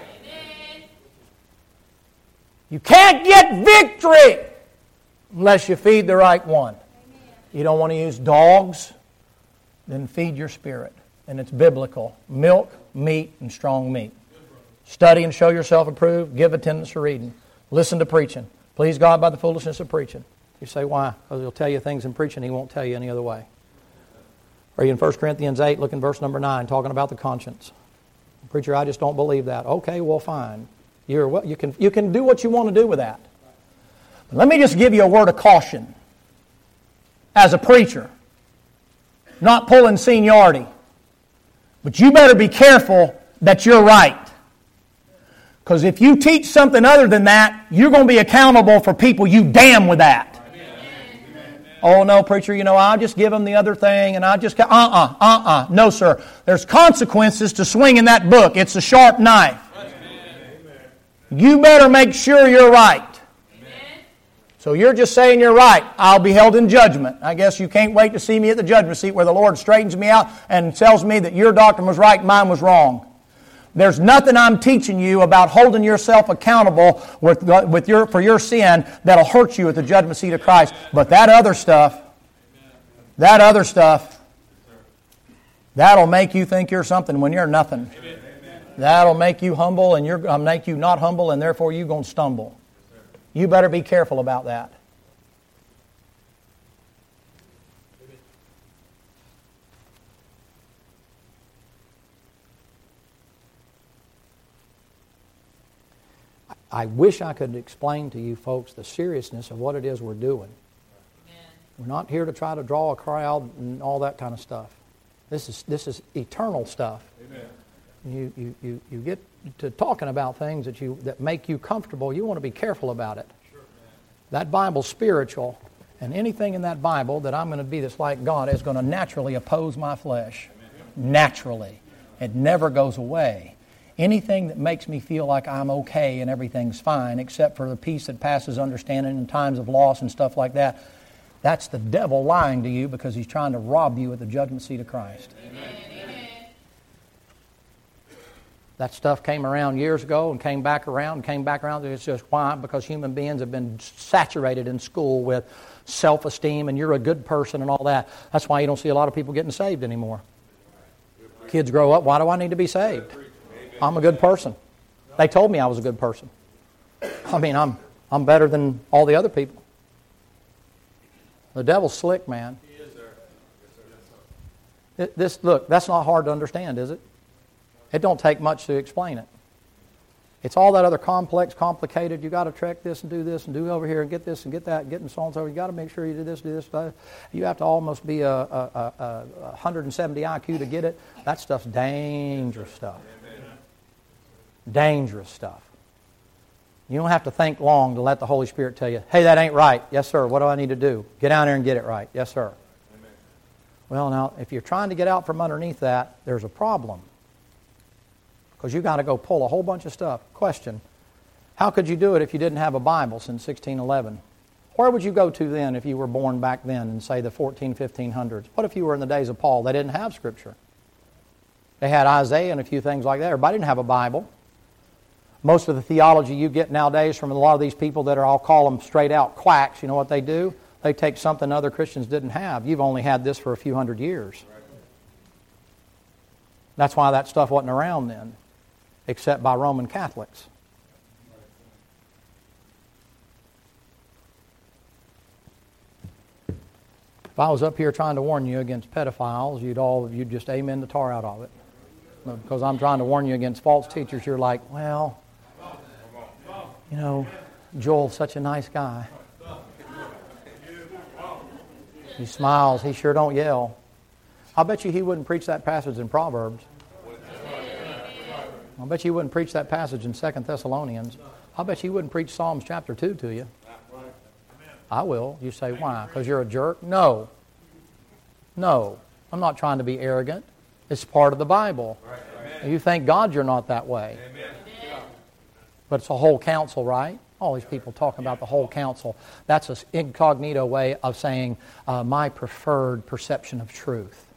You can't get victory unless you feed the right one. Amen. You don't want to use dogs, then feed your spirit. And it's biblical. Milk, meat, and strong meat. Study and show yourself approved. Give attendance to reading. Listen to preaching. Please God by the foolishness of preaching. You say, why? Because He'll tell you things in preaching He won't tell you any other way. Are you in First Corinthians eight, look in verse number nine, talking about the conscience. Preacher, I just don't believe that. Okay, well, fine. You're, well, you can, you can do what you want to do with that. But let me just give you a word of caution. As a preacher, not pulling seniority, but you better be careful that you're right. Because if you teach something other than that, you're going to be accountable for people you damn with that. Oh, no, preacher, you know, I'll just give them the other thing and I'll just... Uh-uh, uh-uh. No, sir. There's consequences to swinging that book. It's a sharp knife. You better make sure you're right. So you're just saying you're right. I'll be held in judgment. I guess you can't wait to see me at the judgment seat where the Lord straightens me out and tells me that your doctrine was right and mine was wrong. There's nothing I'm teaching you about holding yourself accountable with, with your, for your sin that'll hurt you at the judgment seat of Christ. But that other stuff, that other stuff, That'll make you think you're something when you're nothing. Amen. That'll make you humble, and you're going to make you not humble, and therefore you're going to stumble. You better be careful about that. I wish I could explain to you folks the seriousness of what it is we're doing. Amen. We're not here to try to draw a crowd and all that kind of stuff. This is this is eternal stuff. Amen. You, you, you, you get to talking about things that you that make you comfortable. You want to be careful about it. Sure, that Bible's spiritual, and anything in that Bible that I'm going to be that's like God is going to naturally oppose my flesh. Amen. Naturally. It never goes away. Anything that makes me feel like I'm okay and everything's fine, except for the peace that passes understanding in times of loss and stuff like that, that's the devil lying to you because he's trying to rob you at the judgment seat of Christ. Amen. That stuff came around years ago and came back around and came back around. It's just why? Because human beings have been saturated in school with self-esteem and you're a good person and all that. That's why you don't see a lot of people getting saved anymore. Kids grow up, why do I need to be saved? I'm a good person. They told me I was a good person. I mean, I'm I'm better than all the other people. The devil's slick, man. This look, that's not hard to understand, is it? It don't take much to explain it. It's all that other complex, complicated. You got to track this and do this and do over here and get this and get that and get and so on and so. You got to make sure you do this, do this. You have to almost be a, a, a, a one hundred seventy I Q to get it. That stuff's dangerous stuff. Dangerous stuff. You don't have to think long to let the Holy Spirit tell you, hey, that ain't right. Yes, sir. What do I need to do? Get down there and get it right. Yes, sir. Amen. Well, now, if you're trying to get out from underneath that, there's a problem. Because you got to go pull a whole bunch of stuff. Question, how could you do it if you didn't have a Bible since sixteen eleven? Where would you go to then if you were born back then in, say, the fourteen, fifteen hundreds? What if you were in the days of Paul? They didn't have Scripture. They had Isaiah and a few things like that. Everybody didn't have a Bible. Most of the theology you get nowadays from a lot of these people that are, I'll call them straight out quacks, you know what they do? They take something other Christians didn't have. You've only had this for a few hundred years. That's why that stuff wasn't around then, except by Roman Catholics. If I was up here trying to warn you against pedophiles, you'd all you'd just amen the tar out of it. Because I'm trying to warn you against false teachers, you're like, well, you know, Joel's such a nice guy. He smiles. He sure don't yell. I bet you he wouldn't preach that passage in Proverbs. I bet you he wouldn't preach that passage in Second Thessalonians. I bet you he wouldn't preach Psalms chapter two to you. I will. You say, why? Because you're a jerk? No. No. I'm not trying to be arrogant. It's part of the Bible. You thank God you're not that way. But it's a whole counsel, right? All these people talking about the whole counsel. That's an incognito way of saying uh, my preferred perception of truth.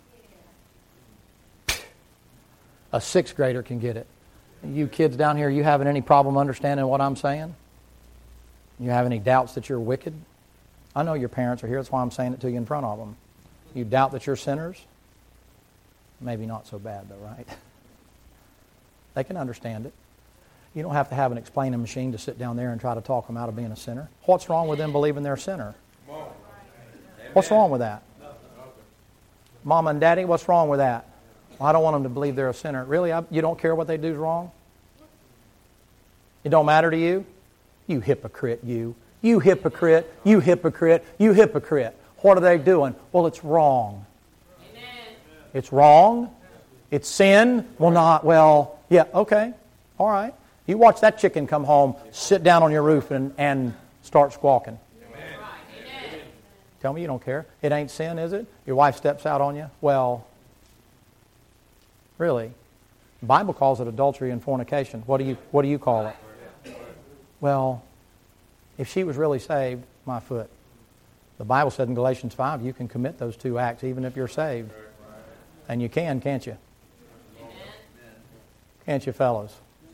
A sixth grader can get it. You kids down here, you having any problem understanding what I'm saying? You have any doubts that you're wicked? I know your parents are here. That's why I'm saying it to you in front of them. You doubt that you're sinners? Maybe not so bad, though, right? They can understand it. You don't have to have an explaining machine to sit down there and try to talk them out of being a sinner. What's wrong with them believing they're a sinner? What's wrong with that? Mama and Daddy, what's wrong with that? Well, I don't want them to believe they're a sinner. Really? I, you don't care what they do is wrong? It don't matter to you? You hypocrite, you. You hypocrite, you hypocrite, you hypocrite. What are they doing? Well, it's wrong. Amen. It's wrong. It's sin. Well, not, well, yeah, okay. All right. You watch that chicken come home, sit down on your roof and, and start squawking. Amen. Tell me you don't care. It ain't sin, is it? Your wife steps out on you? Well, really? The Bible calls it adultery and fornication. What do you what do you call it? Well, if she was really saved, my foot. The Bible said in Galatians five, you can commit those two acts even if you're saved. And you can, can't you? Can't you, fellows?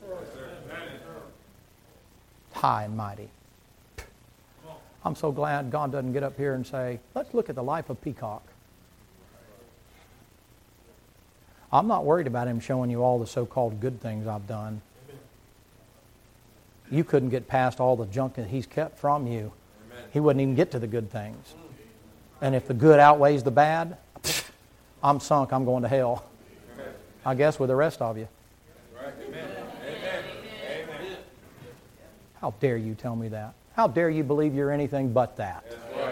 High and mighty. I'm so glad God doesn't get up here and say, let's look at the life of Peacock. I'm not worried about Him showing you all the so-called good things I've done. You couldn't get past all the junk that He's kept from you. He wouldn't even get to the good things. And if the good outweighs the bad, I'm sunk, I'm going to hell. I guess with the rest of you. How dare you tell me that? How dare you believe you're anything but that?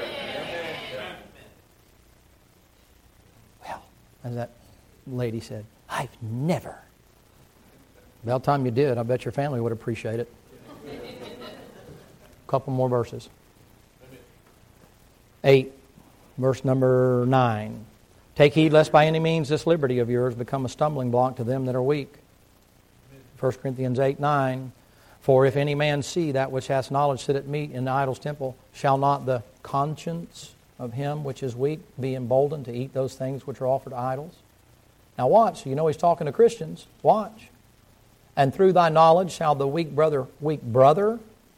Well, as that lady said, I've never. About the time you did, I bet your family would appreciate it. A couple more verses. Eight, verse number nine. Take heed lest by any means this liberty of yours become a stumbling block to them that are weak. First Corinthians eight, nine. For if any man see that which hath knowledge sit at meat in the idol's temple, shall not the conscience of him which is weak be emboldened to eat those things which are offered to idols? Now watch, you know he's talking to Christians. Watch. And through thy knowledge shall the weak brother, weak brother,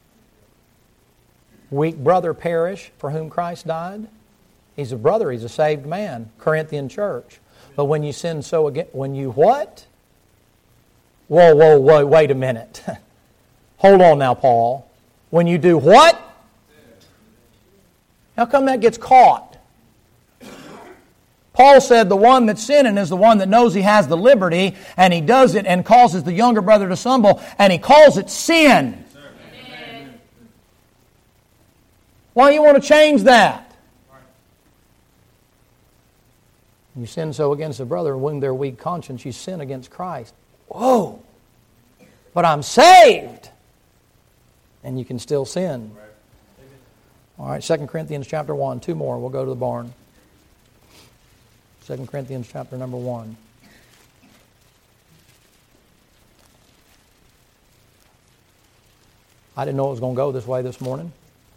weak brother perish for whom Christ died? He's a brother, he's a saved man, Corinthian church. But when you sin so again, when you what? Whoa, whoa, whoa, wait a minute. Hold on now, Paul. When you do what? How come that gets caught? Paul said the one that's sinning is the one that knows he has the liberty, and he does it and causes the younger brother to stumble, and he calls it sin. Why do you want to change that? You sin so against a brother, wound their weak conscience, you sin against Christ. Whoa! But I'm saved! And you can still sin. All right, Second Corinthians chapter one. Two more. We'll go to the barn. Second Corinthians chapter number one. I didn't know it was going to go this way this morning.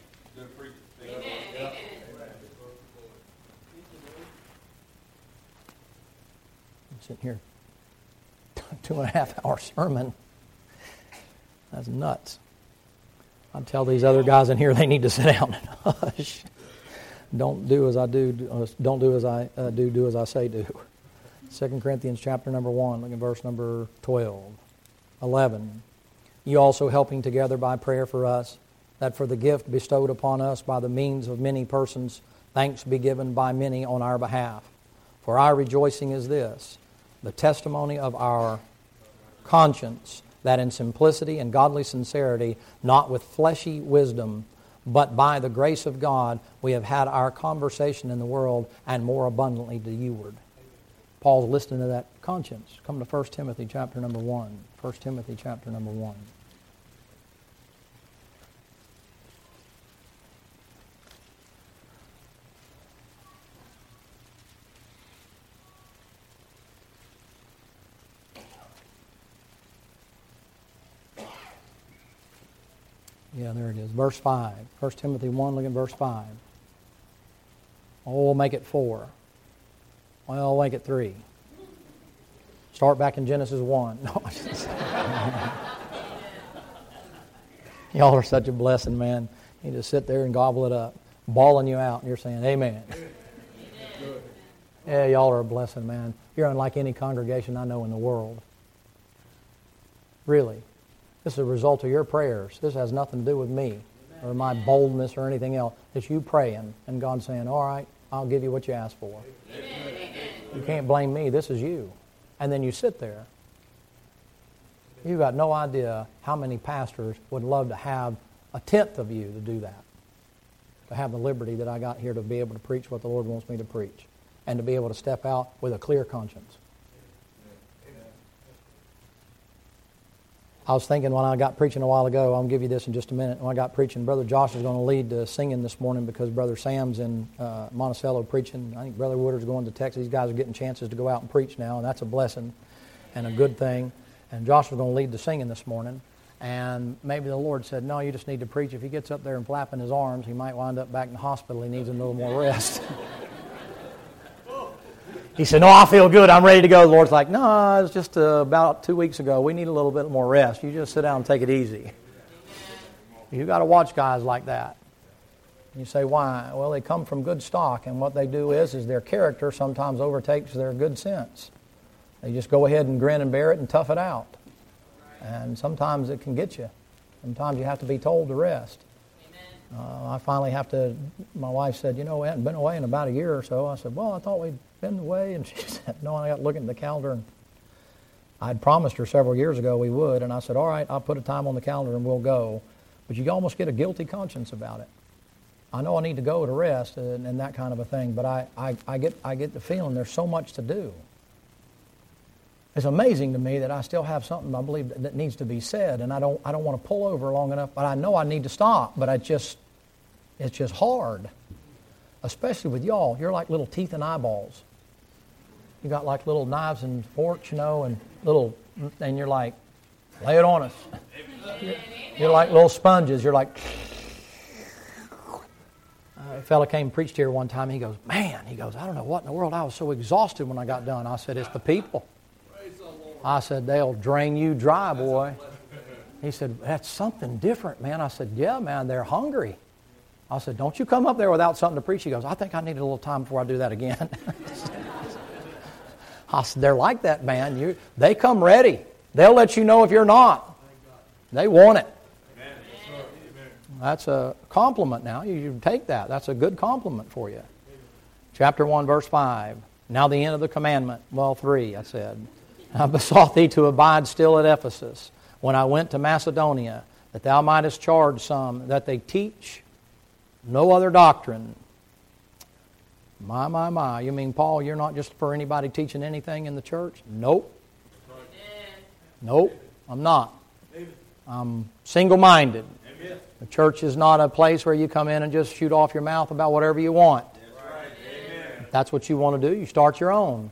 I'm sitting here. Two and a half hour sermon. That's nuts. I tell these other guys in here they need to sit down and hush. Don't do as I do. Don't do as I uh, do. Do as I say do. Second Corinthians chapter number one. Look at verse number twelve, eleven. You also helping together by prayer for us, that for the gift bestowed upon us by the means of many persons, thanks be given by many on our behalf. For our rejoicing is this, the testimony of our conscience, that in simplicity and godly sincerity, not with fleshy wisdom, but by the grace of God, we have had our conversation in the world, and more abundantly to youward. Paul's listening to that conscience. Come to First Timothy chapter number one. First Timothy chapter number one. Yeah, there it is. Verse five. First Timothy one, look at verse five. Oh, we'll make it four. Well, we'll make it three. Start back in Genesis one. No, y'all are such a blessing, man. You just sit there and gobble it up, bawling you out, and you're saying, amen. Yeah, y'all are a blessing, man. You're unlike any congregation I know in the world. Really. This is a result of your prayers. This has nothing to do with me or my boldness or anything else. It's you praying and God saying, all right, I'll give you what you asked for. You can't blame me. This is you. And then you sit there. You've got no idea how many pastors would love to have a tenth of you to do that. To have the liberty that I got here to be able to preach what the Lord wants me to preach. And to be able to step out with a clear conscience. I was thinking when I got preaching a while ago, I'll give you this in just a minute. When I got preaching, Brother Josh is going to lead the singing this morning because Brother Sam's in uh, Monticello preaching. I think Brother Woodard's going to Texas. These guys are getting chances to go out and preach now, and that's a blessing and a good thing. And Josh was going to lead the singing this morning. And maybe the Lord said, no, you just need to preach. If he gets up there and flapping his arms, he might wind up back in the hospital. He needs a little more rest. He said, no, I feel good. I'm ready to go. The Lord's like, no, it's just uh, about two weeks ago. We need a little bit more rest. You just sit down and take it easy. You've got to watch guys like that. You say, why? Well, they come from good stock, and what they do is, is their character sometimes overtakes their good sense. You just go ahead and grin and bear it and tough it out. And sometimes it can get you. Sometimes you have to be told to rest. Uh, I finally have to, my wife said, you know, we hadn't been away in about a year or so. I said, well, I thought we'd been away. And she said, no, I got looking at the calendar. And I'd promised her several years ago we would. And I said, all right, I'll put a time on the calendar and we'll go. But you almost get a guilty conscience about it. I know I need to go to rest and, and that kind of a thing, but I, I, I, get, I get the feeling there's so much to do. It's amazing to me that I still have something I believe that, that needs to be said, and I don't I don't want to pull over long enough, but I know I need to stop, but I just it's just hard. Especially with y'all. You're like little teeth and eyeballs. You got like little knives and forks, you know, and little and you're like, lay it on us. You're, you're like little sponges. You're like uh, a fella came and preached here one time, and he goes, man, he goes, I don't know what in the world, I was so exhausted when I got done. I said, it's the people. I said, they'll drain you dry, boy. He said, that's something different, man. I said, yeah, man, they're hungry. I said, don't you come up there without something to preach. He goes, I think I need a little time before I do that again. I said, they're like that, man. You, they come ready. They'll let you know if you're not. They want it. That's a compliment now. You, you take that. That's a good compliment for you. Chapter one, verse five. Now the end of the commandment. Well, three, I said. I besought thee to abide still at Ephesus when I went to Macedonia, that thou mightest charge some that they teach no other doctrine. My, my, my. You mean, Paul, you're not just for anybody teaching anything in the church? Nope. Nope, I'm not. I'm single-minded. The church is not a place where you come in and just shoot off your mouth about whatever you want. If that's what you want to do, you start your own.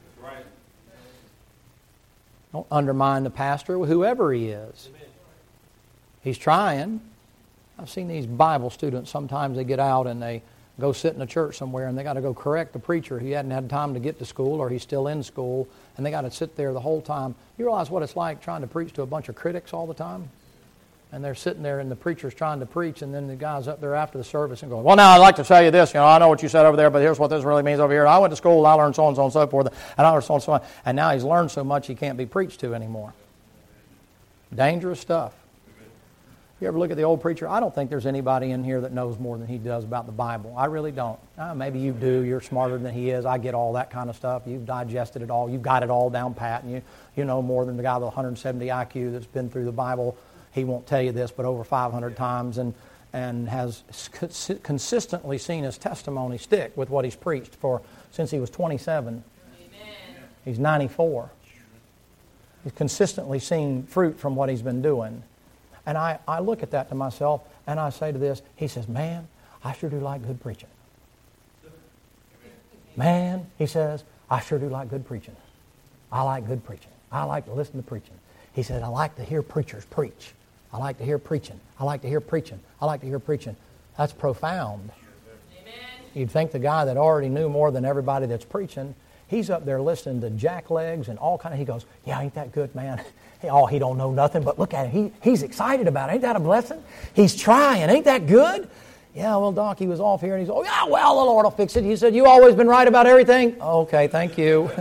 Don't undermine the pastor, whoever he is. He's trying. I've seen these Bible students, sometimes they get out and they go sit in a church somewhere and they got to go correct the preacher. He hadn't had time to get to school or he's still in school and they got to sit there the whole time. You realize what it's like trying to preach to a bunch of critics all the time? And they're sitting there and the preacher's trying to preach and then the guy's up there after the service and going, well, now I'd like to tell you this. You know, I know what you said over there, but here's what this really means over here. I went to school, I learned so-and-so and so forth, and I learned so-and-so. So on. And now he's learned so much he can't be preached to anymore. Dangerous stuff. You ever look at the old preacher? I don't think there's anybody in here that knows more than he does about the Bible. I really don't. Uh, maybe you do. You're smarter than he is. I get all that kind of stuff. You've digested it all. You've got it all down pat. And you, you know more than the guy with one hundred seventy I Q that's been through the Bible. He won't tell you this, but over five hundred times and, and has consistently seen his testimony stick with what he's preached for since he was twenty-seven. Amen. He's ninety-four. He's consistently seen fruit from what he's been doing. And I, I look at that to myself, and I say to this, he says, man, I sure do like good preaching. Man, he says, I sure do like good preaching. I like good preaching. I like to listen to preaching. He said, I like to hear preachers preach. I like to hear preaching. I like to hear preaching. I like to hear preaching. That's profound. Amen. You'd think the guy that already knew more than everybody that's preaching, he's up there listening to jacklegs and all kind of, he goes, yeah, ain't that good, man? Oh, he don't know nothing, but look at him. He, he's excited about it. Ain't that a blessing? He's trying. Ain't that good? Yeah, well, Doc, he was off here, and he's, oh, yeah, well, the Lord will fix it. He said, you always been right about everything? Okay, thank you.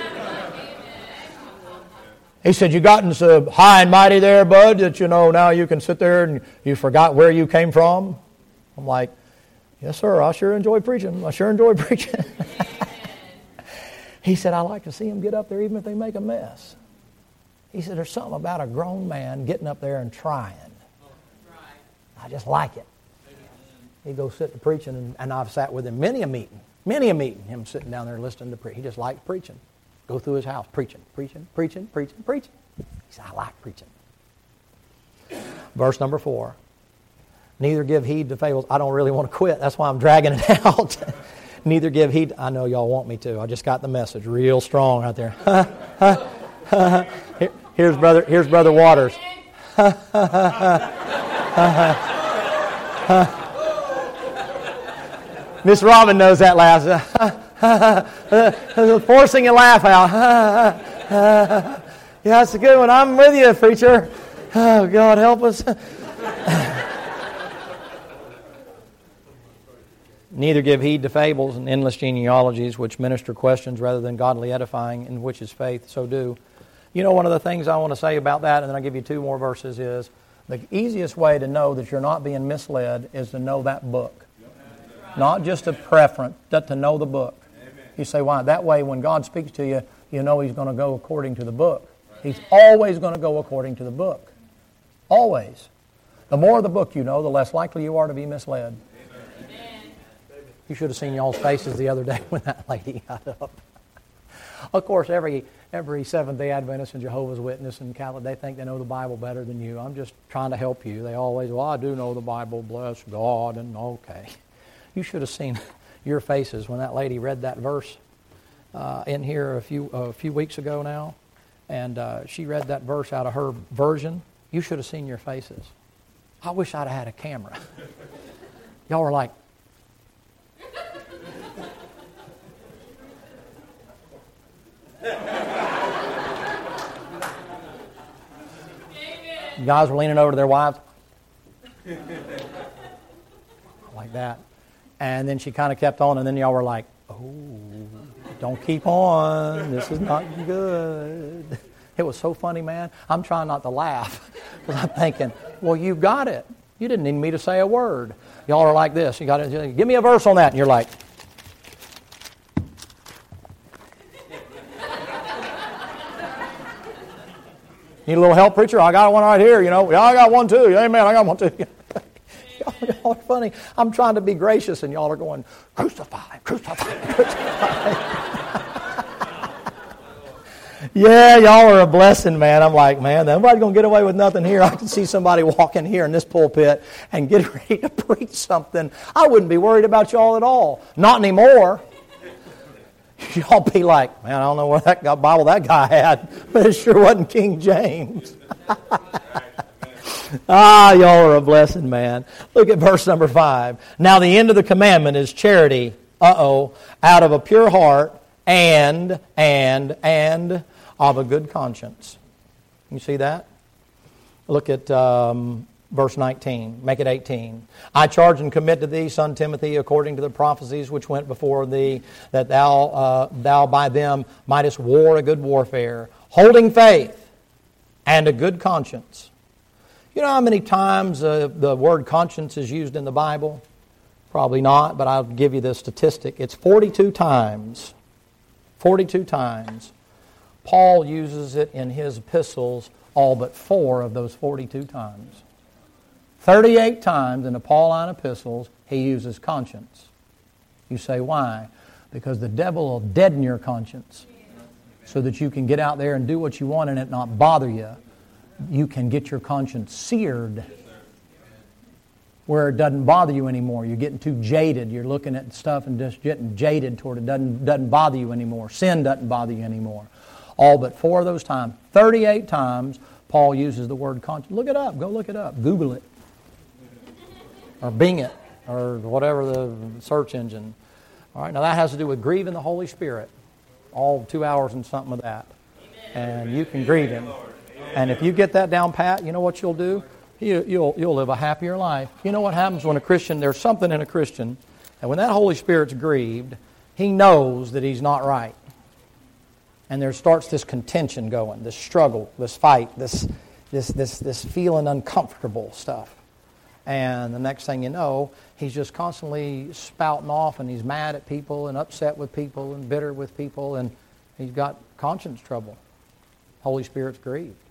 He said, you gotten so high and mighty there, bud, that, you know, now you can sit there and you forgot where you came from? I'm like, yes, sir, I sure enjoy preaching. I sure enjoy preaching. He said, I like to see them get up there even if they make a mess. He said, there's something about a grown man getting up there and trying. I just like it. He goes sit to preaching, and, and I've sat with him many a meeting, many a meeting, him sitting down there listening to preach. He just likes preaching. Go through his house, preaching, preaching, preaching, preaching, preaching. He said, I like preaching. Verse number four. Neither give heed to fables. I don't really want to quit. That's why I'm dragging it out. Neither give heed. I know y'all want me to. I just got the message real strong right there. Here, here's brother. Here's brother Waters. Miss Robin knows that laugh. Forcing a laugh out. Yeah, that's a good one. I'm with you, preacher. Oh, God, help us. Neither give heed to fables and endless genealogies, which minister questions rather than godly edifying, in which is faith, so do. You know, one of the things I want to say about that, and then I'll give you two more verses, is the easiest way to know that you're not being misled is to know that book. Not just a preference, but to know the book. You say, why? That way when God speaks to you, you know He's going to go according to the book. He's always going to go according to the book. Always. The more of the book you know, the less likely you are to be misled. You should have seen y'all's faces the other day when that lady got up. Of course, every every Seventh-day Adventist and Jehovah's Witness and Catholic, they think they know the Bible better than you. I'm just trying to help you. They always, well, I do know the Bible, bless God, and okay. You should have seen your faces when that lady read that verse uh, in here a few uh, a few weeks ago now, and uh, she read that verse out of her version. You should have seen your faces. I wish I'd have had a camera. Y'all were like, guys were leaning over to their wives like that. And then she kind of kept on, and then y'all were like, oh, don't keep on. This is not good. It was so funny, man. I'm trying not to laugh because I'm thinking, well, you got it. You didn't need me to say a word. Y'all are like this. You got to give me a verse on that. And you're like, need a little help, preacher? I got one right here, you know. Yeah, I got one too. Amen, I got one too. y'all, y'all are funny. I'm trying to be gracious, and y'all are going, crucify, crucify, crucify. Yeah, y'all are a blessing, man. I'm like, man, nobody's going to get away with nothing here. I can see somebody walk in here in this pulpit and get ready to preach something. I wouldn't be worried about y'all at all. Not anymore. Y'all be like, man, I don't know what that Bible that guy had, but it sure wasn't King James. Ah, y'all are a blessing, man. Look at verse number five. Now the end of the commandment is charity, uh-oh, out of a pure heart and, and, and of a good conscience. You see that? Look at um, verse nineteen. Make it eighteen. I charge and commit to thee, son Timothy, according to the prophecies which went before thee, that thou uh, thou by them mightest war a good warfare, holding faith and a good conscience. You know how many times uh, the word conscience is used in the Bible? Probably not, but I'll give you the statistic. It's forty-two times. forty-two times. Paul uses it in his epistles all but four of those forty-two times. thirty-eight times in the Pauline epistles, he uses conscience. You say, why? Because the devil will deaden your conscience so that you can get out there and do what you want and it not bother you. You can get your conscience seared where it doesn't bother you anymore. You're getting too jaded. You're looking at stuff and just getting jaded toward it. Doesn't, doesn't bother you anymore. Sin doesn't bother you anymore. All but four of those times, thirty-eight times, Paul uses the word conscience. Look it up. Go look it up. Google it. Or Bing it. Or whatever the search engine. All right, now that has to do with grieving the Holy Spirit. All two hours and something of that. And you can grieve Him. And if you get that down pat, you know what you'll do? You, you'll, you'll live a happier life. You know what happens when a Christian, there's something in a Christian, and when that Holy Spirit's grieved, he knows that he's not right. And there starts this contention going, this struggle, this fight, this, this, this, this feeling uncomfortable stuff. And the next thing you know, he's just constantly spouting off, and he's mad at people and upset with people and bitter with people, and he's got conscience trouble. Holy Spirit's grieved.